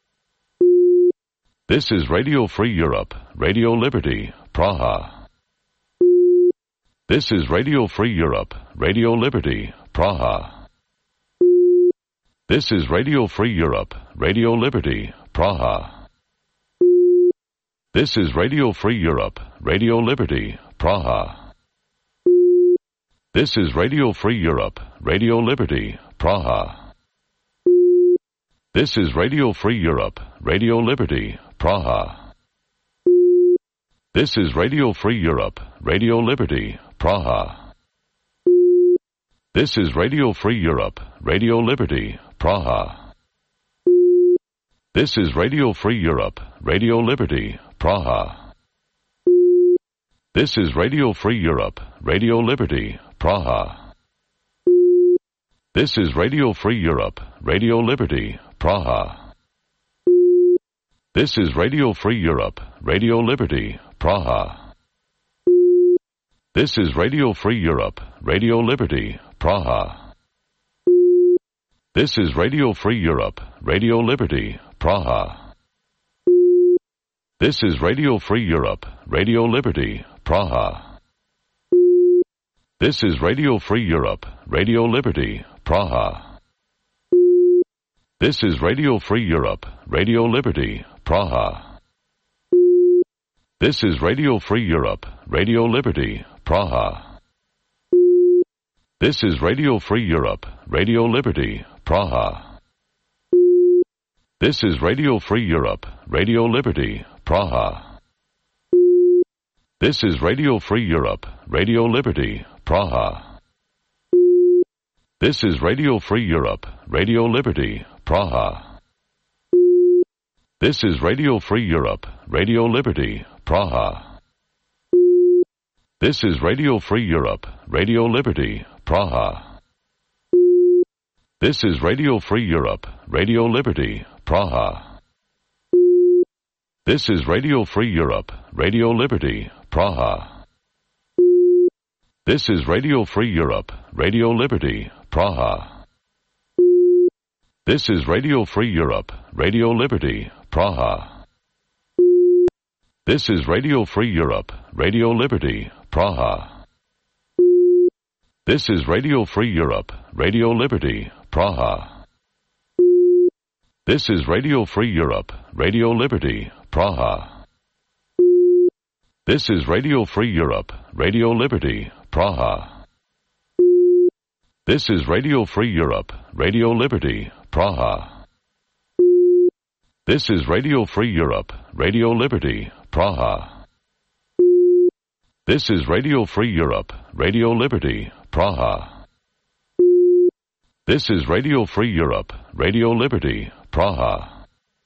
This is Radio Free Europe, Radio Liberty, Praha. This is Radio Free Europe, Radio Liberty, Praha. This is Radio Free Europe, Radio Liberty, Praha. This is Radio Free Europe, Radio Liberty, Praha. This is Radio Free Europe, Radio Liberty, Praha. This is Radio Free Europe, Radio Liberty, Praha. This is Radio Free Europe, Radio Liberty, Praha. This is Radio Free Europe, Radio Liberty, Praha. This is Radio Free Europe, Radio Liberty, Praha. This is Radio Free Europe, Radio Liberty, Praha. This is Radio Free Europe, Radio Liberty, Praha. This is Radio Free Europe, Radio Liberty, Praha. This is Radio Free Europe, Radio Liberty, Praha. This is Radio Free Europe, Radio Liberty, Praha. This is Radio Free Europe, Radio Liberty, Praha. This is Radio Free Europe, Radio Liberty, Praha. This is Radio Free Europe, Radio Liberty, Praha. This is Radio Free Europe, Radio Liberty, Praha. This is Radio Free Europe, Radio Liberty, Praha. This is Radio Free Europe, Radio Liberty, Praha. This is Radio Free Europe, Radio Liberty, Praha. This is Radio Free Europe, Radio Liberty, Praha. This is Radio Free Europe, Radio Liberty, Praha. This is Radio Free Europe, Radio Liberty, Praha. This is Radio Free Europe, Radio Liberty, Praha. This is Radio Free Europe, Radio Liberty, Praha. This is Radio Free Europe, Radio Liberty, Praha. This is Radio Free Europe, Radio Liberty, Praha. This is Radio Free Europe, Radio Liberty, Praha. This is Radio Free Europe, Radio Liberty, Praha. This is Radio Free Europe, Radio Liberty, Praha. This is Radio Free Europe, Radio Liberty, Praha. This is Radio Free Europe, Radio Liberty, Praha. This is Radio Free Europe, Radio Liberty, Praha. This is Radio Free Europe, Radio Liberty, Praha. This is Radio Free Europe, Radio Liberty, Praha.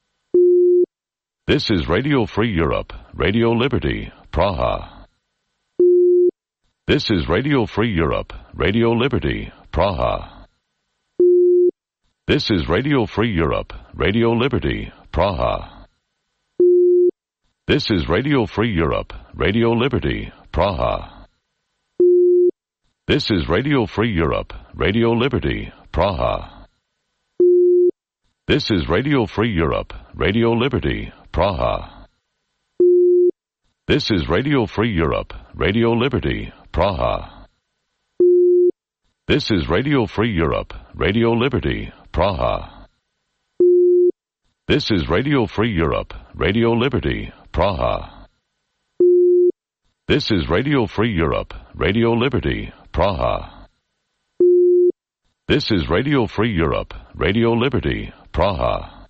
This is Radio Free Europe, Radio Liberty, Praha. This is Radio Free Europe, Radio Liberty, Praha. This is Radio Free Europe, Radio Liberty, Praha. This is Radio Free Europe, Radio Liberty, Praha. This is Radio Free Europe, Radio Liberty, Praha. This is Radio Free Europe, Radio Liberty, Praha. This is Radio Free Europe, Radio Liberty, Praha. This is Radio Free Europe, Radio Liberty, Praha. This is Radio Free Europe, Radio Liberty, Praha. This is Radio Free Europe, Radio Liberty, Praha. This is Radio Free Europe, Radio Liberty, Praha.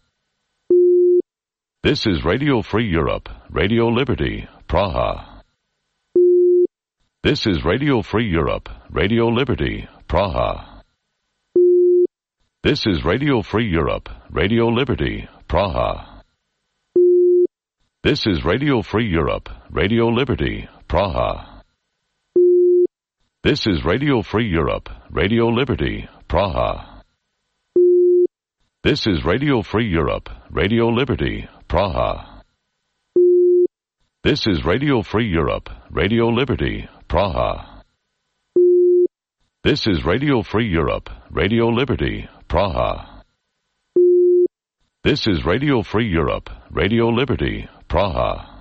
This is Radio Free Europe, Radio Liberty, Praha. This is Radio Free Europe, Radio Liberty, Praha. This is Radio Free Europe, Radio Liberty, Praha. This is Radio Free Europe, Radio Liberty, Praha. This is Radio Free Europe, Radio Liberty, Praha. This is Radio Free Europe, Radio Liberty, Praha. This is Radio Free Europe, Radio Liberty, Praha. This is Radio Free Europe, Radio Liberty, Praha. This is Radio Free Europe, Radio Liberty, Praha.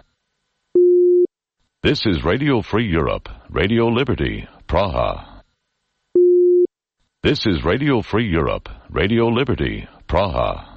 This is Radio Free Europe, Radio Liberty, Praha. This is Radio Free Europe, Radio Liberty, Praha.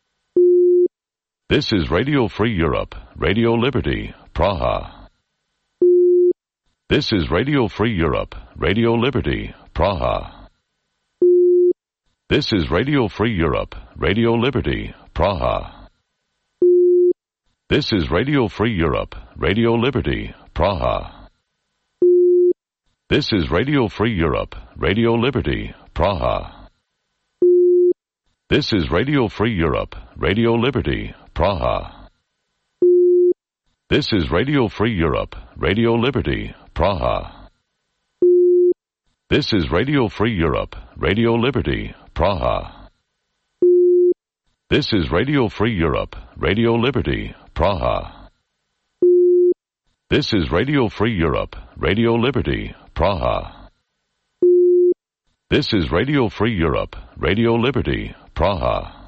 This is Radio Free Europe, Radio Liberty, Praha. This is Radio Free Europe, Radio Liberty, Praha. This is Radio Free Europe, Radio Liberty, Praha. This is Radio Free Europe, Radio Liberty, Praha. This is Radio Free Europe, Radio Liberty, Praha. This is Radio Free Europe, Radio Liberty, Praha. This is Radio Free Europe, Radio Liberty, Praha. This is Radio Free Europe, Radio Liberty, Praha. This is Radio Free Europe, Radio Liberty, Praha. This is Radio Free Europe, Radio Liberty, Praha. This is Radio Free Europe, Radio Liberty, Praha.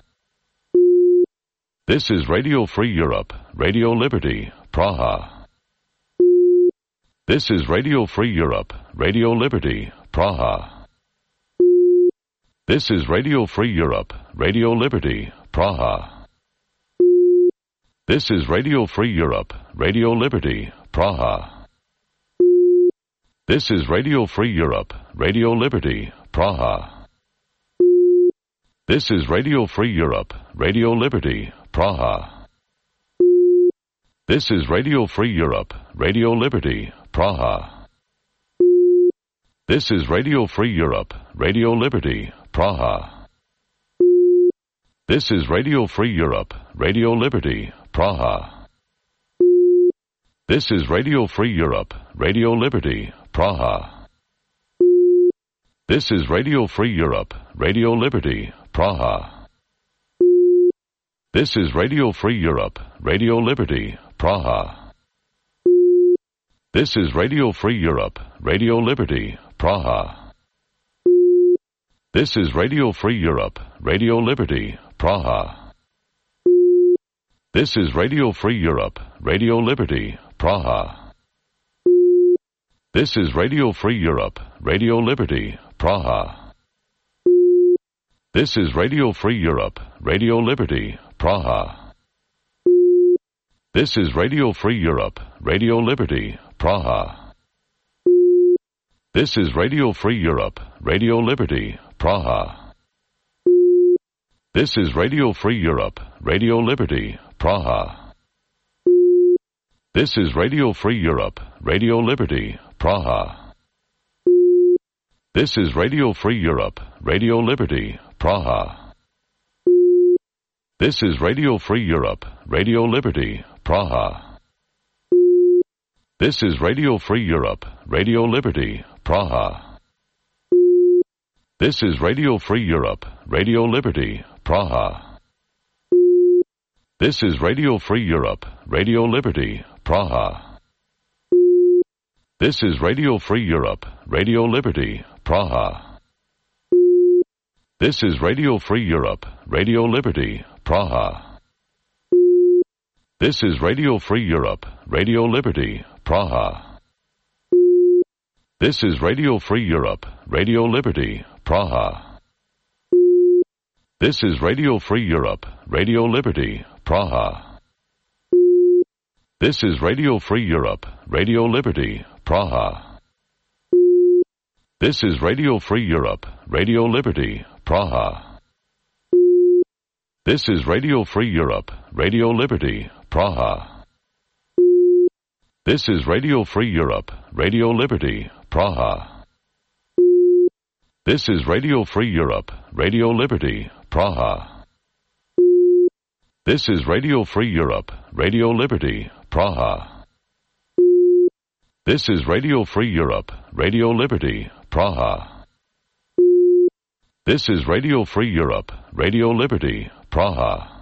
This is Radio Free Europe, Radio Liberty, Praha. This is Radio Free Europe, Radio Liberty, Praha. This is Radio Free Europe, Radio Liberty, Praha. This is Radio Free Europe, Radio Liberty, Praha. This is Radio Free Europe, Radio Liberty, Praha. This is Radio Free Europe, Radio Liberty, Praha. This is Radio Free Europe, Radio Liberty, Praha. This is Radio Free Europe, Radio Liberty, Praha. This is Radio Free Europe, Radio Liberty, Praha. This is Radio Free Europe, Radio Liberty, Praha. This is Radio Free Europe, Radio Liberty, Praha. This is Radio Free Europe, Radio Liberty, Praha. This is Radio Free Europe, Radio Liberty, Praha. This is Radio Free Europe, Radio Liberty, Praha. This is Radio Free Europe, Radio Liberty, Praha. This is Radio Free Europe, Radio Liberty, Praha. This is Radio Free Europe, Radio Liberty, Praha. This is Radio Free Europe, Radio Liberty, Praha. This is Radio Free Europe, Radio Liberty, Praha. This is Radio Free Europe, Radio Liberty, Praha. This is Radio Free Europe, Radio Liberty, Praha. This is Radio Free Europe, Radio Liberty, Praha. This is Radio Free Europe, Radio Liberty, Praha. This is Radio Free Europe, Radio Liberty, Praha. This is Radio Free Europe, Radio Liberty, Praha. This is Radio Free Europe, Radio Liberty, Praha. This is Radio Free Europe, Radio Liberty, Praha. This is Radio Free Europe, Radio Liberty, Praha. This is Radio Free Europe, Radio Liberty, Praha. This is Radio Free Europe, Radio Liberty, Praha. This is Radio Free Europe, Radio Liberty, Praha. This is Radio Free Europe, Radio Liberty, Praha. This is Radio Free Europe, Radio Liberty, Praha. This is Radio Free Europe, Radio Liberty, Praha. This is Radio Free Europe, Radio Liberty, Praha. This is Radio Free Europe, Radio Liberty, Praha. This is Radio Free Europe, Radio Liberty, Praha. This is Radio Free Europe, Radio Liberty, Praha. This is Radio Free Europe, Radio Liberty, Praha.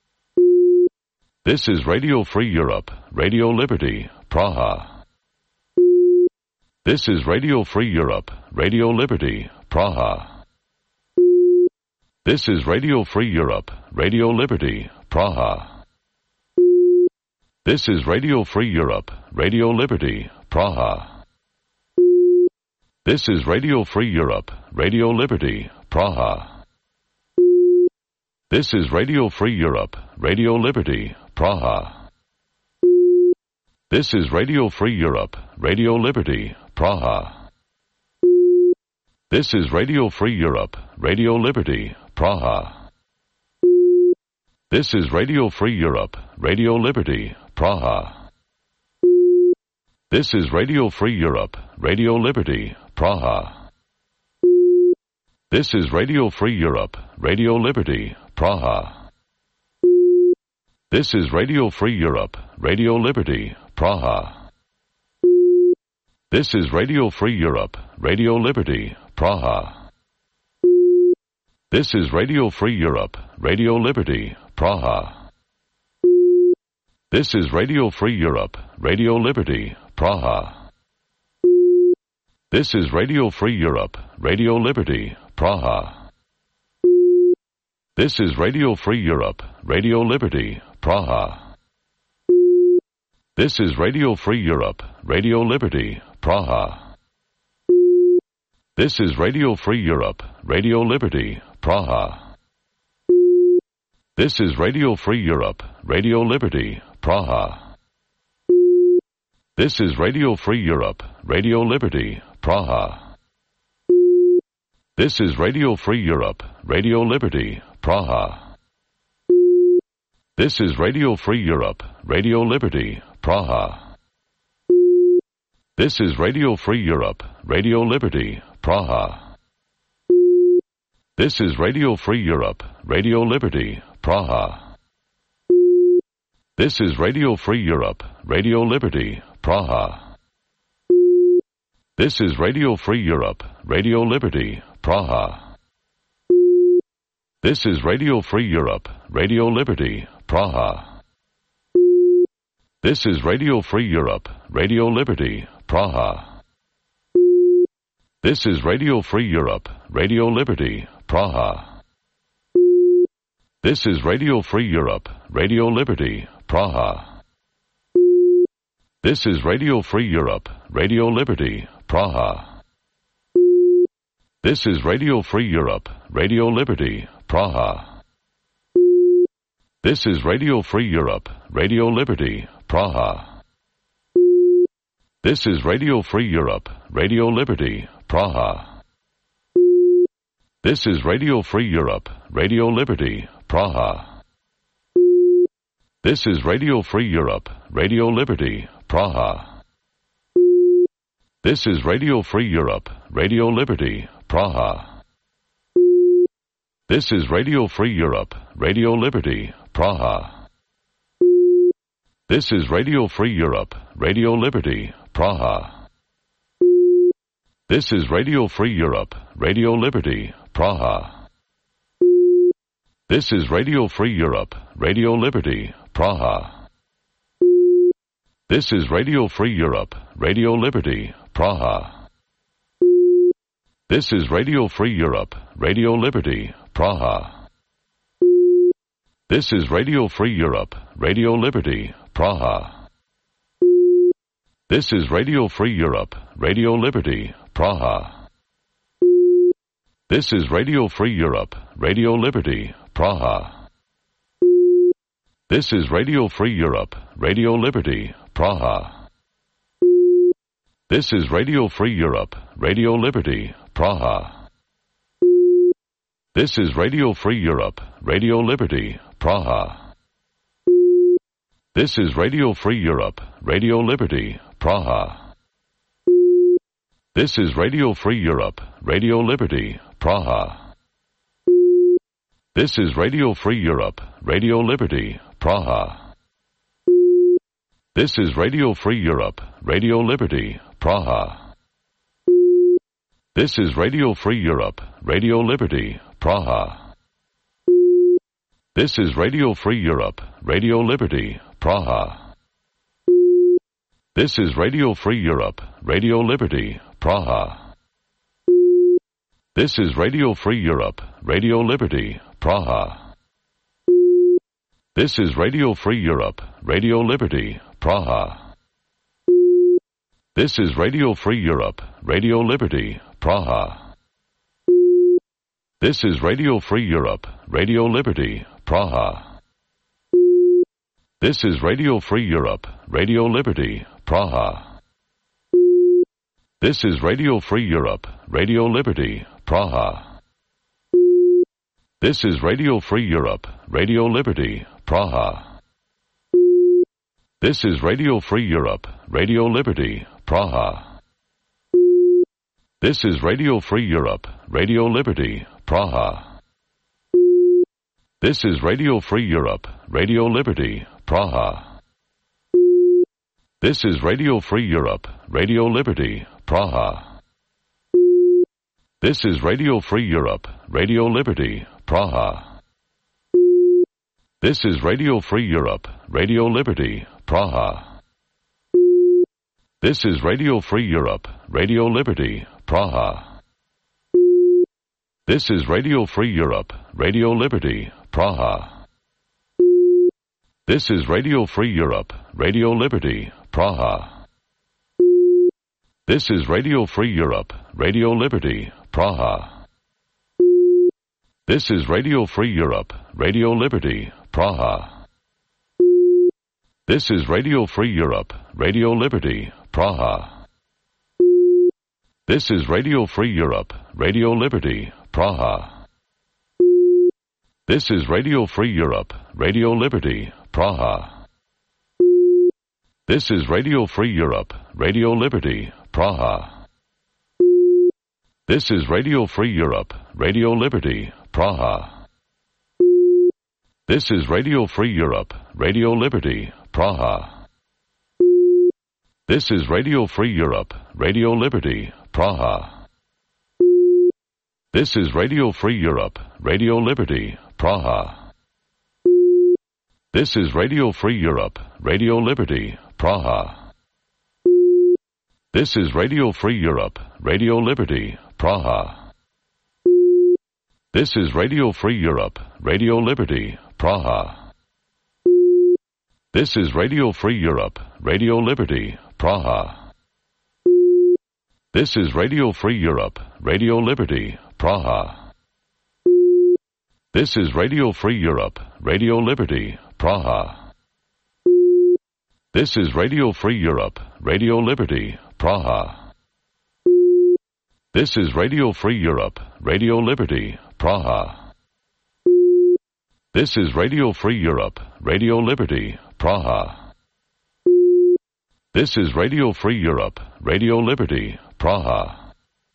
This is Radio Free Europe, Radio Liberty, Praha. This is Radio Free Europe, Radio Liberty, Praha. This is Radio Free Europe, Radio Liberty, Praha. This is Radio Free Europe, Radio Liberty, Praha. This is Radio Free Europe, Radio Liberty, Praha. This is Radio Free Europe, Radio Liberty, Praha. This is Radio Free Europe, Radio Liberty, Praha. This is Radio Free Europe, Radio Liberty, Praha. This is Radio Free Europe, Radio Liberty, Praha. This is Radio Free Europe, Radio Liberty, Praha. This is Radio Free Europe, Radio Liberty, Praha. This is Radio Free Europe, Radio Liberty, Praha. This is Radio Free Europe, Radio Liberty, Praha. This is Radio Free Europe, Radio Liberty, Praha. This is Radio Free Europe, Radio Liberty, Praha. This is Radio Free Europe, Radio Liberty, Praha. This is Radio Free Europe, Radio Liberty, Praha. This is Radio Free Europe, Radio Liberty, Praha. This is Radio Free Europe, Radio Liberty, Praha. This is Radio Free Europe, Radio Liberty, Praha. This is Radio Free Europe, Radio Liberty, Praha. This is Radio Free Europe, Radio Liberty, Praha. This is Radio Free Europe, Radio Liberty, Praha. This is Radio Free Europe, Radio Liberty, Praha. This is Radio Free Europe, Radio Liberty, Praha. This is Radio Free Europe, Radio Liberty, Praha. This is Radio Free Europe, Radio Liberty, Praha. This is Radio Free Europe, Radio Liberty, Praha. This is Radio Free Europe, Radio Liberty, Praha. This is Radio Free Europe, Radio Liberty, Praha. This is Radio Free Europe, Radio Liberty, Praha. This is Radio Free Europe, Radio Liberty, Praha. This is Radio Free Europe, Radio Liberty, Praha. This is Radio Free Europe, Radio Liberty, Praha. This is Radio Free Europe, Radio Liberty, Praha. This is Radio Free Europe, Radio Liberty, Praha. This is Radio Free Europe, Radio Liberty, Praha. This is Radio Free Europe, Radio Liberty, Praha. This is Radio Free Europe, Radio Liberty, Praha. This is Radio Free Europe, Radio Liberty, Praha. This is Radio Free Europe, Radio Liberty, Praha. This is Radio Free Europe, Radio Liberty, Praha. This is Radio Free Europe, Radio Liberty, Praha. This is Radio Free Europe, Radio Liberty, Praha. This is Radio Free Europe, Radio Liberty, Praha. This is Radio Free Europe, Radio Liberty, Praha. This is Radio Free Europe, Radio Liberty, Praha. This is Radio Free Europe, Radio Liberty, Praha. This is Radio Free Europe, Radio Liberty, Praha. This is Radio Free Europe, Radio Liberty, Praha. This is Radio Free Europe, Radio Liberty, Praha. This is Radio Free Europe, Radio Liberty, Praha. This is Radio Free Europe, Radio Liberty, Praha. This is Radio Free Europe, Radio Liberty, Praha. This is Radio Free Europe, Radio Liberty, Praha. This is Radio Free Europe, Radio Liberty, Praha. This is Radio Free Europe, Radio Liberty, Praha. This is Radio Free Europe, Radio Liberty, Praha. This is Radio Free Europe, Radio Liberty, Praha. This is Radio Free Europe, Radio Liberty, Praha. This is Radio Free Europe, Radio Liberty, Praha. This is Radio Free Europe, Radio Liberty, Praha. This is Radio Free Europe, Radio Liberty, Praha. This is Radio Free Europe, Radio Liberty, Praha. This is Radio Free Europe, Radio Liberty, Praha. This is Radio Free Europe, Radio Liberty, Praha. This is Radio Free Europe, Radio Liberty, Praha. This is Radio Free Europe, Radio Liberty, Praha. This is Radio Free Europe, Radio Liberty, Praha. This is Radio Free Europe, Radio Liberty, Praha. This is Radio Free Europe, Radio Liberty, Praha. This is Radio Free Europe, Radio Liberty, Praha. This is Radio Free Europe, Radio Liberty, Praha. This is Radio Free Europe, Radio Liberty, Praha. This is Radio Free Europe, Radio Liberty, Praha. This is Radio Free Europe, Radio Liberty, Praha. This is Radio Free Europe, Radio Liberty, Praha. This is Radio Free Europe, Radio Liberty, Praha. This is Radio Free Europe, Radio Liberty, Praha. This is Radio Free Europe, Radio Liberty, Praha. This is Radio Free Europe, Radio Liberty, Praha. This is Radio Free Europe, Radio Liberty, Praha. This is Radio Free Europe, Radio Liberty, Praha. This is Radio Free Europe, Radio Liberty, Praha. This is Radio Free Europe, Radio Liberty, Praha. This is Radio Free Europe, Radio Liberty, Praha. This is Radio Free Europe, Radio Liberty, Praha. This is Radio Free Europe, Radio Liberty, Praha. This is Radio Free Europe, Radio Liberty, Praha. This is Radio Free Europe, Radio Liberty, Praha. This is Radio Free Europe, Radio Liberty, Praha. This is Radio Free Europe, Radio Liberty, Praha. This is Radio Free Europe, Radio Liberty, Praha.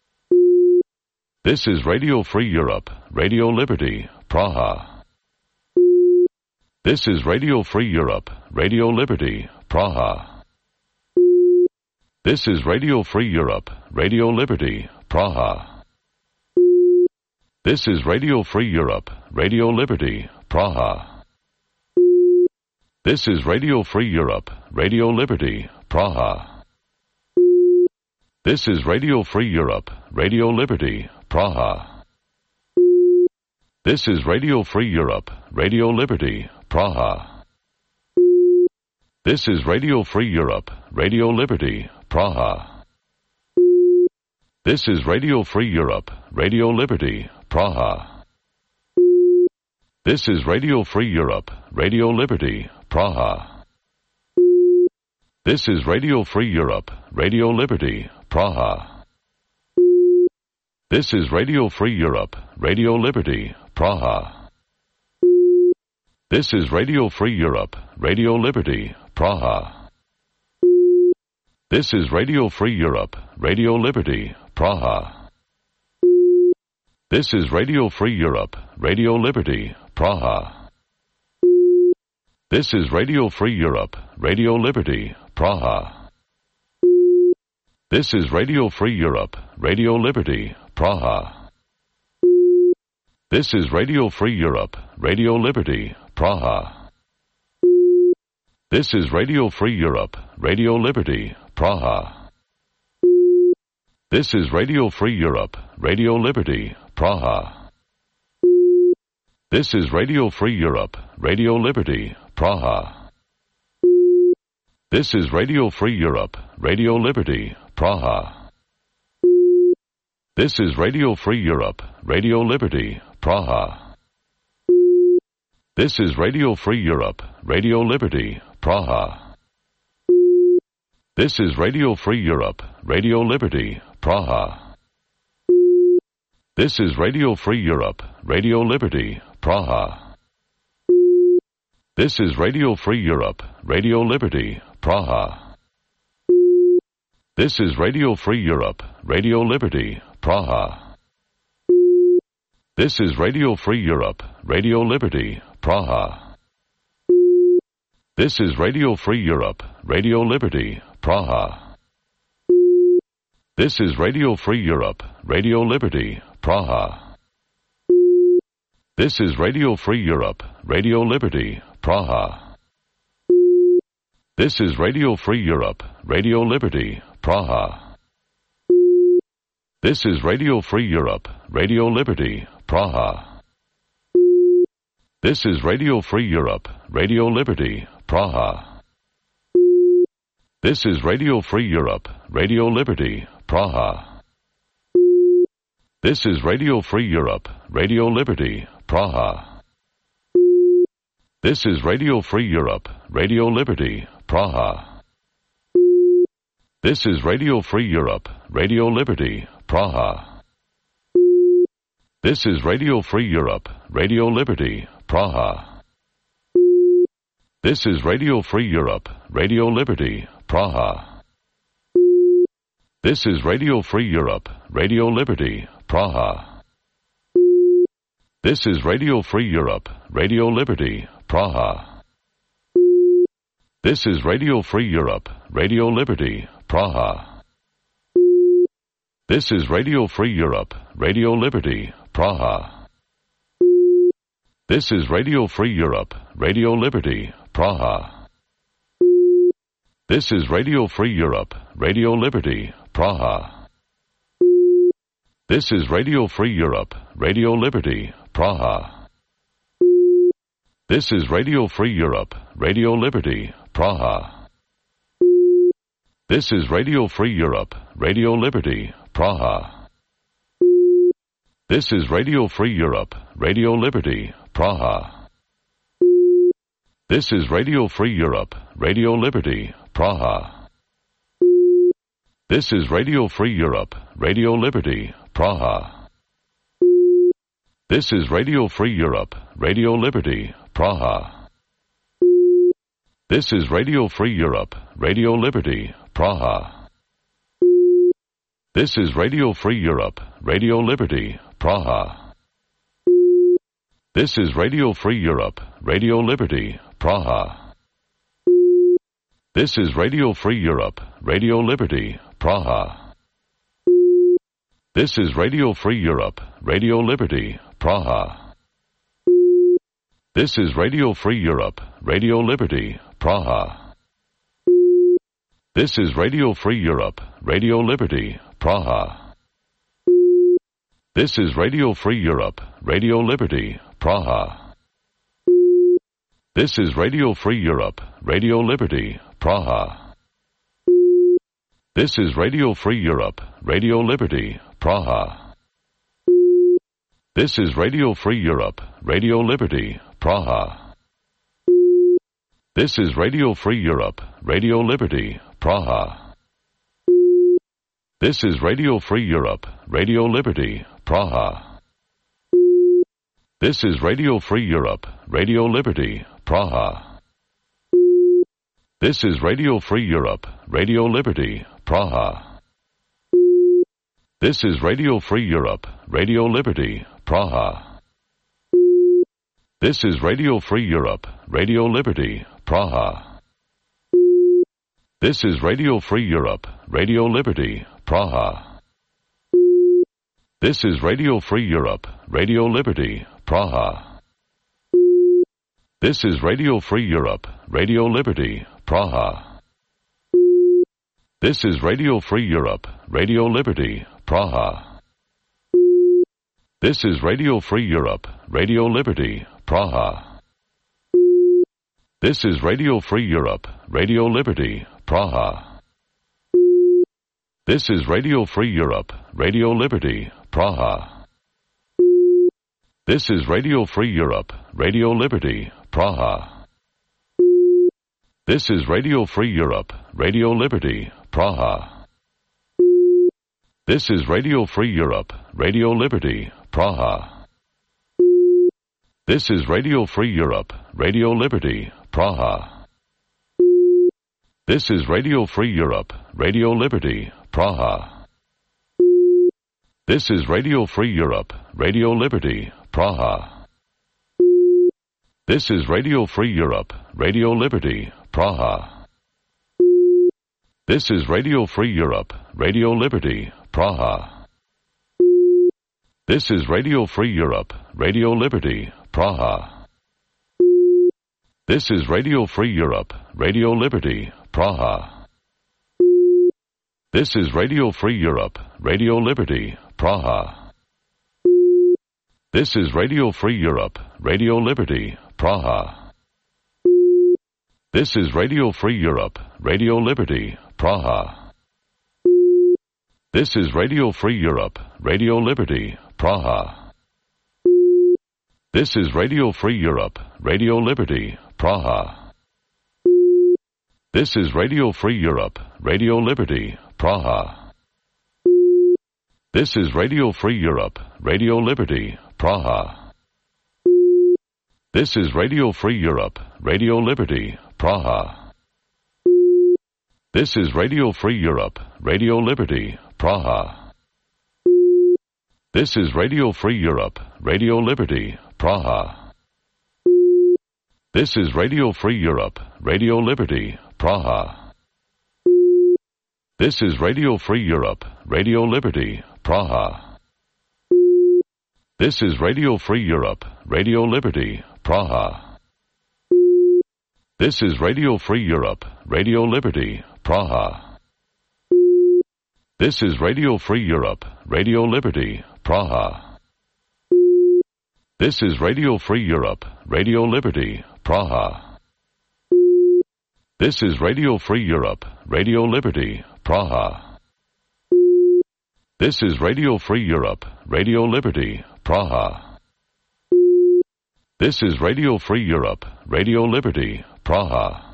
This is Radio Free Europe, Radio Liberty, Praha. This is Radio Free Europe, Radio Liberty, Praha. This is Radio Free Europe, Radio Liberty, Praha. This is Radio Free Europe, Radio Liberty, Praha. This is Radio Free Europe, Radio Liberty, Praha. This is Radio Free Europe, Radio Liberty, Praha. This is Radio Free Europe, Radio Liberty, Praha. This is Radio Free Europe, Radio Liberty, Praha. This is Radio Free Europe, Radio Liberty, Praha. This is Radio Free Europe, Radio Liberty, Praha. This is Radio Free Europe, Radio Liberty, Praha. This is Radio Free Europe, Radio Liberty, Praha. This is Radio Free Europe, Radio Liberty, Praha. This is Radio Free Europe, Radio Liberty, Praha. This is Radio Free Europe, Radio Liberty, Praha. This is Radio Free Europe, Radio Liberty, Praha. This is Radio Free Europe, Radio Liberty, Praha. This is Radio Free Europe, Radio Liberty, Praha. This is Radio Free Europe, Radio Liberty, Praha. This is Radio Free Europe, Radio Liberty, Praha. This is Radio Free Europe, Radio Liberty, Praha. This is Radio Free Europe, Radio Liberty, Praha. This is Radio Free Europe, Radio Liberty, Praha. This is Radio Free Europe, Radio Liberty, Praha. This is Radio Free Europe, Radio Liberty, Praha. This is Radio Free Europe, Radio Liberty, Praha. This is Radio Free Europe, Radio Liberty, Praha. This is Radio Free Europe, Radio Liberty, Praha. This is Radio Free Europe, Radio Liberty, Praha. This is Radio Free Europe, Radio Liberty, Praha. This is Radio Free Europe, Radio Liberty, Praha. This is Radio Free Europe, Radio Liberty, Praha. This is Radio Free Europe, Radio Liberty, Praha. This is Radio Free Europe, Radio Liberty, Praha. This is Radio Free Europe, Radio Liberty, Praha. This is Radio Free Europe, Radio Liberty, Praha. This is Radio Free Europe, Radio Liberty, Praha. This is Radio Free Europe, Radio Liberty, Praha. This is Radio Free Europe, Radio Liberty, Praha. This is Radio Free Europe, Radio Liberty, Praha. This is Radio Free Europe, Radio Liberty, Praha. This is Radio Free Europe, Radio Liberty, Praha. This is Radio Free Europe, Radio Liberty, Praha. This is Radio Free Europe, Radio Liberty, Praha. This is Radio Free Europe, Radio Liberty, Praha. This is Radio Free Europe, Radio Liberty, Praha. This is Radio Free Europe, Radio Liberty, Praha. This is Radio Free Europe, Radio Liberty, Praha. This is Radio Free Europe, Radio Liberty, Praha. This is Radio Free Europe, Radio Liberty, Praha. This is Radio Free Europe, Radio Liberty, Praha. This is Radio Free Europe, Radio Liberty, Praha. This is Radio Free Europe, Radio Liberty, Praha. This is Radio Free Europe, Radio Liberty, Praha. This is Radio Free Europe, Radio Liberty, Praha. This is Radio Free Europe, Radio Liberty, Praha. This is Radio Free Europe, Radio Liberty, Praha. This is Radio Free Europe, Radio Liberty, Praha. This is Radio Free Europe, Radio Liberty, Praha. This is Radio Free Europe, Radio Liberty, Praha. This is Radio Free Europe, Radio Liberty, Praha. This is Radio Free Europe, Radio Liberty, Praha. This is Radio Free Europe, Radio Liberty, Praha. This is Radio Free Europe, Radio Liberty, Praha. This is Radio Free Europe, Radio Liberty, Praha. This is Radio Free Europe, Radio Liberty, Praha. This is Radio Free Europe, Radio Liberty, Praha. This is Radio Free Europe, Radio Liberty, Praha. This is Radio Free Europe, Radio Liberty, Praha. This is Radio Free Europe, Radio Liberty, Praha. This is Radio Free Europe, Radio Liberty, Praha. This is Radio Free Europe, Radio Liberty, Praha. This is Radio Free Europe, Radio Liberty, Praha. This is Radio Free Europe, Radio Liberty, Praha. This is Radio Free Europe, Radio Liberty, Praha. This is Radio Free Europe, Radio Liberty, Praha. This is Radio Free Europe, Radio Liberty, Praha. This is Radio Free Europe, Radio Liberty, Praha. This is Radio Free Europe, Radio Liberty, Praha. This is Radio Free Europe, Radio Liberty, Praha. This is Radio Free Europe, Radio Liberty, Praha. This is Radio Free Europe, Radio Liberty, Praha. This is Radio Free Europe, Radio Liberty, Praha. This is Radio Free Europe, Radio Liberty, Praha. This is Radio Free Europe, Radio Liberty, Praha. This is Radio Free Europe, Radio Liberty, Praha. This is Radio Free Europe, Radio Liberty, Praha. This is Radio Free Europe, Radio Liberty, Praha. This is Radio Free Europe, Radio Liberty, Praha. This is Radio Free Europe, Radio Liberty, Praha. This is Radio Free Europe, Radio Liberty, Praha. This is Radio Free Europe, Radio Liberty, Praha. This is Radio Free Europe, Radio Liberty, Praha. This is Radio Free Europe, Radio Liberty, Praha. This is Radio Free Europe, Radio Liberty, Praha. This is Radio Free Europe, Radio Liberty, Praha. This is Radio Free Europe, Radio Liberty, Praha. This is Radio Free Europe, Radio Liberty, Praha. This is Radio Free Europe, Radio Liberty, Praha. This is Radio Free Europe, Radio Liberty, Praha. This is Radio Free Europe, Radio Liberty, Praha. This is Radio Free Europe, Radio Liberty, Praha. This is Radio Free Europe, Radio Liberty, Praha. This is Radio Free Europe, Radio Liberty, Praha. This is Radio Free Europe, Radio Liberty, Praha. This is Radio Free Europe, Radio Liberty, Praha. This is Radio Free Europe, Radio Liberty, Praha.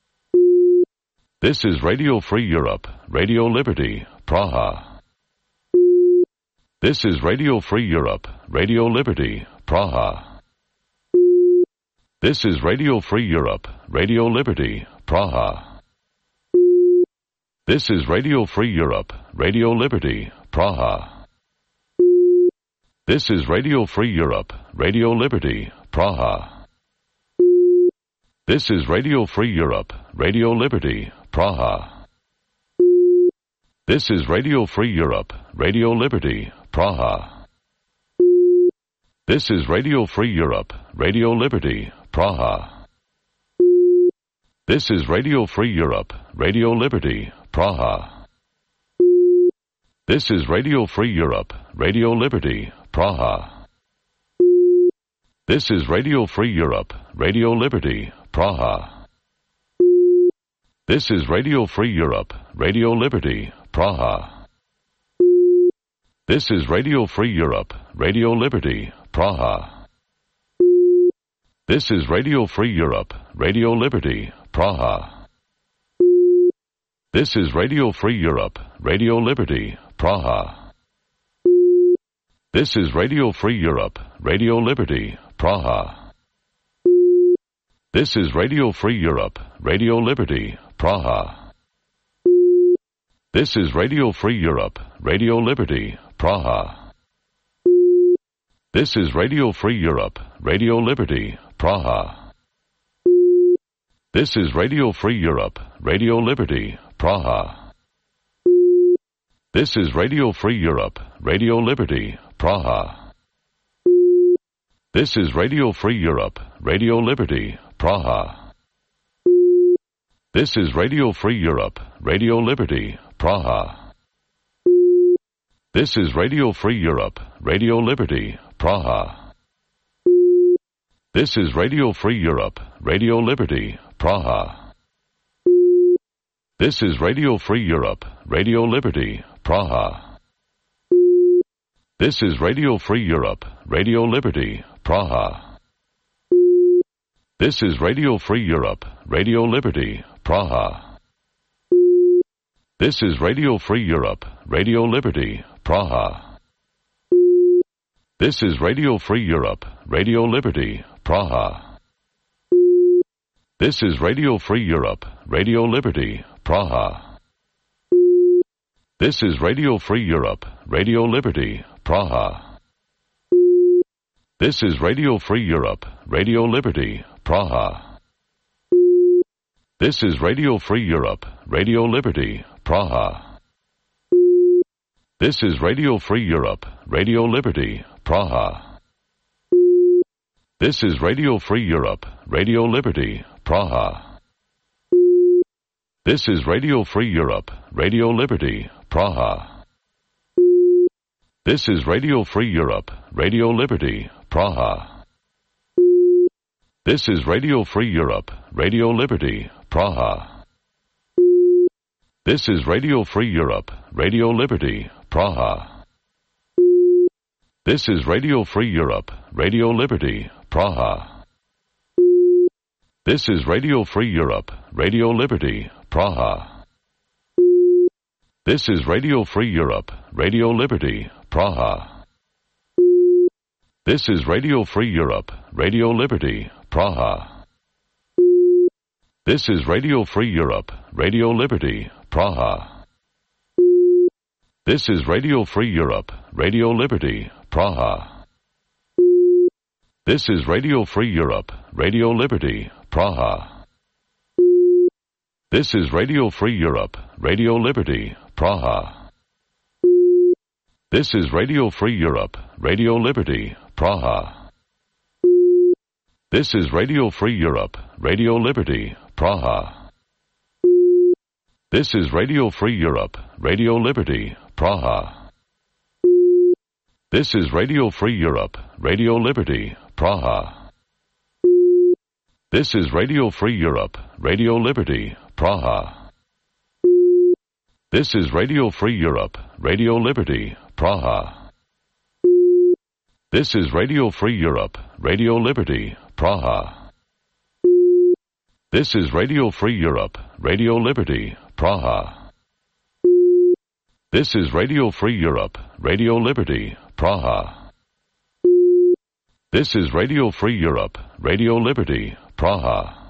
This is Radio Free Europe, Radio Liberty, Praha. This is Radio Free Europe, Radio Liberty, Praha. This is Radio Free Europe, Radio Liberty, Praha. This is Radio Free Europe, Radio Liberty, Praha. This is Radio Free Europe, Radio Liberty, Praha. This is Radio Free Europe, Radio Liberty, Praha. This is Radio Free Europe, Radio Liberty, Praha. This is Radio Free Europe, Radio Liberty, Praha. This is Radio Free Europe, Radio Liberty, Praha. This is Radio Free Europe, Radio Liberty, Praha. This is Radio Free Europe, Radio Liberty, Praha. This is Radio Free Europe, Radio Liberty, Praha. This is Radio Free Europe, Radio Liberty, Praha. This is Radio Free Europe, Radio Liberty, Praha. This is Radio Free Europe, Radio Liberty, Praha. This is Radio Free Europe, Radio Liberty, Praha. This is Radio Free Europe, Radio Liberty, Praha. This is Radio Free Europe, Radio Liberty, Praha. This is Radio Free Europe, Radio Liberty, Praha. This is Radio Free Europe, Radio Liberty, Praha. This is Radio Free Europe, Radio Liberty, Praha. This is Radio Free Europe, Radio Liberty, Praha. This is Radio Free Europe, Radio Liberty, Praha. This is Radio Free Europe, Radio Liberty, Praha. This is Radio Free Europe, Radio Liberty, Praha. This is Radio Free Europe, Radio Liberty, Praha. This is Radio Free Europe, Radio Liberty, Praha. This is Radio Free Europe, Radio Liberty, Praha. This is Radio Free Europe, Radio Liberty, Praha. This is Radio Free Europe, Radio Liberty, Praha. This is Radio Free Europe, Radio Liberty, Praha. This is Radio Free Europe, Radio Liberty, Praha. This is Radio Free Europe, Radio Liberty, Praha. This is Radio Free Europe, Radio Liberty, Praha. This is Radio Free Europe, Radio Liberty, Praha. This is Radio Free Europe, Radio Liberty, Praha. This is Radio Free Europe, Radio Liberty, Praha. This is Radio Free Europe, Radio Liberty, Praha. This is Radio Free Europe, Radio Liberty, Praha. This is Radio Free Europe, Radio Liberty, Praha. This is Radio Free Europe, Radio Liberty, Praha. This is Radio Free Europe, Radio Liberty, Praha. This is Radio Free Europe, Radio Liberty, Praha. This is Radio Free Europe, Radio Liberty, Praha. This is Radio Free Europe, Radio Liberty, Praha. This is Radio Free Europe, Radio Liberty, Praha. This is Radio Free Europe, Radio Liberty, Praha. This is Radio Free Europe, Radio Liberty, Praha. This is Radio Free Europe, Radio Liberty, Praha. This is Radio Free Europe, Radio Liberty, Praha. This is Radio Free Europe, Radio Liberty, Praha. This is Radio Free Europe, Radio Liberty, Praha. This is Radio Free Europe, Radio Liberty, Praha. This is Radio Free Europe, Radio Liberty, Praha. This is Radio Free Europe, Radio Liberty, Praha. This is Radio Free Europe, Radio Liberty, Praha. This is Radio Free Europe, Radio Liberty, Praha. This is Radio Free Europe, Radio Liberty, Praha.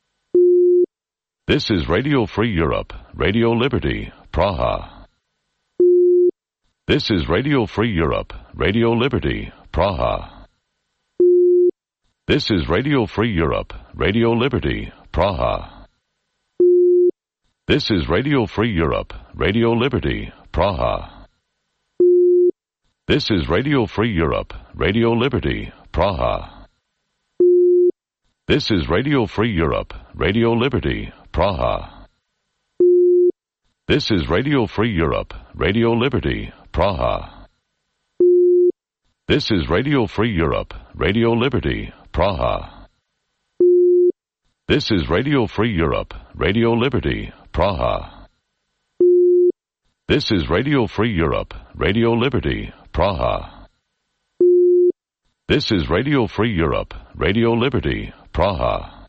This is Radio Free Europe, Radio Liberty, Praha. This is Radio Free Europe, Radio Liberty, Praha. This is Radio Free Europe, Radio Liberty, Praha. This is Radio Free Europe, Radio Liberty, Praha. This is Radio Free Europe, Radio Liberty, Praha. This is Radio Free Europe, Radio Liberty, Praha. This is Radio Free Europe, Radio Liberty, Praha. This is Radio Free Europe, Radio Liberty, Praha. This is Radio Free Europe, Radio Liberty, Praha. This is Radio Free Europe, Radio Liberty, Praha. This is Radio Free Europe, Radio Liberty, Praha.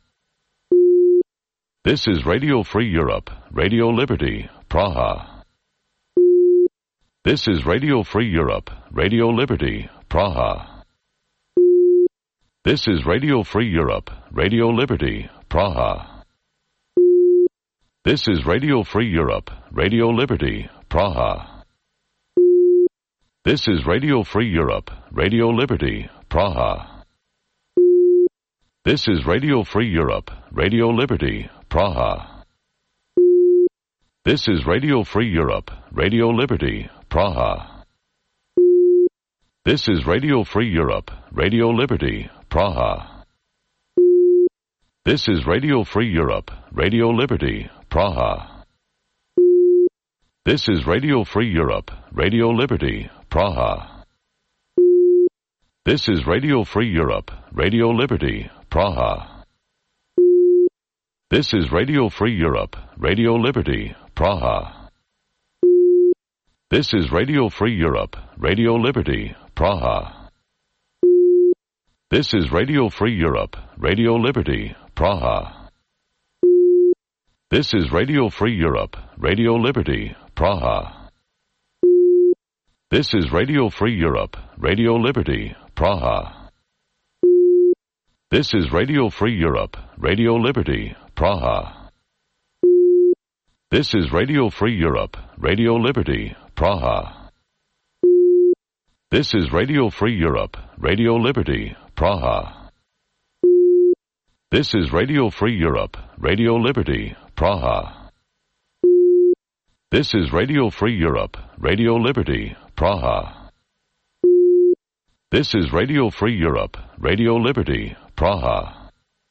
This is Radio Free Europe, Radio Liberty, Praha. This is Radio Free Europe, Radio Liberty, Praha. This is Radio Free Europe, Radio Liberty, Praha. This is Radio Free Europe, Radio Liberty, Praha. This is Radio Free Europe, Radio Liberty, Praha. This is Radio Free Europe, Radio Liberty, Praha. This is Radio Free Europe, Radio Liberty, Praha. This is Radio Free Europe, Radio Liberty, Praha. This is Radio Free Europe, Radio Liberty, Praha. This is Radio Free Europe, Radio Liberty, Praha. This is Radio Free Europe, Radio Liberty, Praha. This is Radio Free Europe, Radio Liberty, Praha. This is Radio Free Europe, Radio Liberty, Praha. This is Radio Free Europe, Radio Liberty, Praha. This is Radio Free Europe, Radio Liberty, Praha. This is Radio Free Europe, Radio Liberty, Praha. This is Radio Free Europe, Radio Liberty, Praha. This is Radio Free Europe, Radio Liberty, Praha. This is Radio Free Europe, Radio Liberty, Praha. This is Radio Free Europe, Radio Liberty, Praha. This is Radio Free Europe, Radio Liberty, Praha. This is Radio Free Europe, Radio Liberty, Praha.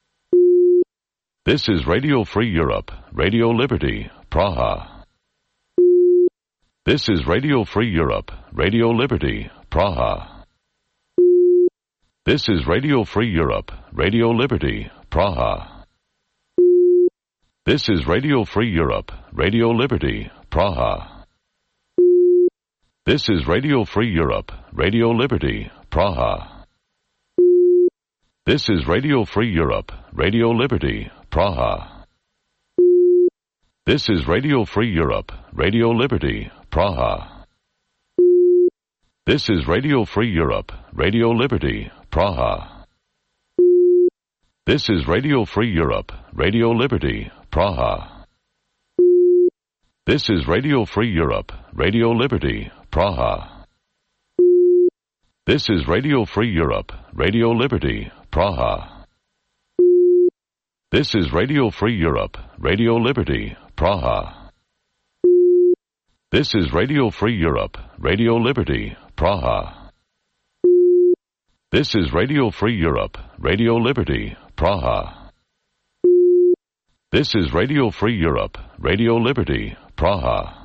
This is Radio Free Europe, Radio Liberty, Praha. This is Radio Free Europe, Radio Liberty, Praha. This is Radio Free Europe, Radio Liberty, Praha. This is Radio Free Europe, Radio Liberty, Praha. This is Radio Free Europe, Radio Liberty, Praha. This is Radio Free Europe, Radio Liberty, Praha. This is Radio Free Europe, Radio Liberty, Praha. This is Radio Free Europe, Radio Liberty, Praha. This is Radio Free Europe, Radio Liberty, Praha. This is Radio Free Europe, Radio Liberty, Praha. This is Radio Free Europe, Radio Liberty, Praha. This is Radio Free Europe, Radio Liberty, Praha. This is Radio Free Europe, Radio Liberty, Praha. This is Radio Free Europe, Radio Liberty, Praha. This is Radio Free Europe, Radio Liberty, Praha.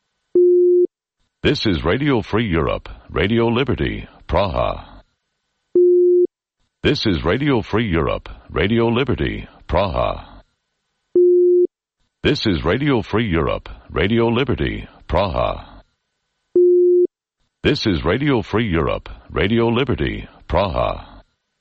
This is Radio Free Europe, Radio Liberty, Praha. This is Radio Free Europe, Radio Liberty, Praha. This is Radio Free Europe, Radio Liberty, Praha. This is Radio Free Europe, Radio Liberty, Praha.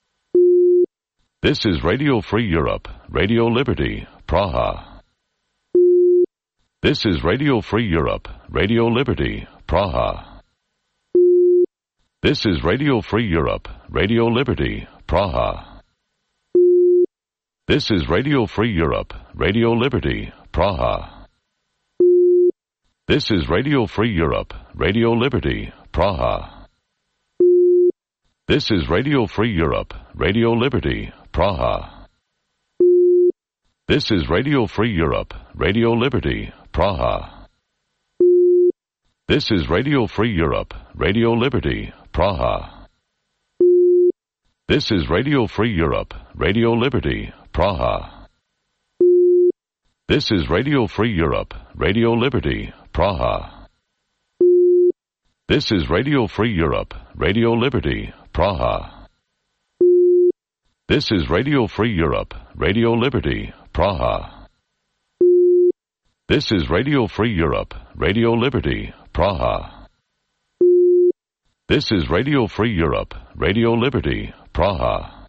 This is Radio Free Europe, Radio Liberty, Praha. This is Radio Free Europe, Radio Liberty, Praha. This is Radio Free Europe, Radio Liberty, Praha. This is Radio Free Europe, Radio Liberty, Praha. This is Radio Free Europe, Radio Liberty, Praha. This is Radio Free Europe, Radio Liberty, Praha. This is Radio Free Europe, Radio Liberty, Praha. This is Radio Free Europe, Radio Liberty, Praha. This is Radio Free Europe, Radio Liberty, Praha. This is Radio Free Europe, Radio Liberty, Praha. This is Radio Free Europe, Radio Liberty, Praha. This is Radio Free Europe, Radio Liberty, Praha. This is Radio Free Europe, Radio Liberty, Praha. This is Radio Free Europe, Radio Liberty, Praha.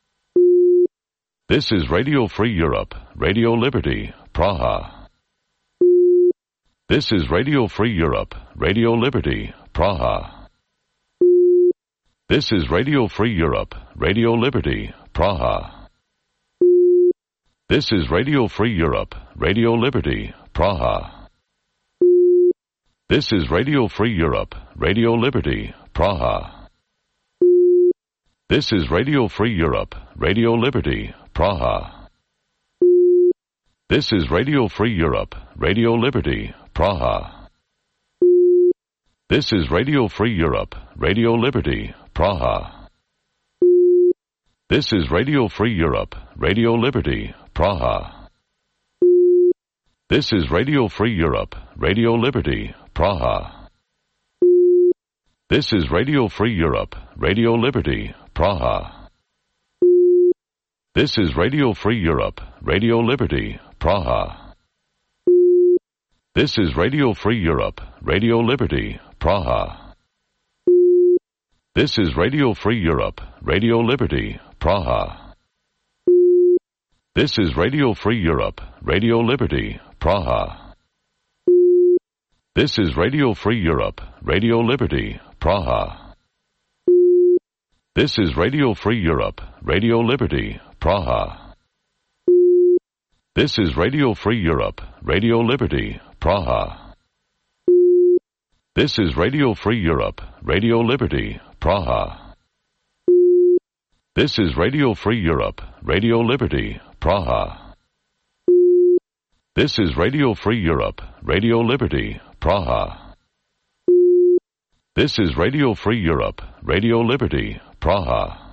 This is Radio Free Europe, Radio Liberty, Praha. This is Radio Free Europe, Radio Liberty, Praha. This is Radio Free Europe, Radio Liberty, Praha. This is Radio Free Europe, Radio Liberty, Praha. This is Radio Free Europe, Radio Liberty, Praha. This is Radio Free Europe, Radio Liberty, Praha. This is Radio Free Europe, Radio Liberty, Praha. This is Radio Free Europe, Radio Liberty, Praha. This is Radio Free Europe, Radio Liberty, Praha. This is Radio Free Europe, Radio Liberty, Praha. This is Radio Free Europe, Radio Liberty, Praha. This is Radio Free Europe, Radio Liberty, Praha. This is Radio Free Europe, Radio Liberty, Praha. This is Radio Free Europe, Radio Liberty, Praha. This is Radio Free Europe, Radio Liberty, Praha. This is Radio Free Europe, Radio Liberty, Praha. This is Radio Free Europe, Radio Liberty, Praha. This is Radio Free Europe, Radio Liberty, Praha. This is Radio Free Europe, Radio Liberty, Praha. This is Radio Free Europe, Radio Liberty, Praha. This is Radio Free Europe, Radio Liberty, Praha. This is Radio Free Europe, Radio Liberty, Praha.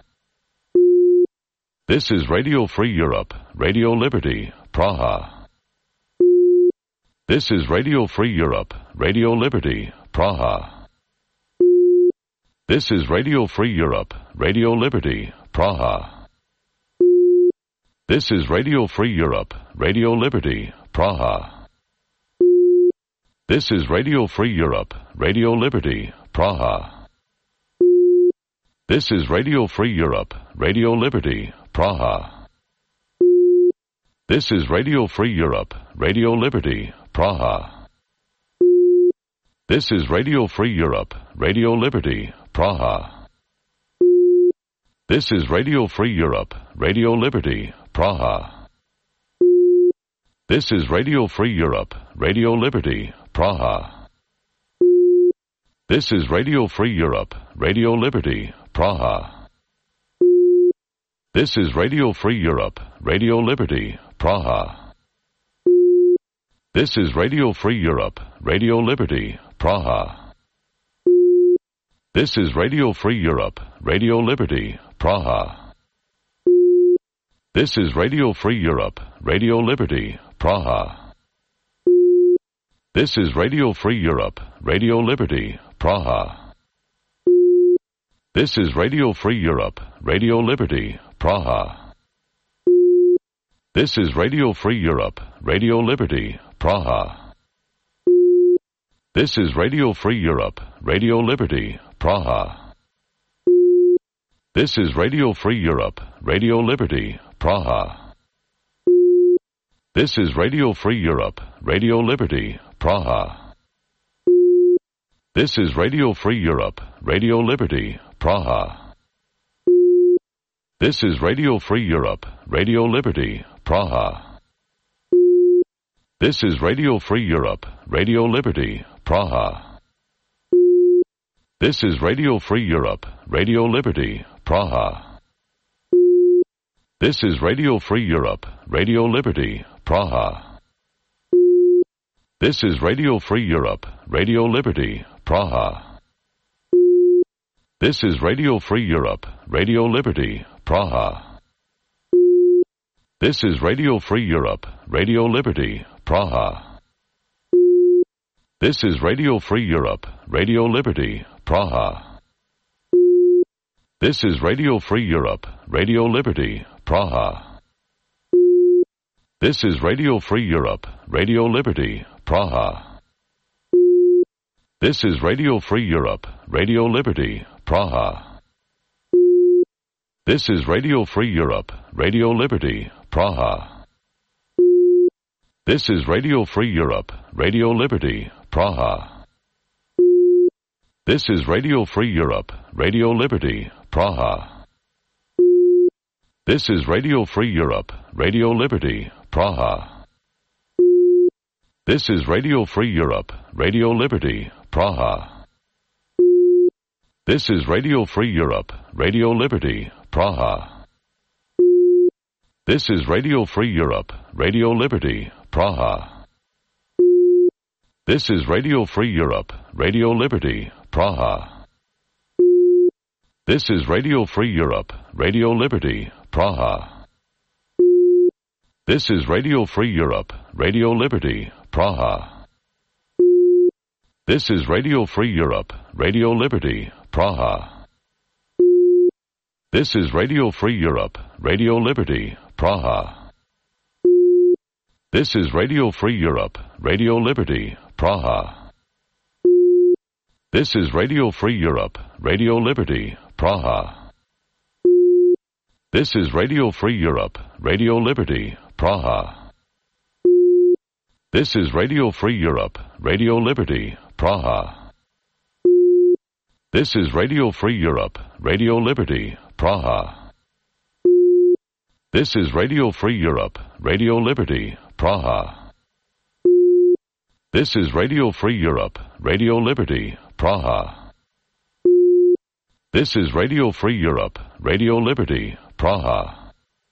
This is Radio Free Europe, Radio Liberty, Praha. This is Radio Free Europe, Radio Liberty, Praha. This is Radio Free Europe, Radio Liberty, Praha. This is Radio Free Europe, Radio Liberty, Praha. This is Radio Free Europe, Radio Liberty, Praha. This is Radio Free Europe, Radio Liberty, Praha. This is Radio Free Europe, Radio Liberty, Praha. This is Radio Free Europe, Radio Liberty, Praha. This is Radio Free Europe, Radio Liberty, Praha. This is Radio Free Europe, Radio Liberty, Praha. This is Radio Free Europe, Radio Liberty, Praha. This is Radio Free Europe, Radio Liberty, Praha. This is Radio Free Europe, Radio Liberty, Praha. This is Radio Free Europe, Radio Liberty, Praha. This is Radio Free Europe, Radio Liberty, Praha. This is Radio Free Europe, Radio Liberty, Praha. This is Radio Free Europe, Radio Liberty, Praha. This is Radio Free Europe, Radio Liberty, Praha. This is Radio Free Europe, Radio Liberty, Praha. This is Radio Free Europe, Radio Liberty, Praha. This is Radio Free Europe, Radio Liberty, Praha. This is Radio Free Europe, Radio Liberty, Praha. This is Radio Free Europe, Radio Liberty, Praha. This is Radio Free Europe, Radio Liberty, Praha. This is Radio Free Europe, Radio Liberty, Praha. This is Radio Free Europe, Radio Liberty, Praha. This is Radio Free Europe, Radio Liberty, Praha. This is Radio Free Europe, Radio Liberty, Praha. This is Radio Free Europe, Radio Liberty, Praha. This is Radio Free Europe, Radio Liberty, Praha. This is Radio Free Europe, Radio Liberty, Praha. This is Radio Free Europe, Radio Liberty, Praha. This is Radio Free Europe, Radio Liberty, Praha. This is Radio Free Europe, Radio Liberty, Praha. This is Radio Free Europe, Radio Liberty, Praha. This is Radio Free Europe, Radio Liberty, Praha. This is Radio Free Europe, Radio Liberty, Praha. This is Radio Free Europe, Radio Liberty, Praha. This is Radio Free Europe, Radio Liberty, Praha. This is Radio Free Europe, Radio Liberty, Praha. This is Radio Free Europe, Radio Liberty, Praha. This is Radio Free Europe, Radio Liberty, Praha. This is Radio Free Europe, Radio Liberty, Praha. This is Radio Free Europe, Radio Liberty, Praha. This is Radio Free Europe, Radio Liberty, Praha. This is Radio Free Europe, Radio Liberty, Praha. This is Radio Free Europe, Radio Liberty, Praha. This is Radio Free Europe, Radio Liberty, Praha. This is Radio Free Europe, Radio Liberty, Praha. This is Radio Free Europe, Radio Liberty, Praha. This is Radio Free Europe, Radio Liberty, Praha. This is Radio Free Europe, Radio Liberty, Praha. This is Radio Free Europe, Radio Liberty, Praha.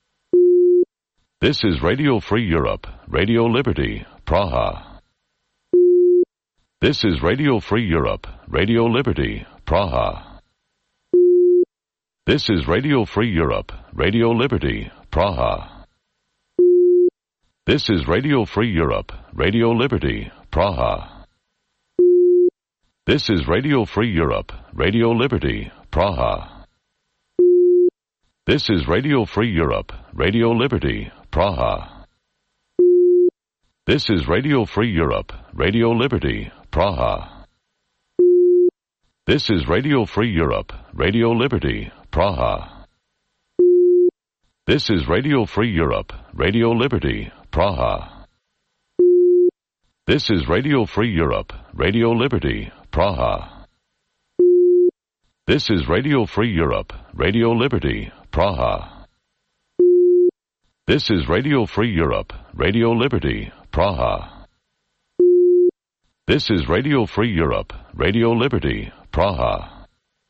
This is Radio Free Europe, Radio Liberty, Praha. This is Radio Free Europe, Radio Liberty, Praha. This is Radio Free Europe, Radio Liberty, Praha. This is Radio Free Europe, Radio Liberty, Praha. This is Radio Free Europe, Radio Liberty, Praha. This is Radio Free Europe, Radio Liberty, Praha. This is Radio Free Europe, Radio Liberty, Praha. This is Radio Free Europe, Radio Liberty, Praha. This is Radio Free Europe, Radio Liberty, Praha. This is Radio Free Europe, Radio Liberty, Praha. This is Radio Free Europe, Radio Liberty, Praha. This is Radio Free Europe, Radio Liberty, Praha. This is Radio Free Europe, Radio Liberty, Praha.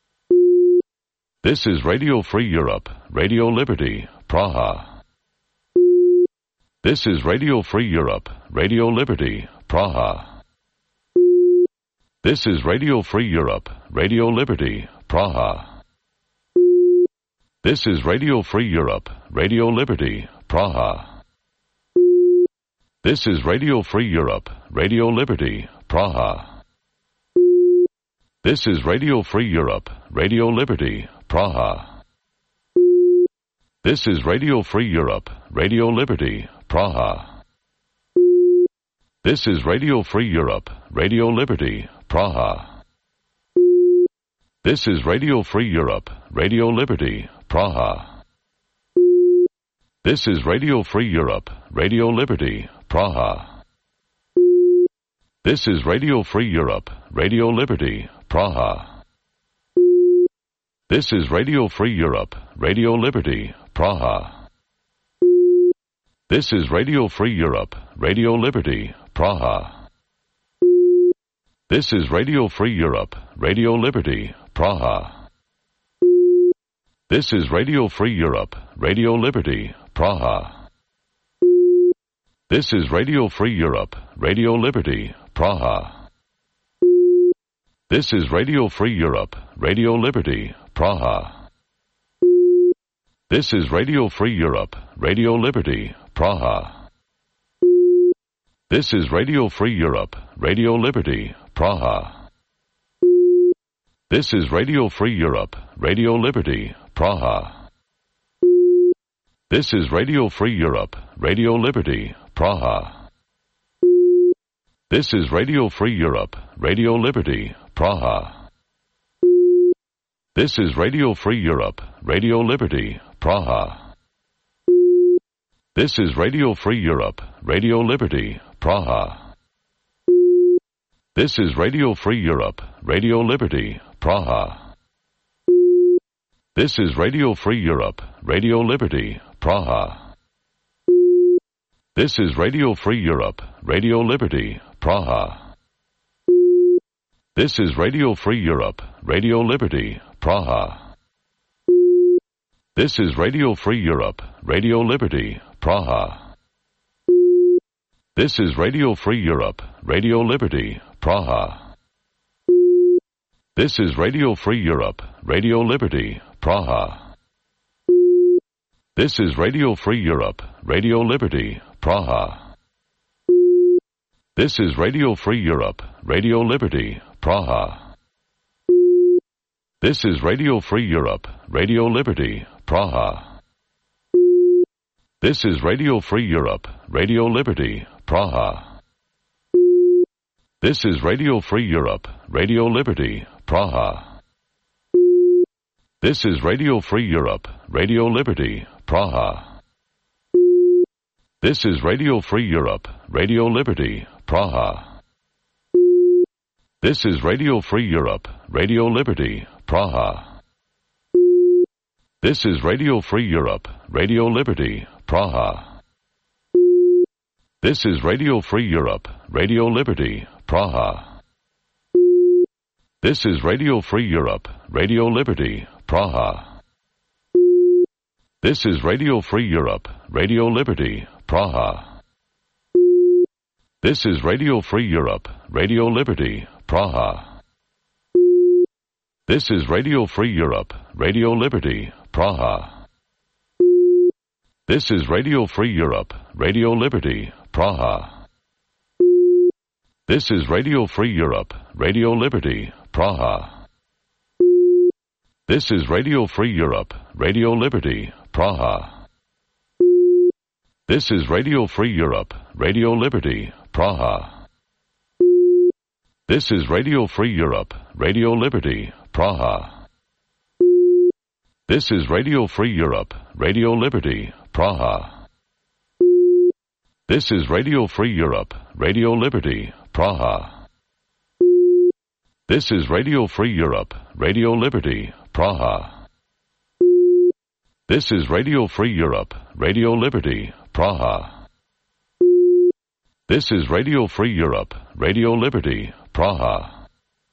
This is Radio Free Europe, Radio Liberty, Praha. This is Radio Free Europe, Radio Liberty, Praha. This is Radio Free Europe, Radio Liberty, Praha. This is Radio Free Europe, Radio Liberty, Praha. This is Radio Free Europe, Radio Liberty, Praha. This is Radio Free Europe, Radio Liberty, Praha. This is Radio Free Europe, Radio Liberty, Praha. This is Radio Free Europe, Radio Liberty, Praha. This is Radio Free Europe, Radio Liberty, Praha. This is Radio Free Europe, Radio Liberty, Praha. This is Radio Free Europe, Radio Liberty, Praha. This is Radio Free Europe, Radio Liberty, Praha. This is Radio Free Europe, Radio Liberty, Praha. This is Radio Free Europe, Radio Liberty, Praha. This is Radio Free Europe, Radio Liberty, Praha. This is Radio Free Europe, Radio Liberty, Praha. This is Radio Free Europe, Radio Liberty, Praha. This is Radio Free Europe, Radio Liberty, Praha. This is Radio Free Europe, Radio Liberty, Praha. This is Radio Free Europe, Radio Liberty, Praha. This is Radio Free Europe, Radio Liberty, Praha. This is Radio Free Europe, Radio Liberty, Praha. This is Radio Free Europe, Radio Liberty, Praha. This is Radio Free Europe, Radio Liberty, Praha. This is Radio Free Europe, Radio Liberty, Praha. This is Radio Free Europe, Radio Liberty, Praha. This is Radio Free Europe, Radio Liberty, Praha. This is Radio Free Europe, Radio Liberty, Praha. This is Radio Free Europe, Radio Liberty, Praha. This is Radio Free Europe, Radio Liberty, Praha. This is Radio Free Europe, Radio Liberty, Praha. This is Radio Free Europe, Radio Liberty, Praha. This is Radio Free Europe, Radio Liberty, Praha. This is Radio Free Europe, Radio Liberty, Praha. This is Radio Free Europe, Radio Liberty, Praha. This is Radio Free Europe, Radio Liberty, Praha. This is Radio Free Europe, Radio Liberty, Praha. This is Radio Free Europe, Radio Liberty, Praha. This is Radio Free Europe, Radio Liberty, Praha. This is Radio Free Europe, Radio Liberty, Praha. This is Radio Free Europe, Radio Liberty, Praha. This is Radio Free Europe, Radio Liberty, Praha. This is Radio Free Europe, Radio Liberty, Praha. This is Radio Free Europe, Radio Liberty, Praha. This is Radio Free Europe, Radio Liberty, Praha. This is Radio Free Europe, Radio Liberty, Praha. This is Radio Free Europe, Radio Liberty, Praha. This is Radio Free Europe, Radio Liberty, Praha. This is Radio Free Europe, Radio Liberty, Praha. This is Radio Free Europe, Radio Liberty, Praha. This is Radio Free Europe, Radio Liberty, Praha. This is Radio Free Europe, Radio Liberty, Praha. This is Radio Free Europe, Radio Liberty, Praha. This is Radio Free Europe, Radio Liberty, Praha. This is Radio Free Europe, Radio Liberty, Praha.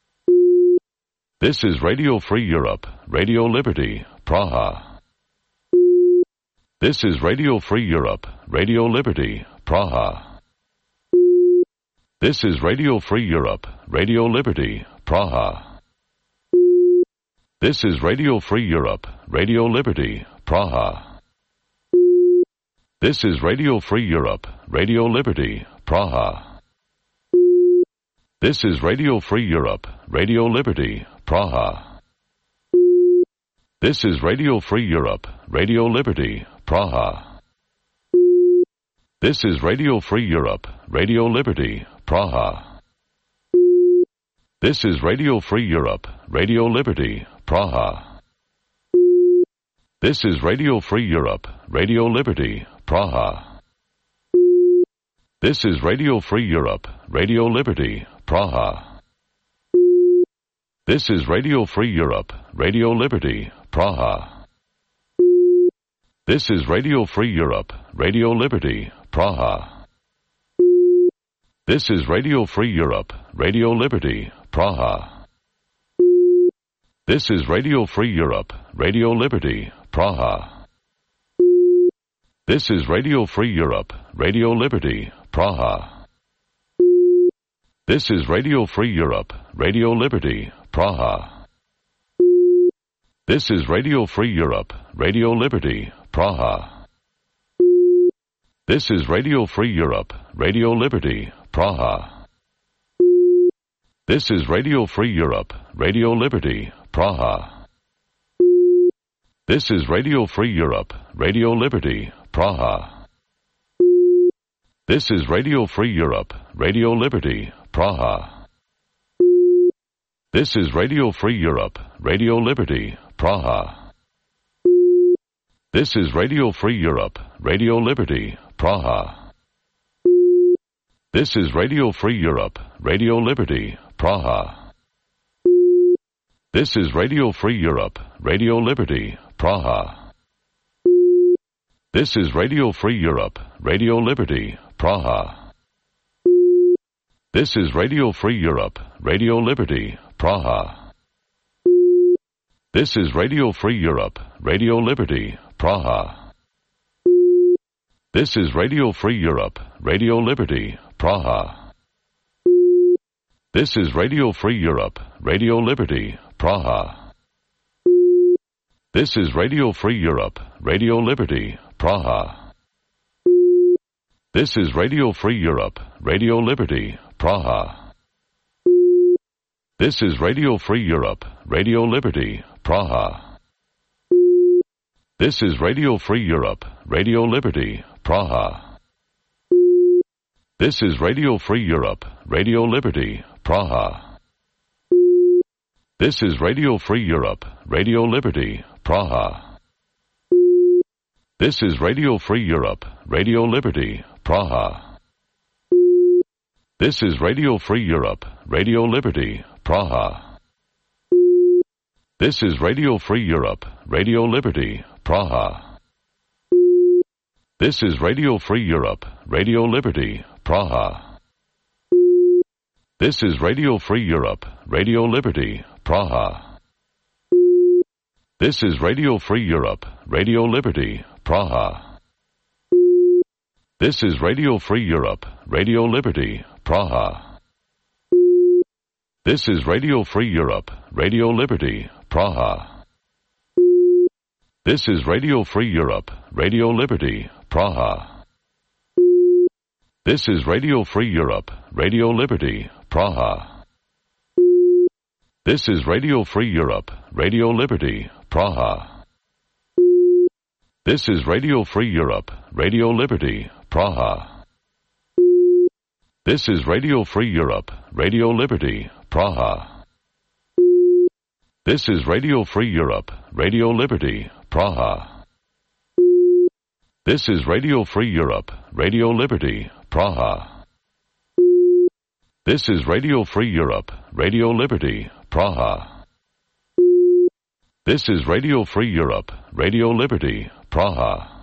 This is Radio Free Europe, Radio Liberty, Praha. This is Radio Free Europe, Radio Liberty, Praha. This is Radio Free Europe, Radio Liberty, Praha. This is Radio Free Europe, Radio Liberty, Praha. This is Radio Free Europe, Radio Liberty, Praha. This is Radio Free Europe, Radio Liberty, Praha. This is Radio Free Europe, Radio Liberty, Praha. This is Radio Free Europe, Radio Liberty, Praha. This is Radio Free Europe, Radio Liberty, Praha. This is Radio Free Europe, Radio Liberty, Praha. This is Radio Free Europe, Radio Liberty, Praha. This is Radio Free Europe, Radio Liberty, Praha. This is Radio Free Europe, Radio Liberty, Praha. This is Radio Free Europe, Radio Liberty, Praha. This is Radio Free Europe, Radio Liberty, Praha. This is Radio Free Europe, Radio Liberty, Praha. This is Radio Free Europe, Radio Liberty, Praha. This is Radio Free Europe, Radio Liberty, Praha. This is Radio Free Europe, Radio Liberty, Praha. This is Radio Free Europe, Radio Liberty, Praha. This is Radio Free Europe, Radio Liberty, Praha. This is Radio Free Europe, Radio Liberty, Praha. This is Radio Free Europe, Radio Liberty, Praha. This is Radio Free Europe, Radio Liberty, Praha. This is Radio Free Europe, Radio Liberty, Praha. This is Radio Free Europe, Radio Liberty, Praha. This is Radio Free Europe, Radio Liberty, Praha. This is Radio Free Europe, Radio Liberty, Praha. This is Radio Free Europe, Radio Liberty, Praha. This is Radio Free Europe, Radio Liberty, Praha. This is Radio Free Europe, Radio Liberty, Praha. This is Radio Free Europe, Radio Liberty, Praha. This is Radio Free Europe, Radio Liberty, Praha. This is Radio Free Europe, Radio Liberty, Praha. This is Radio Free Europe, Radio Liberty, Praha. This is Radio Free Europe, Radio Liberty, Praha. This is Radio Free Europe, Radio Liberty, Praha. This is Radio Free Europe, Radio Liberty, Praha. This is Radio Free Europe, Radio Liberty, Praha. This is Radio Free Europe, Radio Liberty, Praha. This is Radio Free Europe, Radio Liberty, Praha. This is Radio Free Europe, Radio Liberty, Praha. This is Radio Free Europe, Radio Liberty, Praha. This is Radio Free Europe, Radio Liberty, Praha. This is Radio Free Europe, Radio Liberty, Praha. This is Radio Free Europe, Radio Liberty, Praha. This is Radio Free Europe, Radio Liberty, Praha. This is Radio Free Europe, Radio Liberty, Praha. This is Radio Free Europe, Radio Liberty, Praha. This is Radio Free Europe, Radio Liberty, Praha. This is Radio Free Europe, Radio Liberty, Praha. This is Radio Free Europe, Radio Liberty, Praha. This is Radio Free Europe, Radio Liberty, Praha. This is Radio Free Europe, Radio Liberty, Praha.